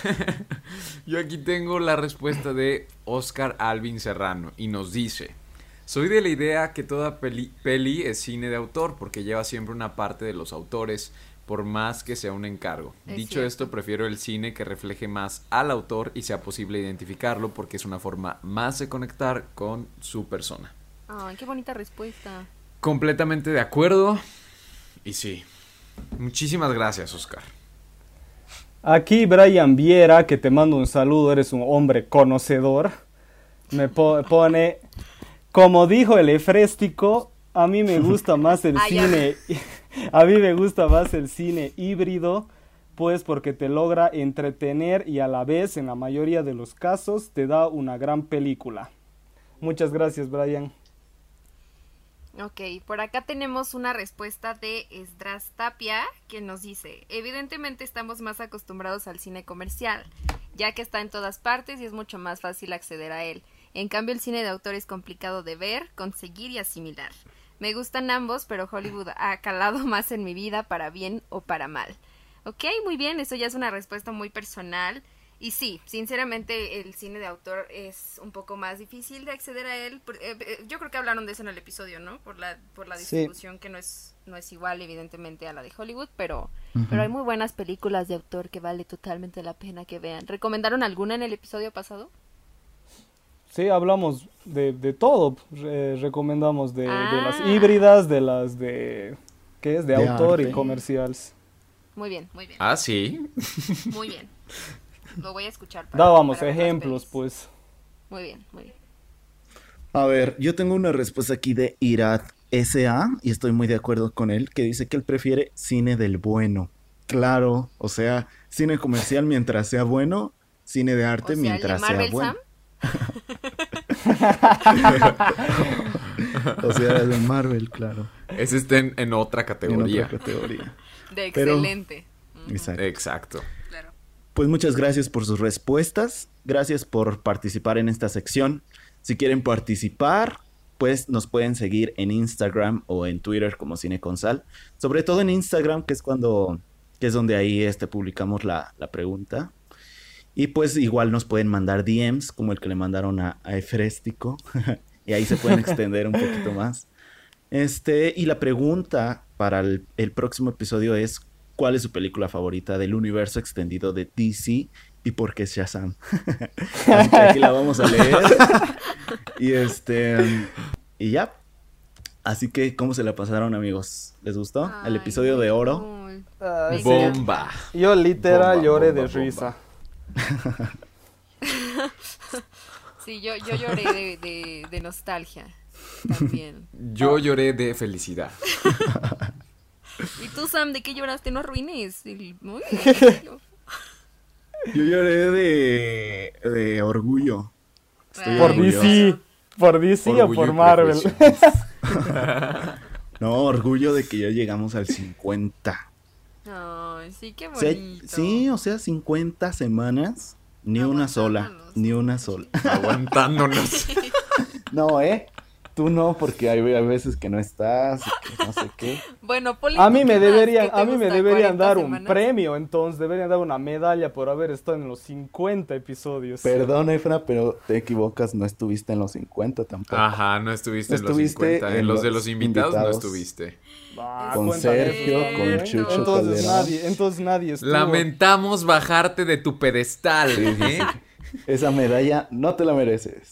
Speaker 4: yo aquí tengo la respuesta de Oscar Alvin Serrano y nos dice: soy de la idea que toda peli es cine de autor porque lleva siempre una parte de los autores, por más que sea un encargo.
Speaker 1: Es
Speaker 4: Dicho
Speaker 1: cierto.
Speaker 4: esto, prefiero el cine que refleje más al autor y sea posible identificarlo porque es una forma más de conectar con su persona.
Speaker 1: Ay, qué bonita respuesta.
Speaker 4: Completamente de acuerdo. Y sí, muchísimas gracias, Oscar.
Speaker 3: Aquí Brian Viera, que te mando un saludo, eres un hombre conocedor, me pone, como dijo el Efréstico, a mí me gusta más el
Speaker 1: Ah, ya.
Speaker 3: cine, a mí me gusta más el cine híbrido, pues porque te logra entretener y a la vez, en la mayoría de los casos, te da una gran película. Muchas gracias, Brian.
Speaker 1: Ok, por acá tenemos una respuesta de Esdras Tapia que nos dice: evidentemente estamos más acostumbrados al cine comercial, ya que está en todas partes y es mucho más fácil acceder a él. En cambio el cine de autor es complicado de ver, conseguir y asimilar. Me gustan ambos, pero Hollywood ha calado más en mi vida para bien o para mal. Ok, muy bien, eso ya es una respuesta muy personal. Y sí, sinceramente el cine de autor es un poco más difícil de acceder a él. Yo creo que hablaron de eso en el episodio, ¿no? Por la
Speaker 3: Sí.
Speaker 1: distribución que no es igual evidentemente a la de Hollywood, pero hay muy buenas películas de autor que vale totalmente la pena que vean. ¿Recomendaron alguna en el episodio pasado?
Speaker 3: Sí, hablamos de todo, recomendamos de las
Speaker 1: Ah.
Speaker 3: híbridas, de las de, ¿qué es? De
Speaker 2: De
Speaker 3: autor
Speaker 2: arte.
Speaker 3: y comerciales.
Speaker 1: Muy bien, muy bien,
Speaker 4: Ah, sí.
Speaker 1: muy bien. Lo voy a escuchar. para-
Speaker 3: Dábamos
Speaker 1: para ver las
Speaker 3: ejemplos,
Speaker 1: pelis.
Speaker 3: pues.
Speaker 1: Muy bien, muy bien.
Speaker 2: A ver, yo tengo una respuesta aquí de Irad S.A. y estoy muy de acuerdo con él, que dice que él prefiere cine del bueno. Claro, o sea, cine comercial mientras sea bueno, cine de arte
Speaker 1: O sea, el de
Speaker 2: mientras sea
Speaker 1: Marvel
Speaker 2: bueno.
Speaker 1: Sam.
Speaker 2: O sea, de Marvel, claro.
Speaker 4: Ese está en otra
Speaker 2: En
Speaker 4: categoría.
Speaker 2: otra categoría.
Speaker 1: De
Speaker 2: Pero-
Speaker 1: excelente. Ujú,
Speaker 2: Exacto.
Speaker 4: Exacto.
Speaker 1: claro.
Speaker 2: Pues muchas gracias por sus respuestas. Gracias por participar en esta sección. Si quieren participar, pues nos pueden seguir en Instagram o en Twitter como Cine con Sal. Sobre todo en Instagram, que es donde ahí publicamos la pregunta. Y pues igual nos pueden mandar DMs como el que le mandaron a Efréstico. Y ahí se pueden extender un poquito más. Y la pregunta para el próximo episodio es: ¿cuál es su película favorita del universo extendido de DC y por qué Shazam? Así que aquí la vamos a leer. Y ya. Así que, ¿cómo se la pasaron, amigos? ¿Les gustó? El
Speaker 1: Ay,
Speaker 2: episodio de oro.
Speaker 1: cool.
Speaker 3: Ah,
Speaker 1: Me
Speaker 3: sí.
Speaker 4: Bomba.
Speaker 3: Yo literal
Speaker 4: Bomba,
Speaker 3: lloré
Speaker 4: bomba,
Speaker 3: de
Speaker 4: bomba.
Speaker 3: risa.
Speaker 1: Sí, yo lloré de nostalgia también.
Speaker 4: Yo lloré de felicidad.
Speaker 1: ¿Y tú, Sam, de qué lloraste? No arruines. Muy bien.
Speaker 2: Yo lloré de orgullo. Estoy
Speaker 1: Ay,
Speaker 3: Por
Speaker 2: orgulloso.
Speaker 3: DC, por DC o
Speaker 4: Orgullo
Speaker 3: por
Speaker 4: y
Speaker 3: Marvel.
Speaker 4: prejuicio.
Speaker 2: No, orgullo de que ya llegamos al 50.
Speaker 1: Ay, sí, qué
Speaker 2: O sea,
Speaker 1: bonito.
Speaker 2: sí, o sea, 50 semanas. Ni una sola.
Speaker 1: Aguantándonos.
Speaker 2: Ni una sola.
Speaker 4: Aguantándonos.
Speaker 2: No, Tú no, porque hay veces que no estás, y que no sé qué.
Speaker 1: Bueno, Poli,
Speaker 3: A mí
Speaker 1: ¿tú
Speaker 3: me
Speaker 1: qué más?
Speaker 3: deberían,
Speaker 1: ¿Qué te
Speaker 3: a mí me
Speaker 1: gusta?
Speaker 3: deberían
Speaker 1: 40
Speaker 3: dar un
Speaker 1: semanas?
Speaker 3: premio, entonces deberían dar una medalla por haber estado en los 50 episodios.
Speaker 2: Perdón, Efra, pero te equivocas, no estuviste en los 50 tampoco.
Speaker 4: Ajá, no estuviste
Speaker 2: No
Speaker 4: en los
Speaker 2: estuviste
Speaker 4: 50. En
Speaker 2: en
Speaker 4: los de
Speaker 2: los
Speaker 4: los invitados no
Speaker 2: invitados.
Speaker 4: estuviste.
Speaker 3: Ah,
Speaker 2: Con
Speaker 3: cuéntame
Speaker 2: Sergio,
Speaker 3: eso
Speaker 2: con
Speaker 3: también.
Speaker 2: Chucho
Speaker 3: entonces
Speaker 2: Calderón.
Speaker 3: entonces nadie estuvo.
Speaker 4: Lamentamos bajarte de tu pedestal, ¿eh?
Speaker 2: Esa medalla no te la mereces.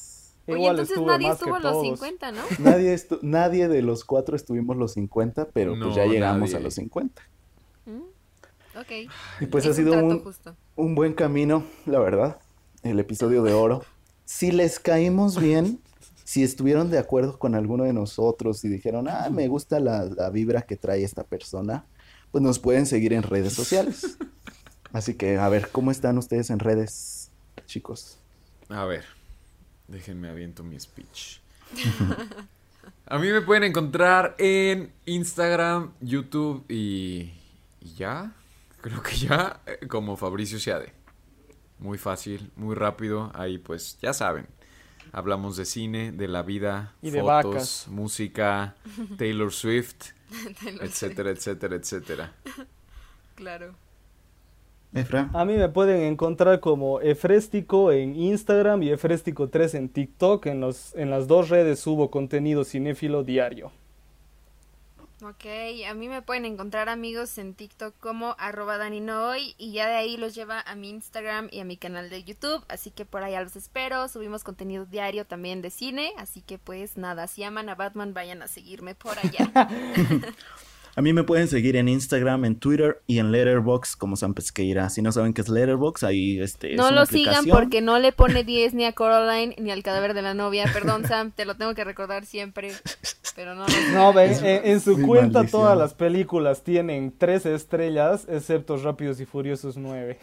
Speaker 1: Oye,
Speaker 3: Igual
Speaker 1: entonces
Speaker 3: estuve
Speaker 1: nadie
Speaker 3: más que
Speaker 1: estuvo en los
Speaker 3: todos.
Speaker 1: 50, ¿no?
Speaker 2: Nadie de los 4 estuvimos los 50, pero pues
Speaker 4: No,
Speaker 2: ya llegamos
Speaker 4: nadie.
Speaker 2: a los 50.
Speaker 1: Ok.
Speaker 2: Y pues
Speaker 1: Es
Speaker 2: ha sido
Speaker 1: trato
Speaker 2: un,
Speaker 1: justo.
Speaker 2: un buen camino, la verdad, el episodio de oro. Si les caímos bien, si estuvieron de acuerdo con alguno de nosotros y dijeron, me gusta la vibra que trae esta persona, pues nos pueden seguir en redes sociales. Así que, a ver, ¿cómo están ustedes en redes, chicos?
Speaker 4: A ver, déjenme aviento mi speech. A mí me pueden encontrar en Instagram, YouTube y ya, creo que ya, como Fabricio Seade. Muy fácil, muy rápido, ahí pues ya saben. Hablamos de cine, de la vida,
Speaker 3: Y de
Speaker 4: fotos,
Speaker 3: vacas.
Speaker 4: música, Taylor Swift,
Speaker 1: Taylor
Speaker 4: etcétera, etcétera, etcétera.
Speaker 1: Claro.
Speaker 2: Efra.
Speaker 3: A mí me pueden encontrar como Efrestico en Instagram y Efrestico3 en TikTok. En las dos redes subo contenido cinéfilo diario.
Speaker 1: Ok, a mí me pueden encontrar amigos en TikTok como @DaniNohoy y ya de ahí los lleva a mi Instagram y a mi canal de YouTube, así que por allá los espero, subimos contenido diario también de cine, así que pues nada, si aman a Batman vayan a seguirme por allá.
Speaker 2: A mí me pueden seguir en Instagram, en Twitter y en Letterboxd como Sam Pesqueira. Si no saben qué es Letterboxd, ahí es
Speaker 1: No
Speaker 2: una
Speaker 1: lo sigan
Speaker 2: aplicación.
Speaker 1: porque no le pone 10 ni a Coraline ni al cadáver de la novia, perdón Sam, te lo tengo que recordar siempre, pero no lo sigan.
Speaker 3: No, ven, en su
Speaker 2: mi
Speaker 3: cuenta
Speaker 2: maldición.
Speaker 3: todas las películas tienen 13 estrellas, excepto Rápidos y Furiosos 9.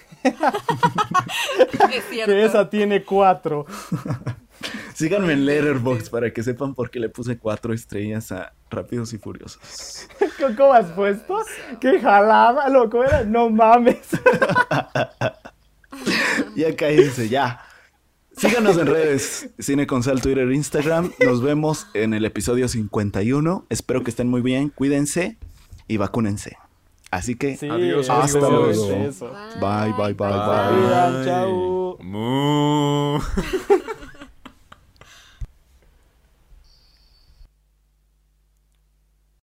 Speaker 1: Es cierto.
Speaker 3: Que esa tiene 4.
Speaker 2: Síganme en Letterboxd para que sepan por qué le puse 4 estrellas a Rápidos y Furiosos.
Speaker 3: ¿Cómo has puesto? ¡Qué jalada, loco! Era, no mames.
Speaker 2: Ya cállense, ya. Síganos en redes, Cine con Sal, Twitter, Instagram. Nos vemos en el episodio 51. Espero que estén muy bien, cuídense y vacúnense. Así que,
Speaker 3: Sí,
Speaker 4: Adiós,
Speaker 2: hasta
Speaker 4: amigos.
Speaker 2: luego.
Speaker 3: Eso.
Speaker 2: Bye, bye, bye,
Speaker 1: Bye.
Speaker 2: bye.
Speaker 3: Cuidan, chao.